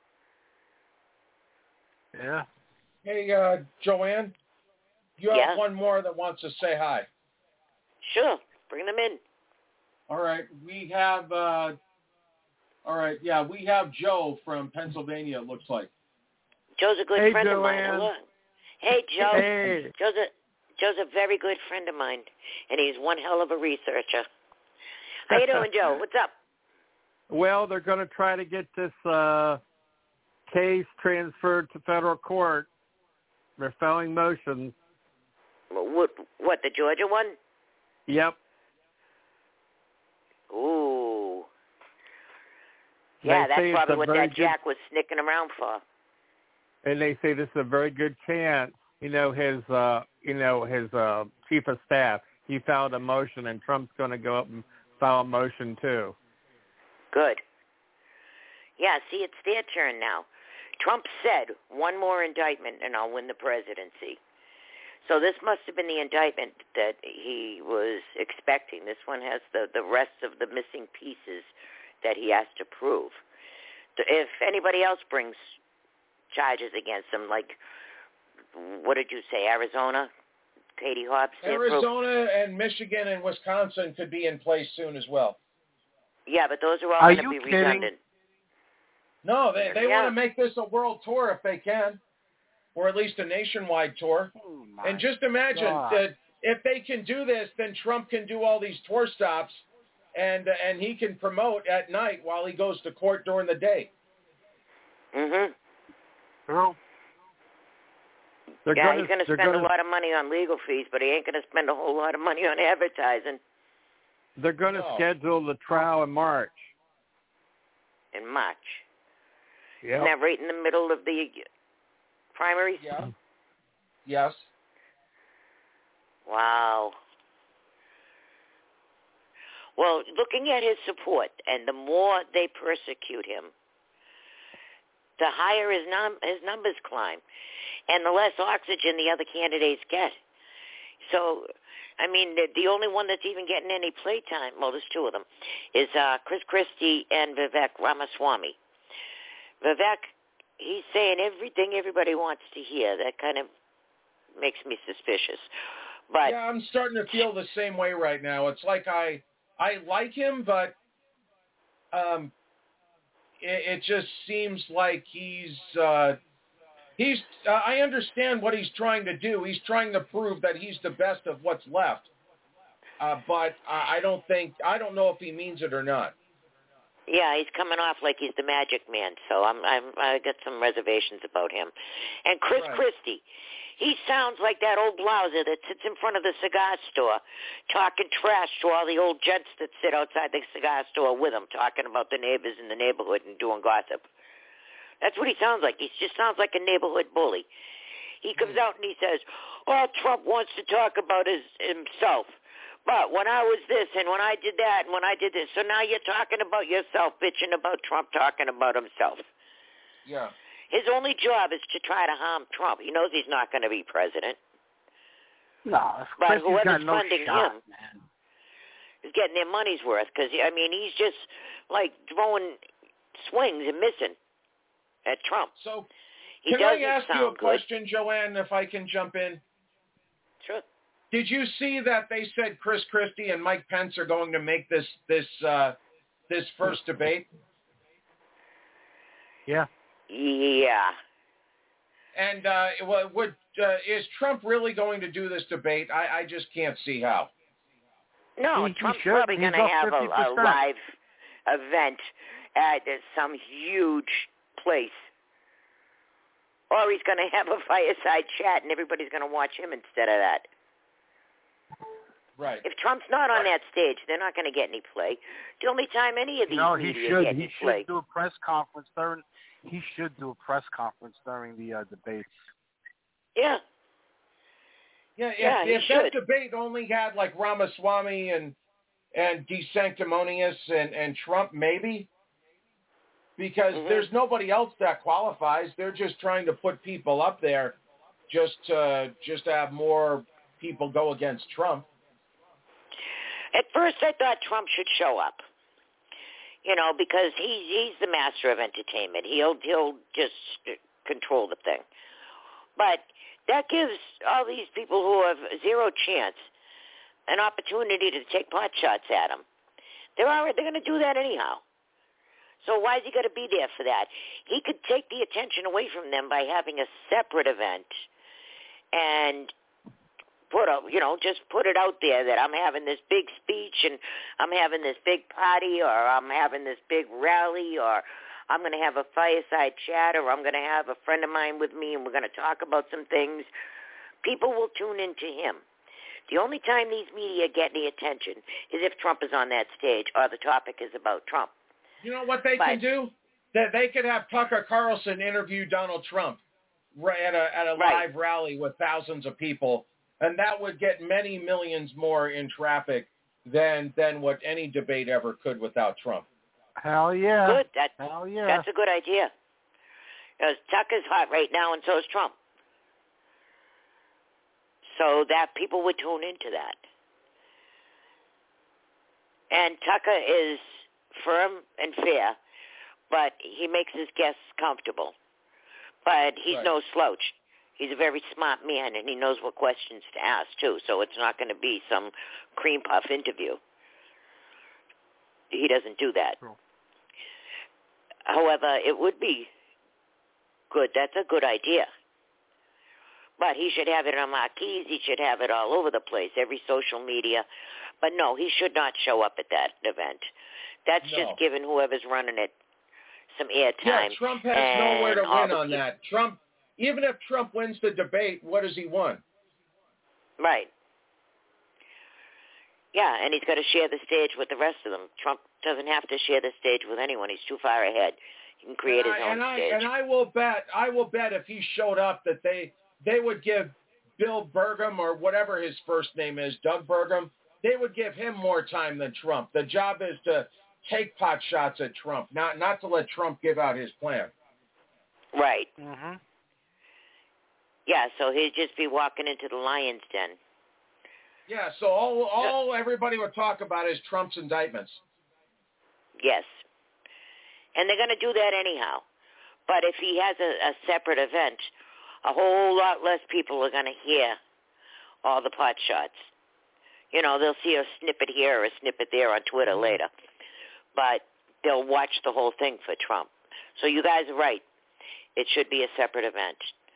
Yeah. Hey, uh, Joanne, you have Yeah. one more that wants to say hi. Sure. Bring them in. All right. We have, uh, all right, yeah, we have Joe from Pennsylvania, it looks like. Joe's a good Hey, friend Joanne. of mine. Hello. Hey, Joe. Hey. Joe's a, Joe's a very good friend of mine, and he's one hell of a researcher. How you doing, Joe? What's up? Well, they're going to try to get this uh, case transferred to federal court. They're filing motions. What, what, the Georgia one? Yep. Ooh. Yeah, They that's say it's probably a what very that good- Jack was snicking around for. And they say this is a very good chance. You know, his, uh, you know, his uh, chief of staff, he filed a motion, and Trump's going to go up and file a motion too. Good. Yeah, see, it's their turn now. Trump said, one more indictment and I'll win the presidency. So this must have been the indictment that he was expecting. This one has the, the rest of the missing pieces that he has to prove. If anybody else brings charges against him, like, what did you say, Arizona? Katie Hobbs? Arizona and Michigan and Wisconsin could be in place soon as well. Yeah, but those are all Are going to you be kidding? redundant. No, they, they Yeah. want to make this a world tour if they can, or at least a nationwide tour. Oh, and just imagine God. that if they can do this, then Trump can do all these tour stops, and uh, and he can promote at night while he goes to court during the day. Mm-hmm. Girl. They're yeah, gonna, he's going to they're spend gonna, a lot of money on legal fees, but he ain't going to spend a whole lot of money on advertising They're going to No. schedule the trial in March. in March. Yep. Isn't that right in the middle of the primaries? Yeah. Yes. Wow. Well, looking at his support, and the more they persecute him, the higher his, num- his numbers climb, and the less oxygen the other candidates get. So, I mean, the, the only one that's even getting any playtime, well, there's two of them, is uh, Chris Christie and Vivek Ramaswamy. Vivek, he's saying everything everybody wants to hear. That kind of makes me suspicious. But yeah, I'm starting to feel the same way right now. It's like I I like him, but um, it, it just seems like he's uh, he's. Uh, I understand what he's trying to do. He's trying to prove that he's the best of what's left. Uh, but I, I don't think I don't know if he means it or not. yeah, he's coming off like he's the magic man, so I'm, I'm I got some reservations about him. And Chris Right. Christie, he sounds like that old blouser that sits in front of the cigar store talking trash to all the old gents that sit outside the cigar store with him, talking about the neighbors in the neighborhood and doing gossip. That's what he sounds like. He just sounds like a neighborhood bully. He comes out and he says, oh, Trump wants to talk about his himself. But when I was this and when I did that and when I did this, so now you're talking about yourself, bitching about Trump talking about himself. Yeah. His only job is to try to harm Trump. He knows he's not going to be president. No, But Christie's whoever's got no funding shot, him man. is getting their money's worth because, I mean, he's just, like, throwing swings and missing at Trump. So he can I doesn't ask you sound a good. question, Joanne, if I can jump in? Sure. Did you see that they said Chris Christie and Mike Pence are going to make this this uh, this first debate? Yeah. Yeah. And uh, what would uh, is Trump really going to do this debate? I, I just can't see how. No, he, Trump's he should. probably going to have a, a live event at some huge place. Or he's going to have a fireside chat and everybody's going to watch him instead of that. Right. If Trump's not on that stage, they're not going to get any play. The only time any of these no, he media should. get He any should play. do a press conference during. He should do a press conference during the uh, debates. Yeah. Yeah, if, yeah, if he that should. debate only had like Ramaswamy and and DeSanctimonious and, and Trump, maybe, because mm-hmm. there's nobody else that qualifies. They're just trying to put people up there just to, just to have more people go against Trump. At first, I thought Trump should show up. You know, because he he's the master of entertainment. He'll he'll just control the thing. But that gives all these people who have zero chance an opportunity to take pot shots at him. They're already they're going to do that anyhow. So why is he going to be there for that? He could take the attention away from them by having a separate event and put a, you know, just put it out there that I'm having this big speech and I'm having this big party or I'm having this big rally or I'm going to have a fireside chat or I'm going to have a friend of mine with me and we're going to talk about some things. People will tune into him. The only time these media get any attention is if Trump is on that stage or the topic is about Trump. You know what they but, can do? That they could have Tucker Carlson interview Donald Trump at a at a right. live rally with thousands of people. And that would get many millions more in traffic than than what any debate ever could without Trump. Hell yeah. Good. That, Hell yeah. That's a good idea. Because Tucker's hot right now and so is Trump. So that people would tune into that. And Tucker is firm and fair, but he makes his guests comfortable. But he's right. no slouch. He's a very smart man, and he knows what questions to ask, too, so it's not going to be some cream puff interview. He doesn't do that. Cool. However, it would be good. That's a good idea. But he should have it on marquees. He should have it all over the place, every social media. But, no, he should not show up at that event. That's no. just giving whoever's running it some airtime. Yeah, Trump has nowhere to win on that. Trump... Even if Trump wins the debate, what does he won? Right. Yeah, and he's got to share the stage with the rest of them. Trump doesn't have to share the stage with anyone. He's too far ahead. He can create and his I, own and I, stage. And I will bet, I will bet if he showed up that they they would give Bill Burgum or whatever his first name is, Doug Burgum, they would give him more time than Trump. The job is to take pot shots at Trump, not not to let Trump give out his plan. Right. Mm-hmm. Yeah, so he'd just be walking into the lion's den. Yeah, so all all everybody would talk about is Trump's indictments. Yes. And they're going to do that anyhow. But if he has a, a separate event, a whole lot less people are going to hear all the pot shots. You know, they'll see a snippet here or a snippet there on Twitter later. But they'll watch the whole thing for Trump. So you guys are right. It should be a separate event.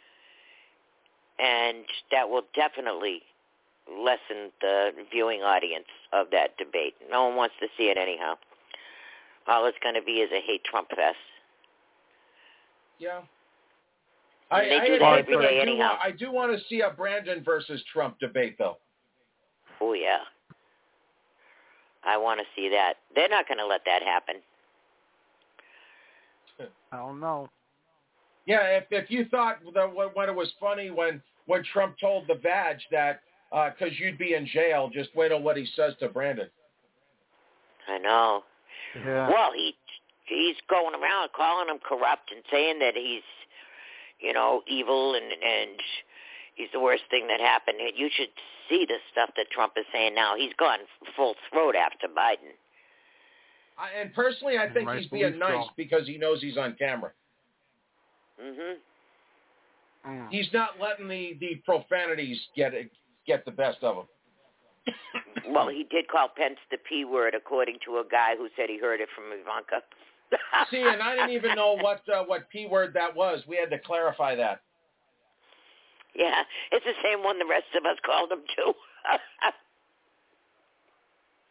And that will definitely lessen the viewing audience of that debate. No one wants to see it anyhow. All it's going to be is a hate Trump fest. Yeah. And I, they I, do I, that every day I, do anyhow. want, I do want to see a Brandon versus Trump debate, though. Oh, yeah. I want to see that. They're not going to let that happen. I don't know. Yeah, if if you thought that when it was funny when, when Trump told the Vag that because uh, you'd be in jail, just wait on what he says to Brandon. I know. Yeah. Well, he he's going around calling him corrupt and saying that he's, you know, evil and and he's the worst thing that happened. You should see the stuff that Trump is saying now. He's gone full throat after Biden. I, and personally, I think he's being nice because he knows he's on camera. Mhm. Mm. He's not letting the, the profanities get get the best of him. Well, he did call Pence the P word, according to a guy who said he heard it from Ivanka. See, and I didn't even know what uh, what P word that was. We had to clarify that. Yeah, it's the same one the rest of us called him too.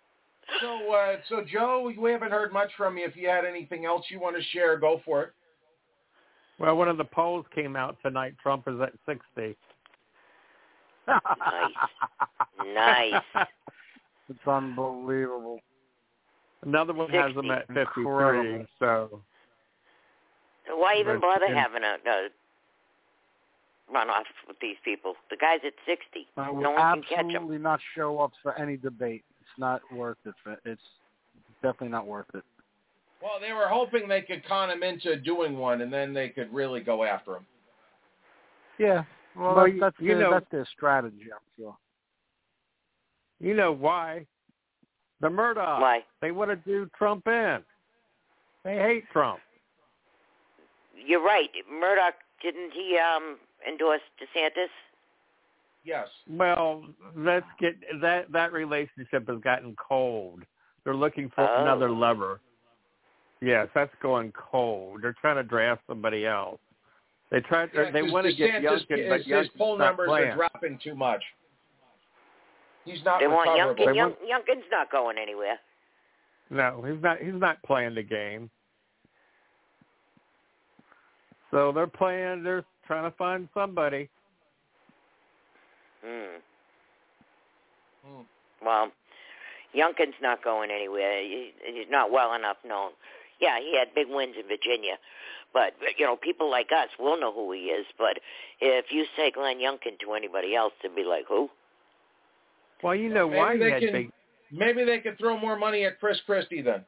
So, uh, so Joe, we haven't heard much from you. If you had anything else you want to share, go for it. Well, one of the polls came out tonight. Trump is at sixty. Nice. Nice. It's unbelievable. Another one has him at fifty-three. So why even bother in, having a, a runoff with these people? The guy's at sixty. I No would one can catch him. absolutely not show up for any debate. It's not worth it. It's definitely not worth it. Well, they were hoping they could con him into doing one, and then they could really go after him. Yeah. Well, well that's, that's, you their, know, that's their strategy, I'm sure. You know why? The Murdoch. Why? They want to do Trump in. They hate Trump. You're right. Murdoch, didn't he um, endorse DeSantis? Yes. Well, let's get that that relationship has gotten cold. They're looking for Oh. another lever. Yes, that's going cold. They're trying to draft somebody else. They try. Yeah, they want to get Youngkin, but his, Youngkin's his poll not numbers playing. are dropping too much. He's not They want recoverable. Youngkin. Young, Youngkin's not going anywhere. No, he's not. He's not playing the game. So they're playing. They're trying to find somebody. Hmm. Well, Youngkin's not going anywhere. He, he's not well enough known. Yeah, he had big wins in Virginia, but you know, people like us will know who he is. But if you say Glenn Youngkin to anybody else, they'd be like, who? Well, you know maybe why he they had can, big. Maybe they could throw more money at Chris Christie then.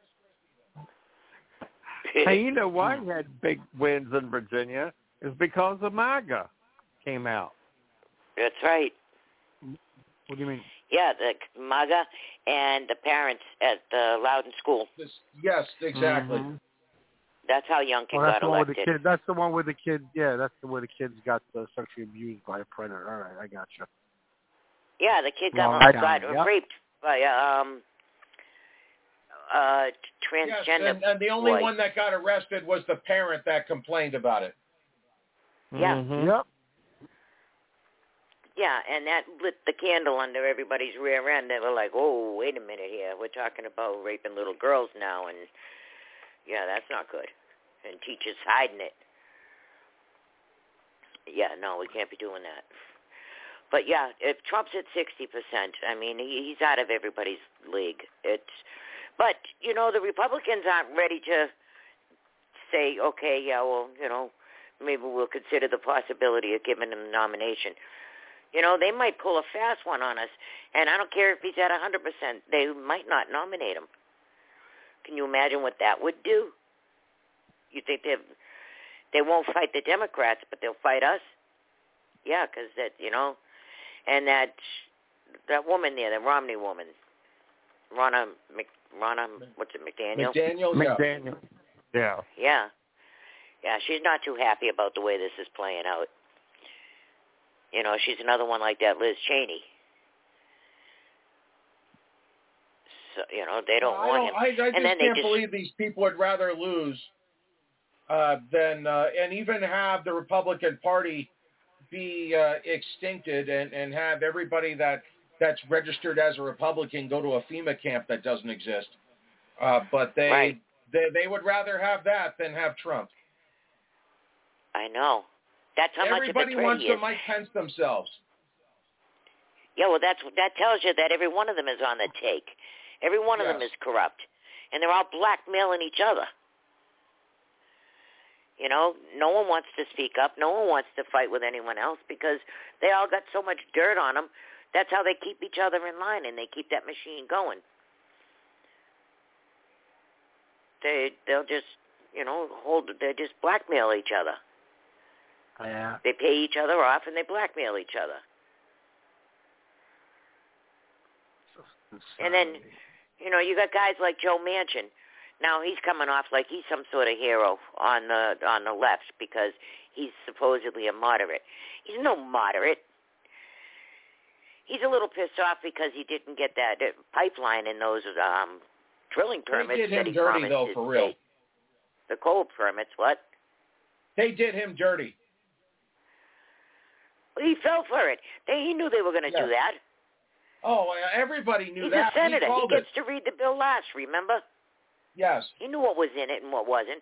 Hey, you know why he had big wins in Virginia is because the MAGA came out. That's right. What do you mean? Yeah, the MAGA and the parents at the Loudon School. This, yes, exactly. Mm-hmm. That's how Youngkin Oh, that's got the one with the elected. kid. That's the one where the kid. Yeah, that's the where the kids got uh, sexually abused by a predator. All right, I got you. Yeah, the kid got, Long got time, yep. raped by a um, uh, transgender Yes, and, and the only boy. one that got arrested was the parent that complained about it. Yeah. Mm-hmm. Yep. Yeah, and that lit the candle under everybody's rear end. They were like, oh, wait a minute here. We're talking about raping little girls now, and, yeah, that's not good. And teachers hiding it. Yeah, no, we can't be doing that. But, yeah, if Trump's at sixty percent, I mean, he, he's out of everybody's league. It's, But, you know, the Republicans aren't ready to say, okay, yeah, well, you know, maybe we'll consider the possibility of giving him the nomination. You know, they might pull a fast one on us, and I don't care if he's at one hundred percent. They might not nominate him. Can you imagine what that would do? You think they they won't fight the Democrats, but they'll fight us? Yeah, because that, you know, and that that woman there, the Romney woman, Ronna, Mc, Ronna, what's it, McDaniel? McDaniel, yeah. McDaniel. Yeah. Yeah. Yeah, she's not too happy about the way this is playing out. You know, she's another one like that Liz Cheney. So, you know, they don't I want don't, him. I, I just and then can't they just, believe these people would rather lose uh, than uh, and even have the Republican Party be uh, extincted and, and have everybody that that's registered as a Republican go to a FEMA camp that doesn't exist. Uh, but they, right. they they would rather have that than have Trump. I know. That's how Everybody much of a wants threat he to is. Mike Pence themselves. Yeah, well, that's that tells you that every one of them is on the take. Every one of Yes. them is corrupt, and they're all blackmailing each other. You know, no one wants to speak up. No one wants to fight with anyone else because they all got so much dirt on them. That's how they keep each other in line, and they keep that machine going. They they'll just you know hold. They just blackmail each other. Yeah. They pay each other off, and they blackmail each other. And then, you know, you got guys like Joe Manchin. Now he's coming off like he's some sort of hero on the on the left because he's supposedly a moderate. He's no moderate. He's a little pissed off because he didn't get that uh, pipeline and those um, drilling permits They did that him he dirty, promised though, his for real. state. The coal permits, what? They did him dirty. He fell for it. They, he knew they were going to Yeah. do that. Oh, everybody knew He's that. a senator. He, He gets it. to read the bill last, remember? Yes. He knew what was in it and what wasn't.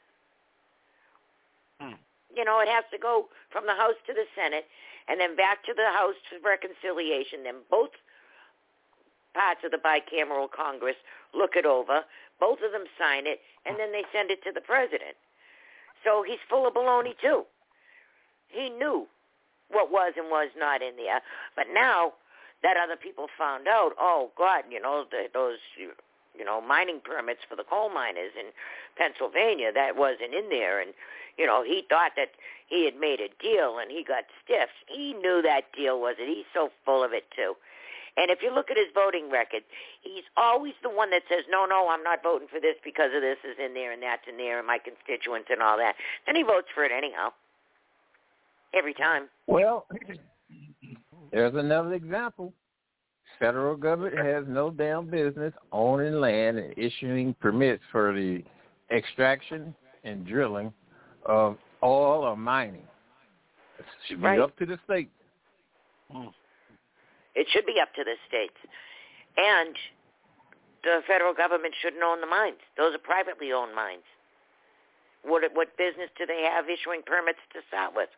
Hmm. You know, it has to go from the House to the Senate and then back to the House for reconciliation. Then both parts of the bicameral Congress look it over. Both of them sign it, and then they send it to the president. So he's full of baloney, too. He knew what was and was not in there. But now that other people found out, oh, God, you know, the, those, you know, mining permits for the coal miners in Pennsylvania, that wasn't in there. And, you know, he thought that he had made a deal, and he got stiffed. He knew that deal wasn't. He's so full of it, too. And if you look at his voting record, he's always the one that says, no, no, I'm not voting for this because of this is in there and that's in there and my constituents and all that. And he votes for it anyhow. Every time. Well, there's another example. Federal government has no damn business owning land and issuing permits for the extraction and drilling of oil or mining. It should be right. up to the state. Mm. It should be up to the states. And the federal government shouldn't own the mines. Those are privately owned mines. What what business do they have issuing permits to start with?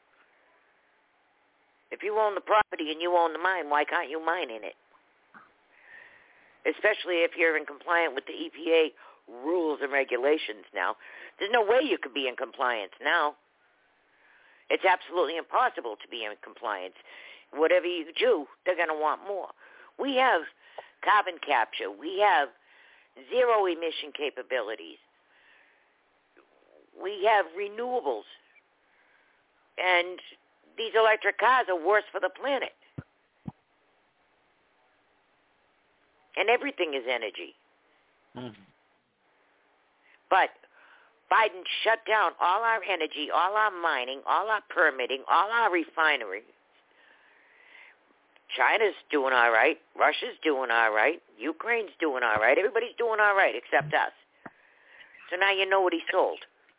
If you own the property and you own the mine, why can't you mine in it? Especially if you're in compliance with the E P A rules and regulations now. There's no way you could be in compliance now. It's absolutely impossible to be in compliance. Whatever you do, they're going to want more. We have carbon capture. We have zero emission capabilities. We have renewables. And these electric cars are worse for the planet. And everything is energy. Mm-hmm. But Biden shut down all our energy, all our mining, all our permitting, all our refinery. China's doing all right. Russia's doing all right. Ukraine's doing all right. Everybody's doing all right except us. So now you know what he sold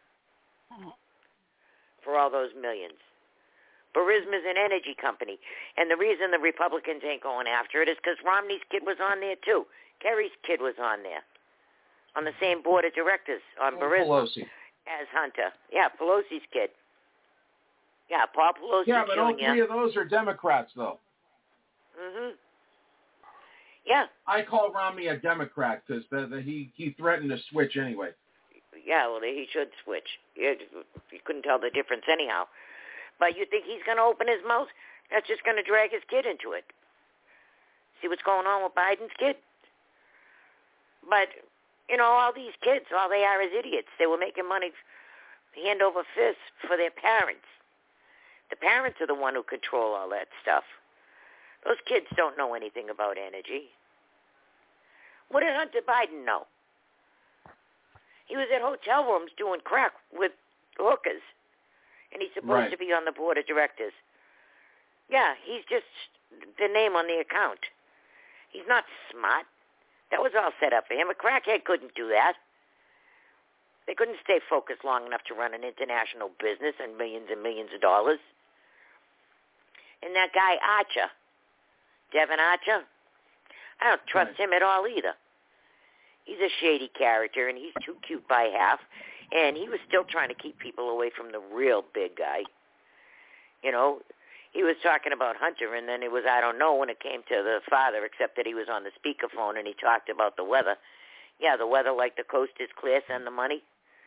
for all those millions. Burisma's an energy company. And the reason the Republicans ain't going after it is because Romney's kid was on there, too. Kerry's kid was on there. On the same board of directors on Burisma Pelosi. as Hunter. Yeah, Pelosi's kid. Yeah, Paul Pelosi Yeah, but all Junior three of those are Democrats, though. Mhm. Yeah. I call Romney a Democrat because the, the, he he threatened to switch anyway. Yeah, well, he should switch. You, you couldn't tell the difference anyhow. But you think he's going to open his mouth? That's just going to drag his kid into it. See what's going on with Biden's kid? But, you know, all these kids, all they are is idiots. They were making money hand over fist for their parents. The parents are the one who control all that stuff. Those kids don't know anything about energy. What did Hunter Biden know? He was at hotel rooms doing crack with hookers, and he's supposed Right. to be on the board of directors. Yeah, he's just the name on the account. He's not smart. That was all set up for him. A crackhead couldn't do that. They couldn't stay focused long enough to run an international business and millions and millions of dollars. And that guy Archer, Devin Archer, I don't trust Right. him at all either. He's a shady character, and he's too cute by half. And he was still trying to keep people away from the real big guy. You know, he was talking about Hunter, and then it was, I don't know, when it came to the father, except that he was on the speakerphone, and he talked about the weather. Yeah, the weather, like the coast is clear, send the money.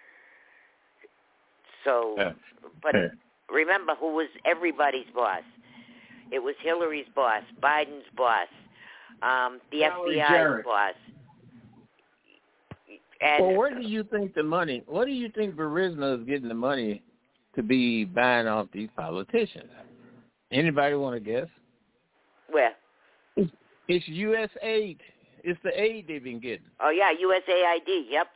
So, Yeah. but Yeah. remember who was everybody's boss. It was Hillary's boss, Biden's boss, um, the Valerie F B I's Jarrett. boss. And Well, where do you think the money, what do you think Burisma is getting the money to be buying off these politicians? Anybody want to guess? where? It's U S aid. It's the aid they've been getting. Oh, yeah, U S A I D, yep.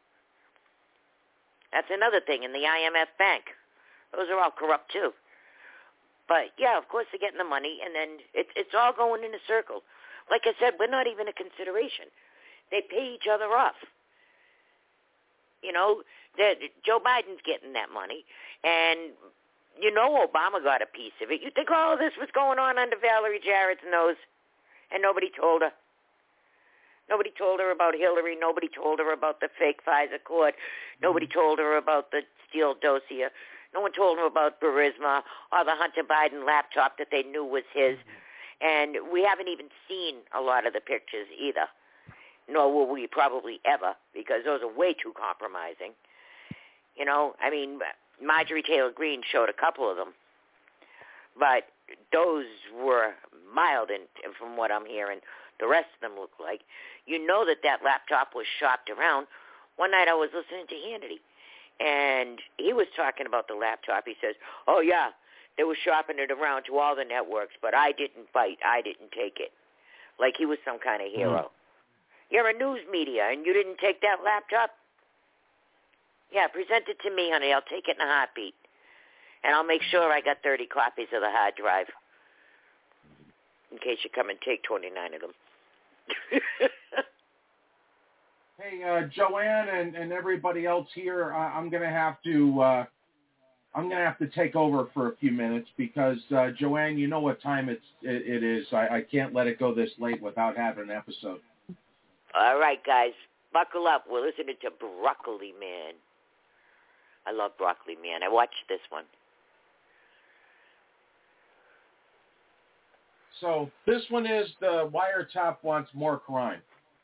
That's another thing, and the I M F Bank. Those are all corrupt, too. But, yeah, of course they're getting the money, and then it, it's all going in a circle. Like I said, we're not even a consideration. They pay each other off. You know, that Joe Biden's getting that money, and you know Obama got a piece of it. You think all of this was going on under Valerie Jarrett's nose, And nobody told her. Nobody told her about Hillary. Nobody told her about the fake FISA court. Nobody told her about the Steele dossier. No one told her about Burisma or the Hunter Biden laptop that they knew was his. And we haven't even seen a lot of the pictures either. Nor will we probably ever, because those are way too compromising. You know, I mean, Marjorie Taylor Greene showed a couple of them. But those were mild in, from what I'm hearing. The rest of them look like. You know that that laptop was shopped around. One night I was listening to Hannity, and he was talking about the laptop. He says, oh, yeah, they were shopping it around to all the networks, but I didn't bite. I didn't take it. Like he was some kind of hero. Mm. You're a news media, and you didn't take that laptop? Yeah, present it to me, honey. I'll take it in a heartbeat. And I'll make sure I got thirty copies of the hard drive in case you come and take twenty-nine of them. Hey, uh, Joanne and, and everybody else here, I, I'm going to have to uh, I'm going to have to take over for a few minutes because uh, Joanne, you know what time it's it, it is. I, I can't let it go this late without having an episode. All right, guys, buckle up. We're listening to Broccoli Man. I love Broccoli Man. I watched this one. So this one is the Wiretap Wants More Crime.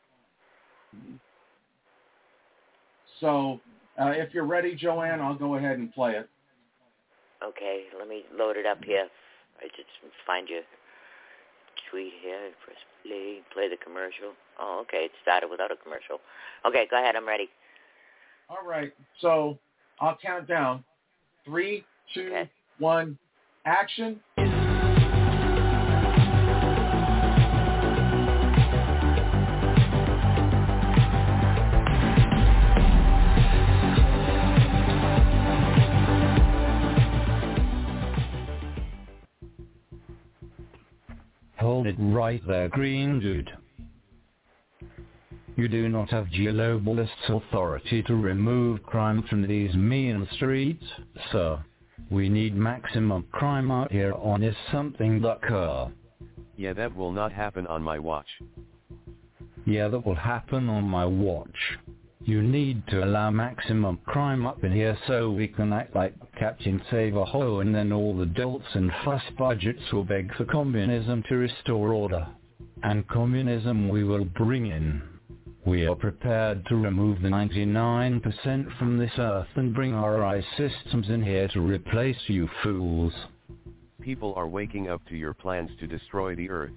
So uh, if you're ready, Joanne, I'll go ahead and play it. Okay, let me load it up here. I just find your tweet here and press play, play the commercial. Oh, okay, it started without a commercial. Okay, go ahead, I'm ready. All right, so I'll count down. Three, two, okay. one, action. Hold it right there, green dude. You do not have globalist authority to remove crime from these mean streets, sir. We need maximum crime out here on is something that occur. Yeah, that will not happen on my watch. Yeah, that will happen on my watch. You need to allow maximum crime up in here so we can act like Captain Save-A-Ho, and then all the dolts and fuss budgets will beg for communism to restore order. And communism we will bring in. We are prepared to remove the ninety-nine percent from this earth and bring our eye systems in here to replace you fools. People are waking up to your plans to destroy the earth.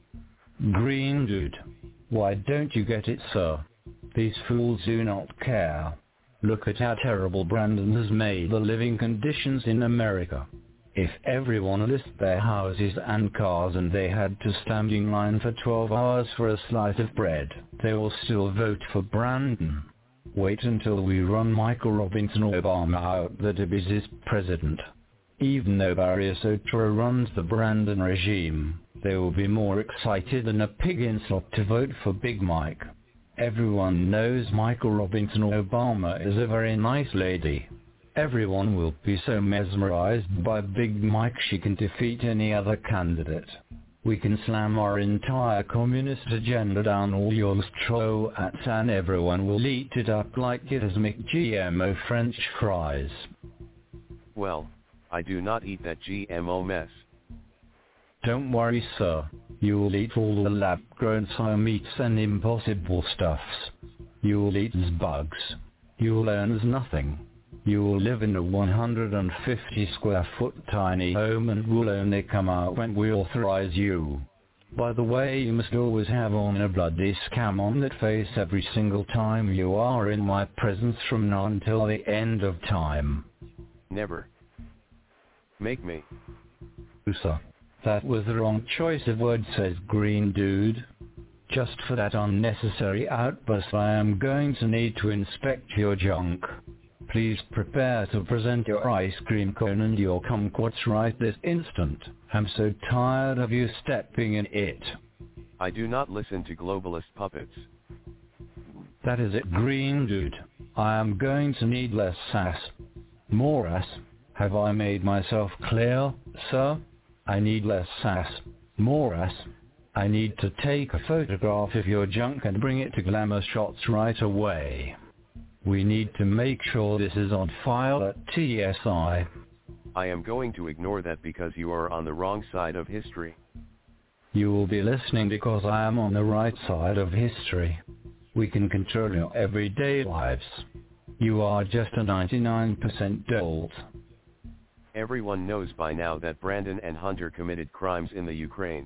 Green dude, why don't you get it, sir? These fools do not care. Look at how terrible Brandon has made the living conditions in America. If everyone list their houses and cars and they had to stand in line for twelve hours for a slice of bread, they will still vote for Brandon. Wait until we run Michael Robinson Obama out the Dibbies is president. Even though Barry Soetoro runs the Brandon regime, they will be more excited than a pig in slop to vote for Big Mike. Everyone knows Michael Robinson Obama is a very nice lady. Everyone will be so mesmerized by Big Mike she can defeat any other candidate. We can slam our entire communist agenda down all your stroats and everyone will eat it up like it is G M O French fries. Well, I do not eat that G M O mess. Don't worry, sir. You'll eat all the lab-grown soy meats and impossible stuffs. You'll eat as bugs. You'll learn as nothing. You'll live in a one hundred fifty square foot tiny home and will only come out when we authorize you. By the way, you must always have on a bloody scam on that face every single time you are in my presence from now until the end of time. Never. Make me. Sir. That was the wrong choice of words, says Green Dude. Just for that unnecessary outburst I am going to need to inspect your junk. Please prepare to present your ice cream cone and your kumquats right this instant. I'm so tired of you stepping in it. I do not listen to globalist puppets. That is it, Green Dude. I am going to need less sass. More ass. Have I made myself clear, sir? I need less sass, more ass, I need to take a photograph of your junk and bring it to Glamour Shots right away. We need to make sure this is on file at T S I. I am going to ignore that because you are on the wrong side of history. You will be listening because I am on the right side of history. We can control your everyday lives. You are just a ninety-nine percent dolt. Everyone knows by now that Brandon and Hunter committed crimes in the Ukraine.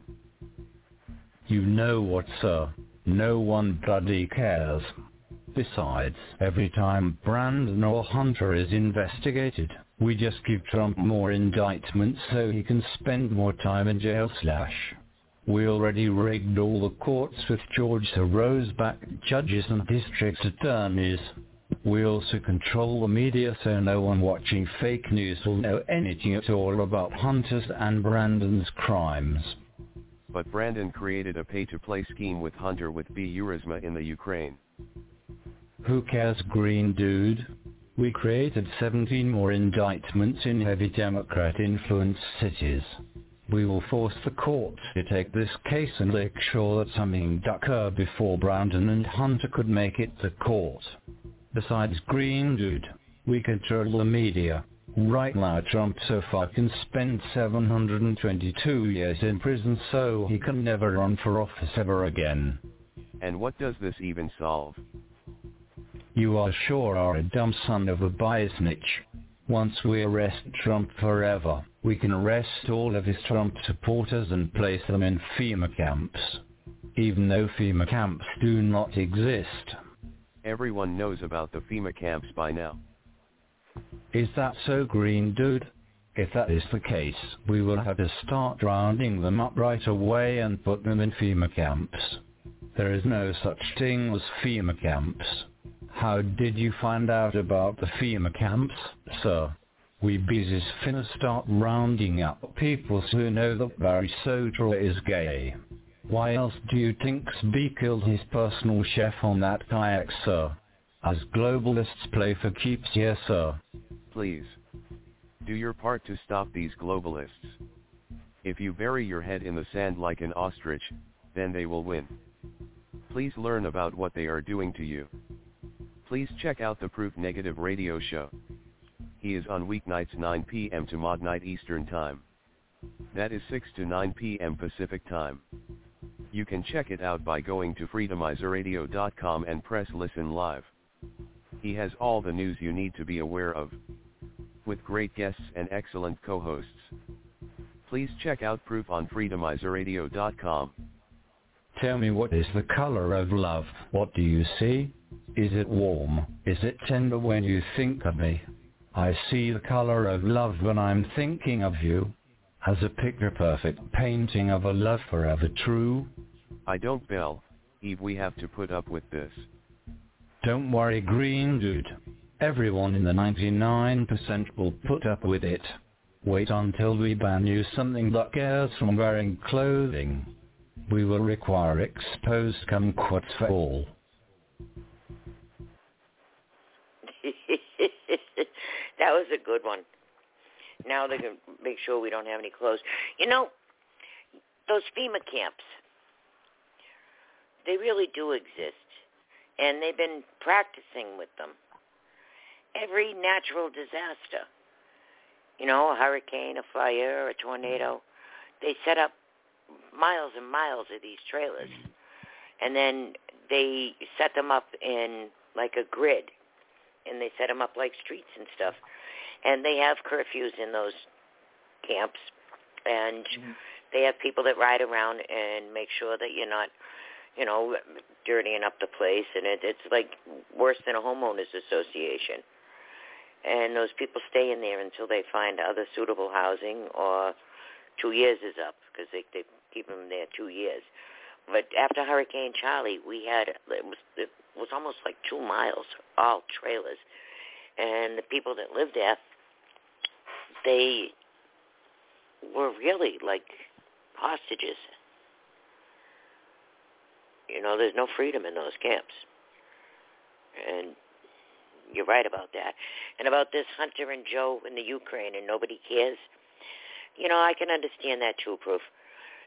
You know what, sir? No one bloody cares. Besides, every time Brandon or Hunter is investigated, we just give Trump more indictments so he can spend more time in jail slash. We already rigged all the courts with George Soros-backed judges and district attorneys. We also control the media so no one watching fake news will know anything at all about Hunter's and Brandon's crimes. But Brandon created a pay-to-play scheme with Hunter with B. Burisma in the Ukraine. Who cares, green dude? We created seventeen more indictments in heavy Democrat-influenced cities. We will force the court to take this case and make sure that something occurred before Brandon and Hunter could make it to court. Besides, green dude, we control the media. Right now Trump so far can spend seven hundred twenty-two years in prison so he can never run for office ever again. And what does this even solve? You are sure are a dumb son of a biasnitch. Once we arrest Trump forever, we can arrest all of his Trump supporters and place them in FEMA camps. Even though FEMA camps do not exist. Everyone knows about the FEMA camps by now. Is that so, green dude? If that is the case, we will have to start rounding them up right away and put them in FEMA camps. There is no such thing as FEMA camps. How did you find out about the FEMA camps, sir? We bees finna start rounding up people who know that Barry Soder is gay. Why else do you think B killed his personal chef on that kayak, sir? As globalists play for keeps, yes, sir. Please. Do your part to stop these globalists. If you bury your head in the sand like an ostrich, then they will win. Please learn about what they are doing to you. Please check out the Proof Negative radio show. He is on weeknights nine p.m. to midnight Eastern Time. That is six to nine p.m. Pacific Time. You can check it out by going to freedomizer radio dot com and press listen live. He has all the news you need to be aware of, with great guests and excellent co-hosts. Please check out Proof on freedomizer radio dot com. Tell me, what is the color of love? What do you see? Is it warm? Is it tender when you think of me? I see the color of love when I'm thinking of you. As a picture-perfect painting of a love forever true. I don't, Bell. Eve, we have to put up with this. Don't worry, green dude. Everyone in the ninety-nine percent will put up with it. Wait until we ban you something that cares from wearing clothing. We will require exposed kumquats for all. That was a good one. Now they can make sure we don't have any clothes. You know, those FEMA camps, they really do exist. And they've been practicing with them. Every natural disaster, you know, a hurricane, a fire, a tornado, they set up miles and miles of these trailers. And then they set them up in like a grid. And they set them up like streets and stuff. And they have curfews in those camps. And mm-hmm. they have people that ride around and make sure that you're not, you know, dirtying up the place. And it, it's like worse than a homeowners association. And those people stay in there until they find other suitable housing, or two years is up, because they, they keep them there two years. But after Hurricane Charlie, we had, it was, it was almost like two miles, all trailers. And the people that lived there, they were really like hostages. You know, there's no freedom in those camps. And you're right about that. And about this Hunter and Joe in the Ukraine and nobody cares, you know, I can understand that too, Proof.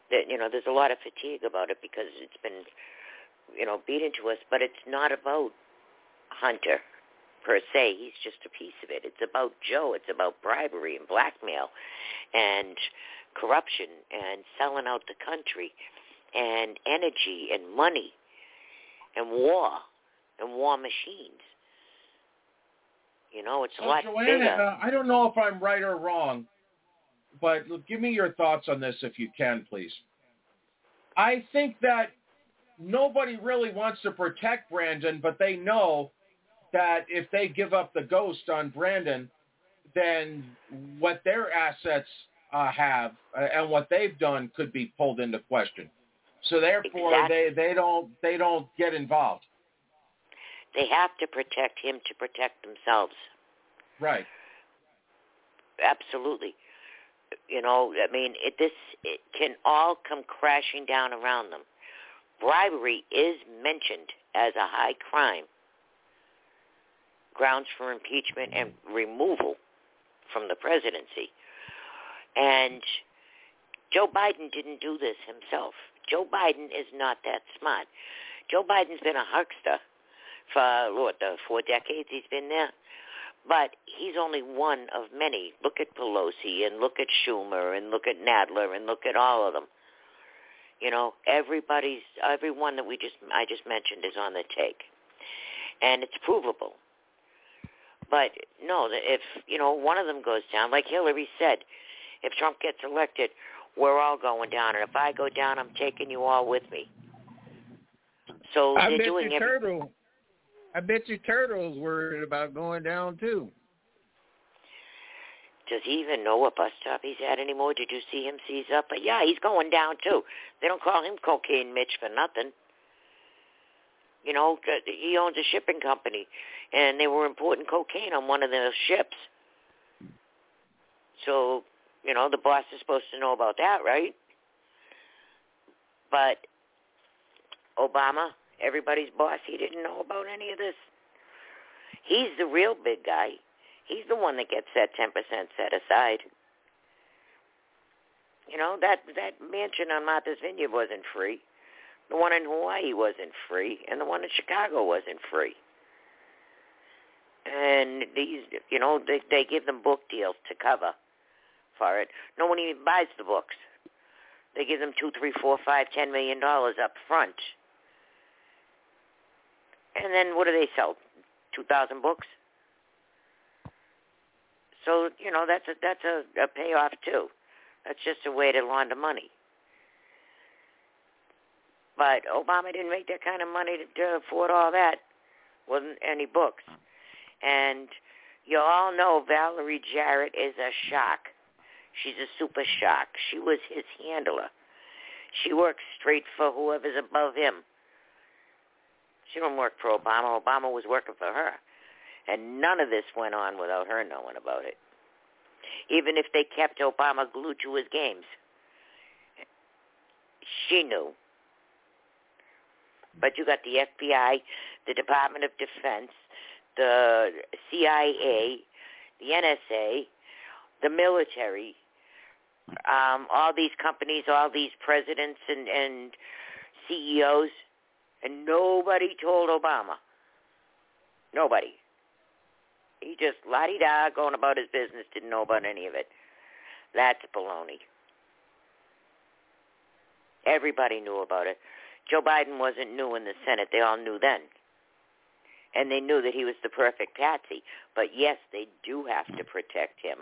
that, you know, there's a lot of fatigue about it because it's been, you know, beaten to us, but it's not about Hunter per se. He's just a piece of it. It's about Joe. It's about bribery and blackmail and corruption and selling out the country and energy and money and war and war machines. You know, it's so a lot Joanna, bigger. Uh, I don't know if I'm right or wrong, but look, give me your thoughts on this if you can, please. I think that nobody really wants to protect Brandon, but they know that if they give up the ghost on Brandon, then what their assets uh, have uh, and what they've done could be pulled into question. So therefore, Exactly. they, they don't they don't get involved. They have to protect him to protect themselves. Right. Absolutely. You know, I mean, it, this it can all come crashing down around them. Bribery is mentioned as a high crime, grounds for impeachment and removal from the presidency. And Joe Biden didn't do this himself. Joe Biden is not that smart. Joe Biden's been a huckster for, what, the four decades he's been there? But he's only one of many. Look at Pelosi and look at Schumer and look at Nadler and look at all of them. You know, everybody's, everyone that we just, I just mentioned is on the take. And it's provable. But no, if, you know, one of them goes down, like Hillary said, if Trump gets elected, we're all going down. And if I go down, I'm taking you all with me. So I they're bet doing you every- Turtle. I bet you Turtle's worried about going down too. Does he even know what bus stop he's at anymore? Did you see him seize up? But yeah, he's going down too. They don't call him Cocaine Mitch for nothing. You know, he owns a shipping company, and they were importing cocaine on one of their ships. So, you know, the boss is supposed to know about that, right? But Obama, everybody's boss, he didn't know about any of this. He's the real big guy. He's the one that gets that ten percent set aside. You know, that, that mansion on Martha's Vineyard wasn't free. The one in Hawaii wasn't free, and the one in Chicago wasn't free. And these, you know, they, they give them book deals to cover for it. No one even buys the books. They give them two, three, four, five, ten million dollars up front. And then what do they sell? Two thousand books? So, you know, that's a that's a, a payoff too. That's just a way to launder money. But Obama didn't make that kind of money to, to afford all that. Wasn't any books. And you all know Valerie Jarrett is a shark. She's a super shark. She was his handler. She works straight for whoever's above him. She don't work for Obama. Obama was working for her. And none of this went on without her knowing about it. Even if they kept Obama glued to his games. She knew. But you got the F B I, the Department of Defense, the C I A, the N S A, the military, um, all these companies, all these presidents and, and C E Os, and nobody told Obama. Nobody. He just la-di-da, going about his business, didn't know about any of it. That's baloney. Everybody knew about it. Joe Biden wasn't new in the Senate. They all knew then. And they knew that he was the perfect patsy. But yes, they do have to protect him.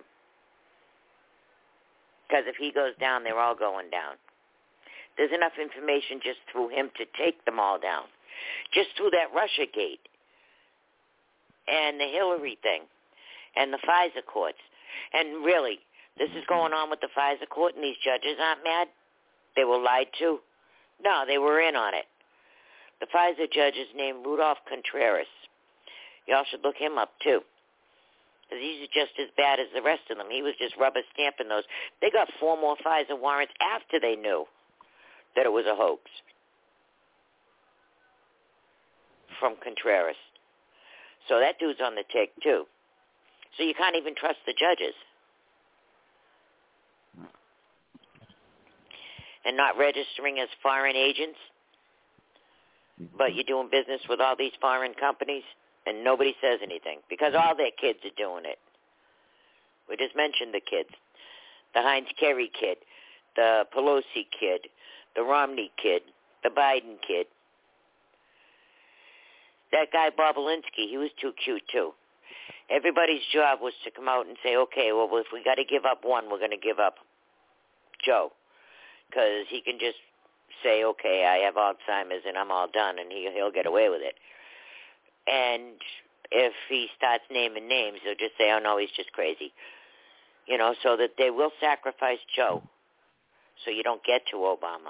Because if he goes down, they're all going down. There's enough information just through him to take them all down. Just through that Russia gate and the Hillary thing and the FISA courts. And really, this is going on with the FISA court, and these judges aren't mad. They were lied to. No, they were in on it. The FISA judge is named Rudolph Contreras. Y'all should look him up, too. Because he's just as bad as the rest of them. He was just rubber stamping those. They got four more FISA warrants after they knew that it was a hoax from Contreras. So that dude's on the take, too. So you can't even trust the judges. and not registering as foreign agents, but you're doing business with all these foreign companies, and nobody says anything because all their kids are doing it. We just mentioned the kids, the Heinz Kerry kid, the Pelosi kid, the Romney kid, the Biden kid. That guy Bobolinsky, he was too cute too. Everybody's job was to come out and say, okay, well, if we got to give up one, we're going to give up Joe, because he can just say, okay, I have Alzheimer's and I'm all done, and he, he'll get away with it. And if he starts naming names, they'll just say, oh, no, he's just crazy. You know, so that they will sacrifice Joe so you don't get to Obama.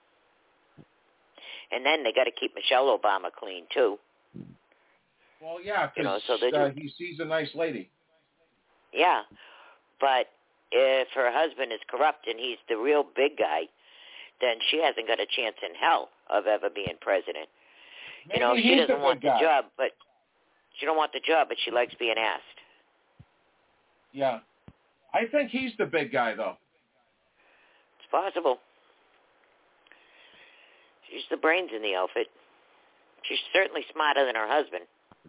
And then they got to keep Michelle Obama clean, too. Well, yeah, because you know, so uh, he sees a nice lady. Yeah, but if her husband is corrupt and he's the real big guy, then she hasn't got a chance in hell of ever being president. Maybe you know, she he's doesn't the want big the guy. job, but she don't want the job, but she likes being asked. Yeah. I think he's the big guy, though. It's possible. She's the brains in the outfit. She's certainly smarter than her husband.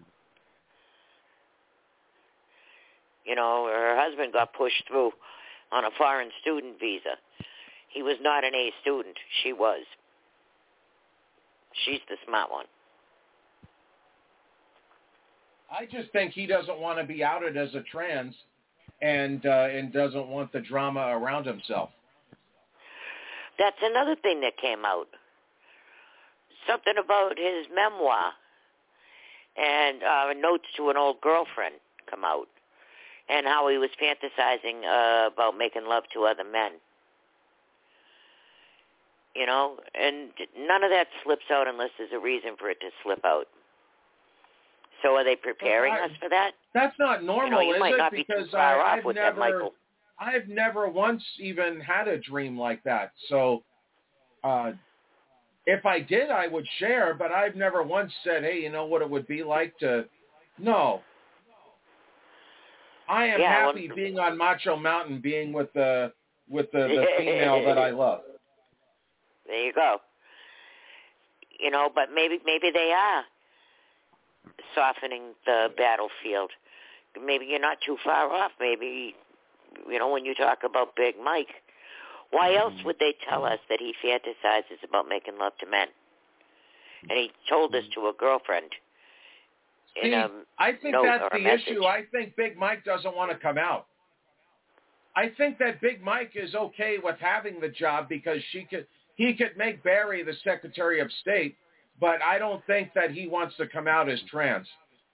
You know, her husband got pushed through on a foreign student visa. He was not an A student. She was. She's the smart one. I just think he doesn't want to be outed as a trans and uh, and doesn't want the drama around himself. That's another thing that came out. Something about his memoir and uh, notes to an old girlfriend come out, and how he was fantasizing uh, about making love to other men. You know, and none of that slips out unless there's a reason for it to slip out. So are they preparing I, us for that? That's not normal, you know, you is might it? not be Because too far I, off I've with never, that, Michael. I've never once even had a dream like that. So, uh, if I did, I would share. But I've never once said, "Hey, you know what it would be like to?" No. I am Yeah, happy well, being on Macho Mountain, being with the with the, the female that I love. There you go. You know, but maybe maybe they are softening the battlefield. Maybe you're not too far off. Maybe, you know, when you talk about Big Mike, why else would they tell us that he fantasizes about making love to men? And he told this to a girlfriend. See, in a I think note that's or a the message. issue. I think Big Mike doesn't want to come out. I think that Big Mike is okay with having the job because she could, he could make Barry the Secretary of State, but I don't think that he wants to come out as trans.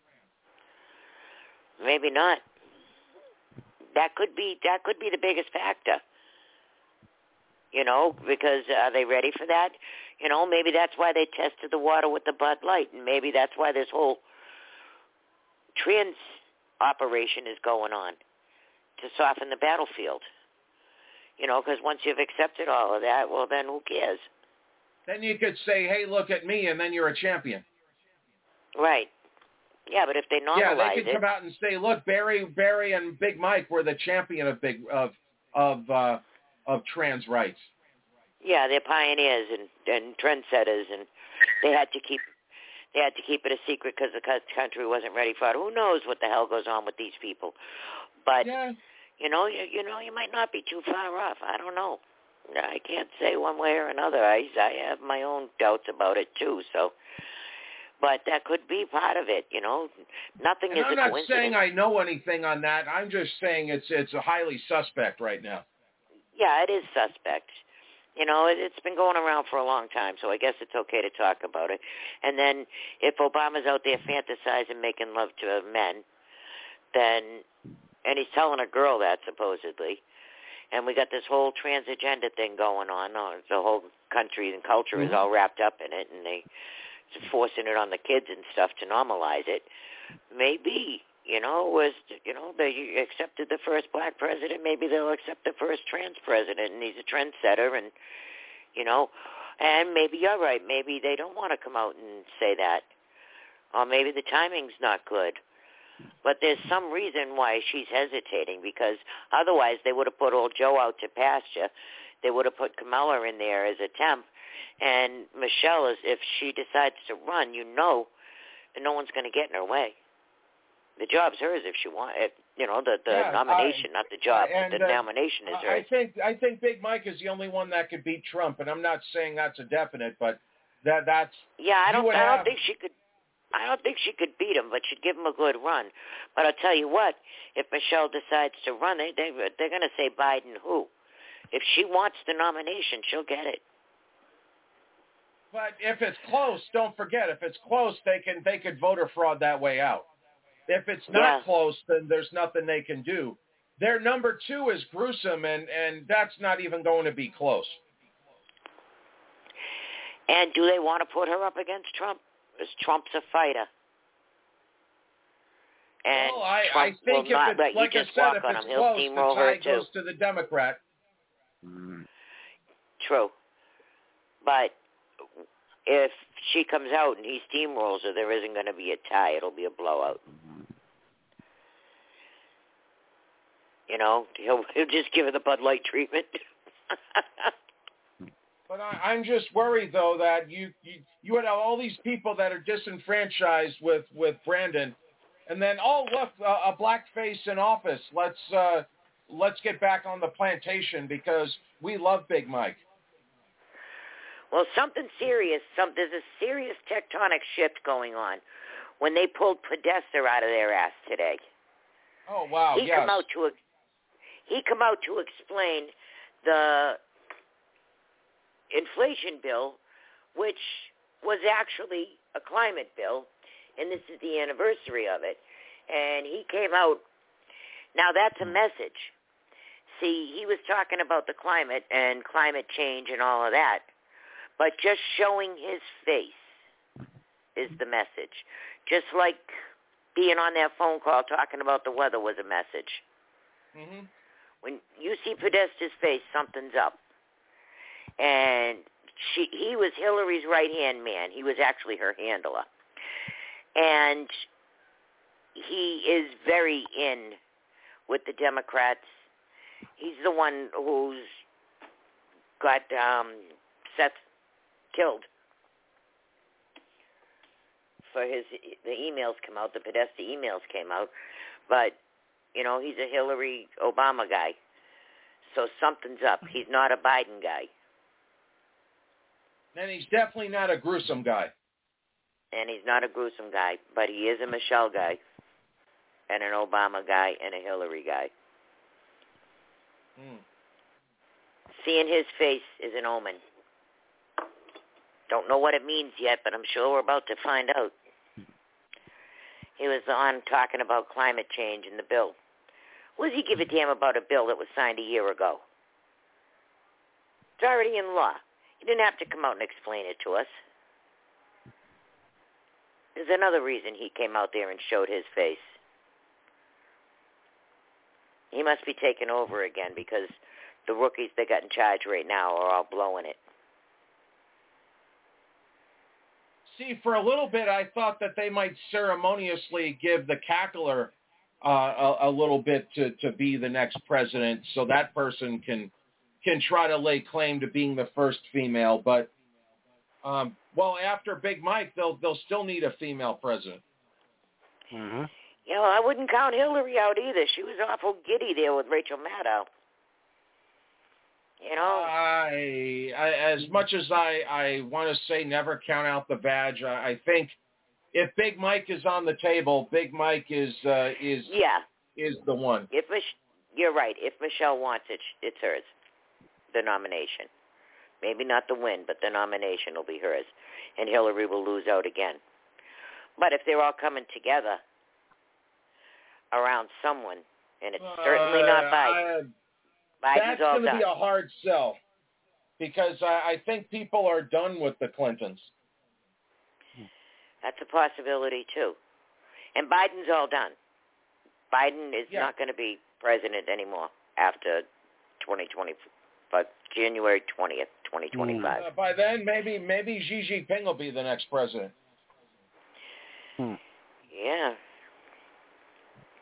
Maybe not. That could be that could be the biggest factor. You know, because are they ready for that? You know, maybe that's why they tested the water with the Bud Light, and maybe that's why this whole trans operation is going on, to soften the battlefield. You know, because once you've accepted all of that, well, then who cares? Then you could say, hey, look at me, and then you're a champion. Right. Yeah, but if they normalize yeah, they could it, come out and say, look, Barry, Barry, and Big Mike were the champion of big of of uh, of trans rights. Yeah, they're pioneers and, and trendsetters, and they had to keep they had to keep it a secret because the country wasn't ready for it. Who knows what the hell goes on with these people? But yeah. you know, you, you know, you might not be too far off. I don't know. I can't say one way or another. I I have my own doubts about it too. So. But that could be part of it, you know. Nothing and is I'm a not coincidence. saying I know anything on that. I'm just saying it's it's a highly suspect right now. Yeah, it is suspect. You know, it, it's been going around for a long time, so I guess it's okay to talk about it. And then if Obama's out there fantasizing making love to men, then, and he's telling a girl that supposedly, and we got this whole trans agenda thing going on. Oh, the whole country and culture mm-hmm. is all wrapped up in it, and they forcing it on the kids and stuff to normalize it. Maybe, you know, was you know they accepted the first black president. Maybe they'll accept the first trans president, and he's a trendsetter, and you know, and maybe you're right. Maybe they don't want to come out and say that, or maybe the timing's not good. But there's some reason why she's hesitating, because otherwise they would have put old Joe out to pasture they would have put Kamala in there as a temp. And Michelle, is if she decides to run, you know that no one's going to get in her way. The job's hers if she wants it. You know, the, the Yeah, nomination, I, not the job. and, the uh, nomination is I hers. think I think Big Mike is the only one that could beat Trump, and I'm not saying that's a definite, but that that's Yeah, I you don't. would I don't have, think she could. I don't think she could beat him, but she'd give him a good run. But I'll tell you what: if Michelle decides to run, they, they they're going to say Biden who. If she wants the nomination, she'll get it. But if it's close, don't forget, if it's close, they can they could voter fraud that way out. If it's not Yeah. close, then there's nothing they can do. Their number two is gruesome, and, and that's not even going to be close. And do they want to put her up against Trump? Because Trump's a fighter. And well, I, Trump I think will if not it's, let like you I just said, walk if on it's him. He'll close, the steamroll her tie too. goes to the Democrat. True. But if she comes out and he steamrolls her, there isn't going to be a tie. It'll be a blowout. You know, he'll, he'll just give her the Bud Light treatment. But I, I'm just worried, though, that you, you you would have all these people that are disenfranchised with, with Brandon, and then, oh, look, uh, a black face in office. Let's uh, let's get back on the plantation because we love Big Mike. Well, something serious. Some there's a serious tectonic shift going on when they pulled Podesta out of their ass today. Oh wow! He yes. come out to he come out to explain the inflation bill, which was actually a climate bill, and this is the anniversary of it. And he came out. Now that's a message. See, he was talking about the climate and climate change and all of that. But just showing his face is the message. Just like being on that phone call talking about the weather was a message. Mm-hmm. When you see Podesta's face, something's up. And she, he was Hillary's right-hand man. He was actually her handler. And he is very in with the Democrats. He's the one who's got um, Seth killed for his the emails come out, the Podesta emails came out, but you know he's a Hillary Obama guy, so something's up. He's not a Biden guy, and he's definitely not a gruesome guy. And he's not a gruesome guy, but he is a Michelle guy, and an Obama guy, and a Hillary guy. Mm. Seeing his face is an omen. Don't know what it means yet, but I'm sure we're about to find out. He was on talking about climate change in the bill. What does he give a damn about a bill that was signed a year ago? It's already in law. He didn't have to come out and explain it to us. There's another reason he came out there and showed his face. He must be taking over again because the rookies that got in charge right now are all blowing it. See, for a little bit, I thought that they might ceremoniously give the cackler uh, a, a little bit to, to be the next president, so that person can can try to lay claim to being the first female. But um, well, after Big Mike, they'll they'll still need a female president. Mm-hmm. You know, I wouldn't count Hillary out either. She was awful giddy there with Rachel Maddow. You know, I, I as much as I, I want to say never count out the badge, I, I think if Big Mike is on the table, Big Mike is uh, is yeah is the one. If Mich- you're right, if Michelle wants it, it's hers. The nomination, maybe not the win, but the nomination will be hers, and Hillary will lose out again. But if they're all coming together around someone, and it's certainly not Biden. Uh, Biden's That's all going to done. be a hard sell because I, I think people are done with the Clintons. That's a possibility, too. And Biden's all done. Biden is yeah. not going to be president anymore after twenty twenty, but January twentieth, twenty twenty-five. Uh, by then, maybe maybe Xi Jinping will be the next president. Hmm. Yeah.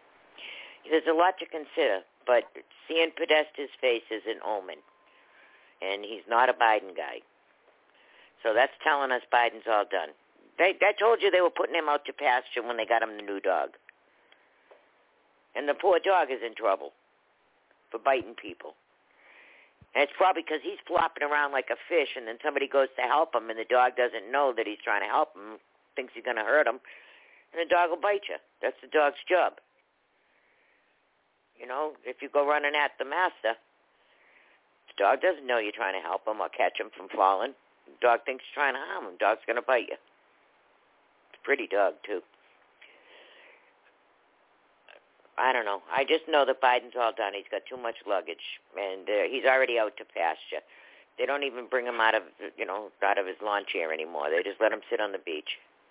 There's a lot to consider, but seeing Podesta's face is an omen. and he's not a Biden guy. So that's telling us Biden's all done. They, I told you they were putting him out to pasture when they got him the new dog. And the poor dog is in trouble for biting people. And it's probably because he's flopping around like a fish, and then somebody goes to help him, and the dog doesn't know that he's trying to help him, thinks he's going to hurt him, and the dog will bite you. That's the dog's job. You know, if you go running at the master, the dog doesn't know you're trying to help him or catch him from falling. The dog thinks you're trying to harm him. The dog's going to bite you. It's a pretty dog, too. I don't know. I just know that Biden's all done. He's got too much luggage, and uh, he's already out to pasture. They don't even bring him out of, you know, out of his lawn chair anymore. They just let him sit on the beach.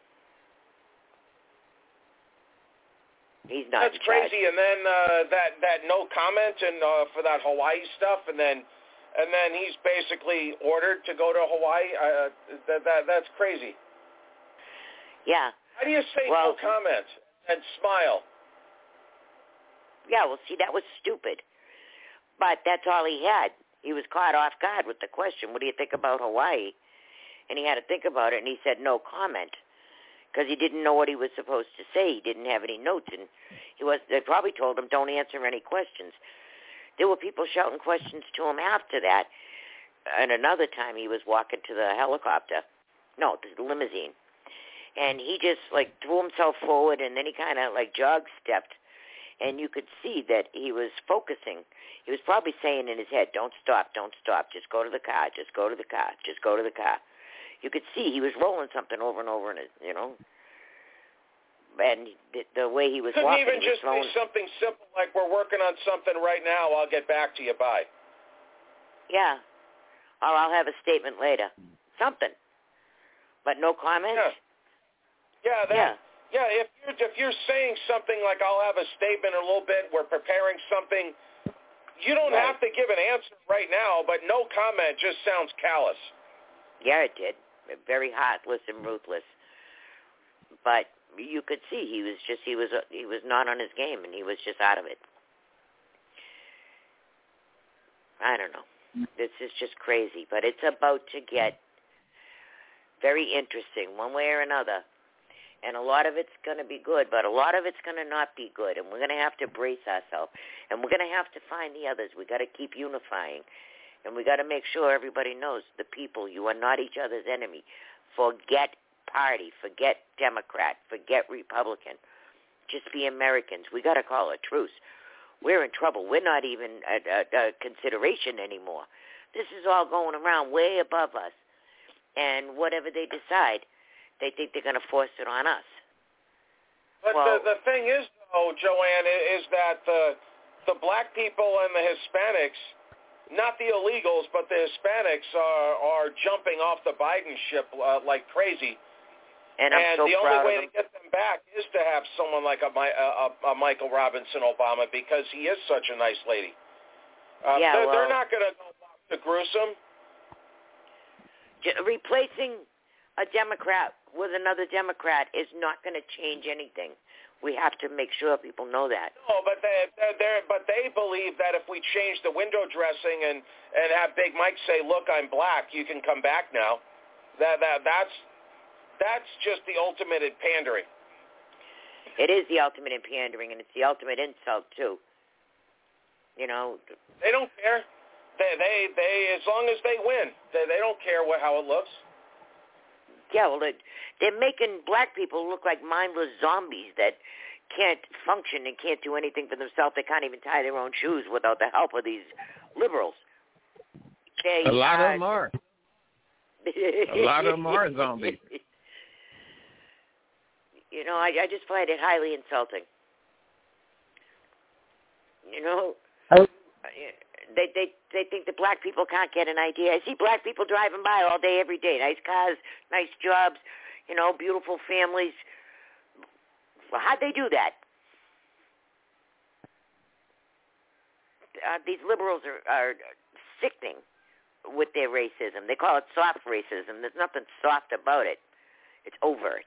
He's not. That's crazy. And then uh, that that no comment and uh, for that Hawaii stuff, and then and then he's basically ordered to go to Hawaii. Uh, that that that's crazy. Yeah. How do you say well, no comment and smile? Yeah, well, see, that was stupid. But that's all he had. He was caught off guard with the question, what do you think about Hawaii? And he had to think about it, and he said no comment because he didn't know what he was supposed to say. He didn't have any notes, and he was. They probably told him, don't answer any questions. There were people shouting questions to him after that. And another time he was walking to the helicopter, no, the limousine, and he just, like, threw himself forward, and then he kind of, like, jog-stepped. And you could see that he was focusing. He was probably saying in his head, don't stop, don't stop. Just go to the car, just go to the car, just go to the car. You could see he was rolling something over and over, in it, you know. And the, the way he was Couldn't walking, even he was just throwing... say something simple like, we're working on something right now, I'll get back to you, bye. Yeah. Or I'll have a statement later. Something. But no comment? Yeah. Yeah, that... Yeah. Yeah, if you're, if you're saying something like, I'll have a statement in a little bit, we're preparing something, you don't right. have to give an answer right now, but no comment just sounds callous. Yeah, it did. Very heartless and ruthless. But you could see he was just, he was he was not on his game, and he was just out of it. I don't know. This is just crazy, but it's about to get very interesting one way or another. And a lot of it's going to be good, but a lot of it's going to not be good. And we're going to have to brace ourselves. And we're going to have to find the others. We've got to keep unifying. And we got to make sure everybody knows, the people, you are not each other's enemy. Forget party. Forget Democrat. Forget Republican. Just be Americans. We got to call a truce. We're in trouble. We're not even a, a, a consideration anymore. This is all going around way above us. And whatever they decide, they think they're going to force it on us. But well, the, the thing is, though, Joanne, is that the the black people and the Hispanics, not the illegals, but the Hispanics are, are jumping off the Biden ship uh, like crazy. And, I'm and so the proud only way of to get them back is to have someone like a, a, a Michael Robinson Obama, because he is such a nice lady. Uh, yeah, they're, well, they're not going to go back to gruesome. Replacing a Democrat with another Democrat is not going to change anything. We have to make sure people know that. No, but they they but they believe that if we change the window dressing and, and have Big Mike say, "Look, I'm black. You can come back now." That that that's that's just the ultimate in pandering. It is the ultimate in pandering, and it's the ultimate insult too. You know, they don't care. They they they as long as they win, they they don't care what how it looks. Yeah, well, they're making black people look like mindless zombies that can't function and can't do anything for themselves. They can't even tie their own shoes without the help of these liberals. They, a lot uh, of them are. A lot of them are zombies. You know, I, I just find it highly insulting. You know, oh. They they they think that black people can't get an idea. I see black people driving by all day, every day. Nice cars, nice jobs, you know, beautiful families. Well, how'd they do that? Uh, these liberals are, are sickening with their racism. They call it soft racism. There's nothing soft about it. It's overt.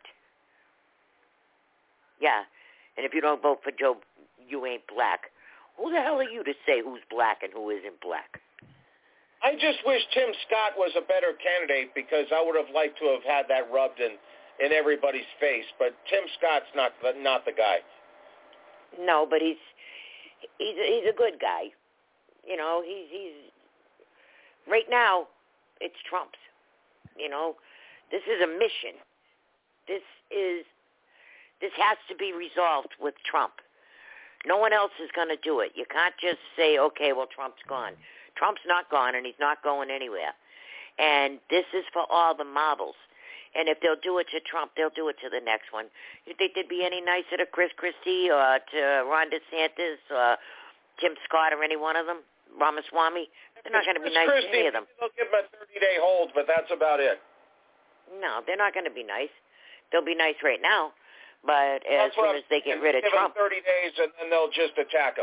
Yeah, and if you don't vote for Joe, you ain't black. Who the hell are you to say who's black and who isn't black? I I just wish Tim Scott was a better candidate because I would have liked to have had that rubbed in, in everybody's face. But Tim Scott's not the, not the guy. No, but he's he's a, he's a good guy. You know, he's he's right now. It's Trump's. You know, this is a mission. This is this has to be resolved with Trump. No one else is going to do it. You can't just say, okay, well, Trump's gone. Trump's not gone, and he's not going anywhere. And this is for all the marbles. And if they'll do it to Trump, they'll do it to the next one. You think they'd be any nicer to Chris Christie or to Ron DeSantis or Tim Scott or any one of them? Ramaswamy? They're not going to be nice Christie, to any of them. They'll give him a thirty-day hold, but that's about it. No, they're not going to be nice. They'll be nice right now, but as That's soon as they get rid of give Trump. Give them thirty days, and then they'll just attack him.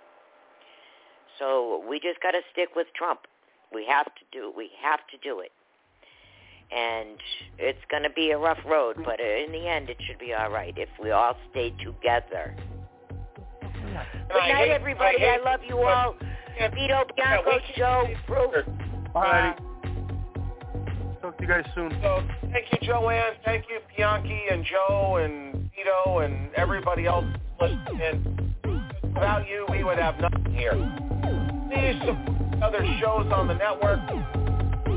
So we just got to stick with Trump. We have to do. We have to do it, and it's going to be a rough road, but in the end, it should be all right if we all stay together. Good night, hate, everybody. I, I, love you all. Vito, Bianco, Joe, Bruce. Bye. Talk to you guys soon. So thank you, Joanne. Thank you, Bianchi and Joe and Vito and everybody else listening in. Without you, we would have nothing here. Please support other shows on the network.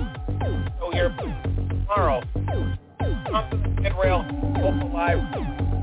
So here tomorrow. Onto the Kid Rail, Local Live.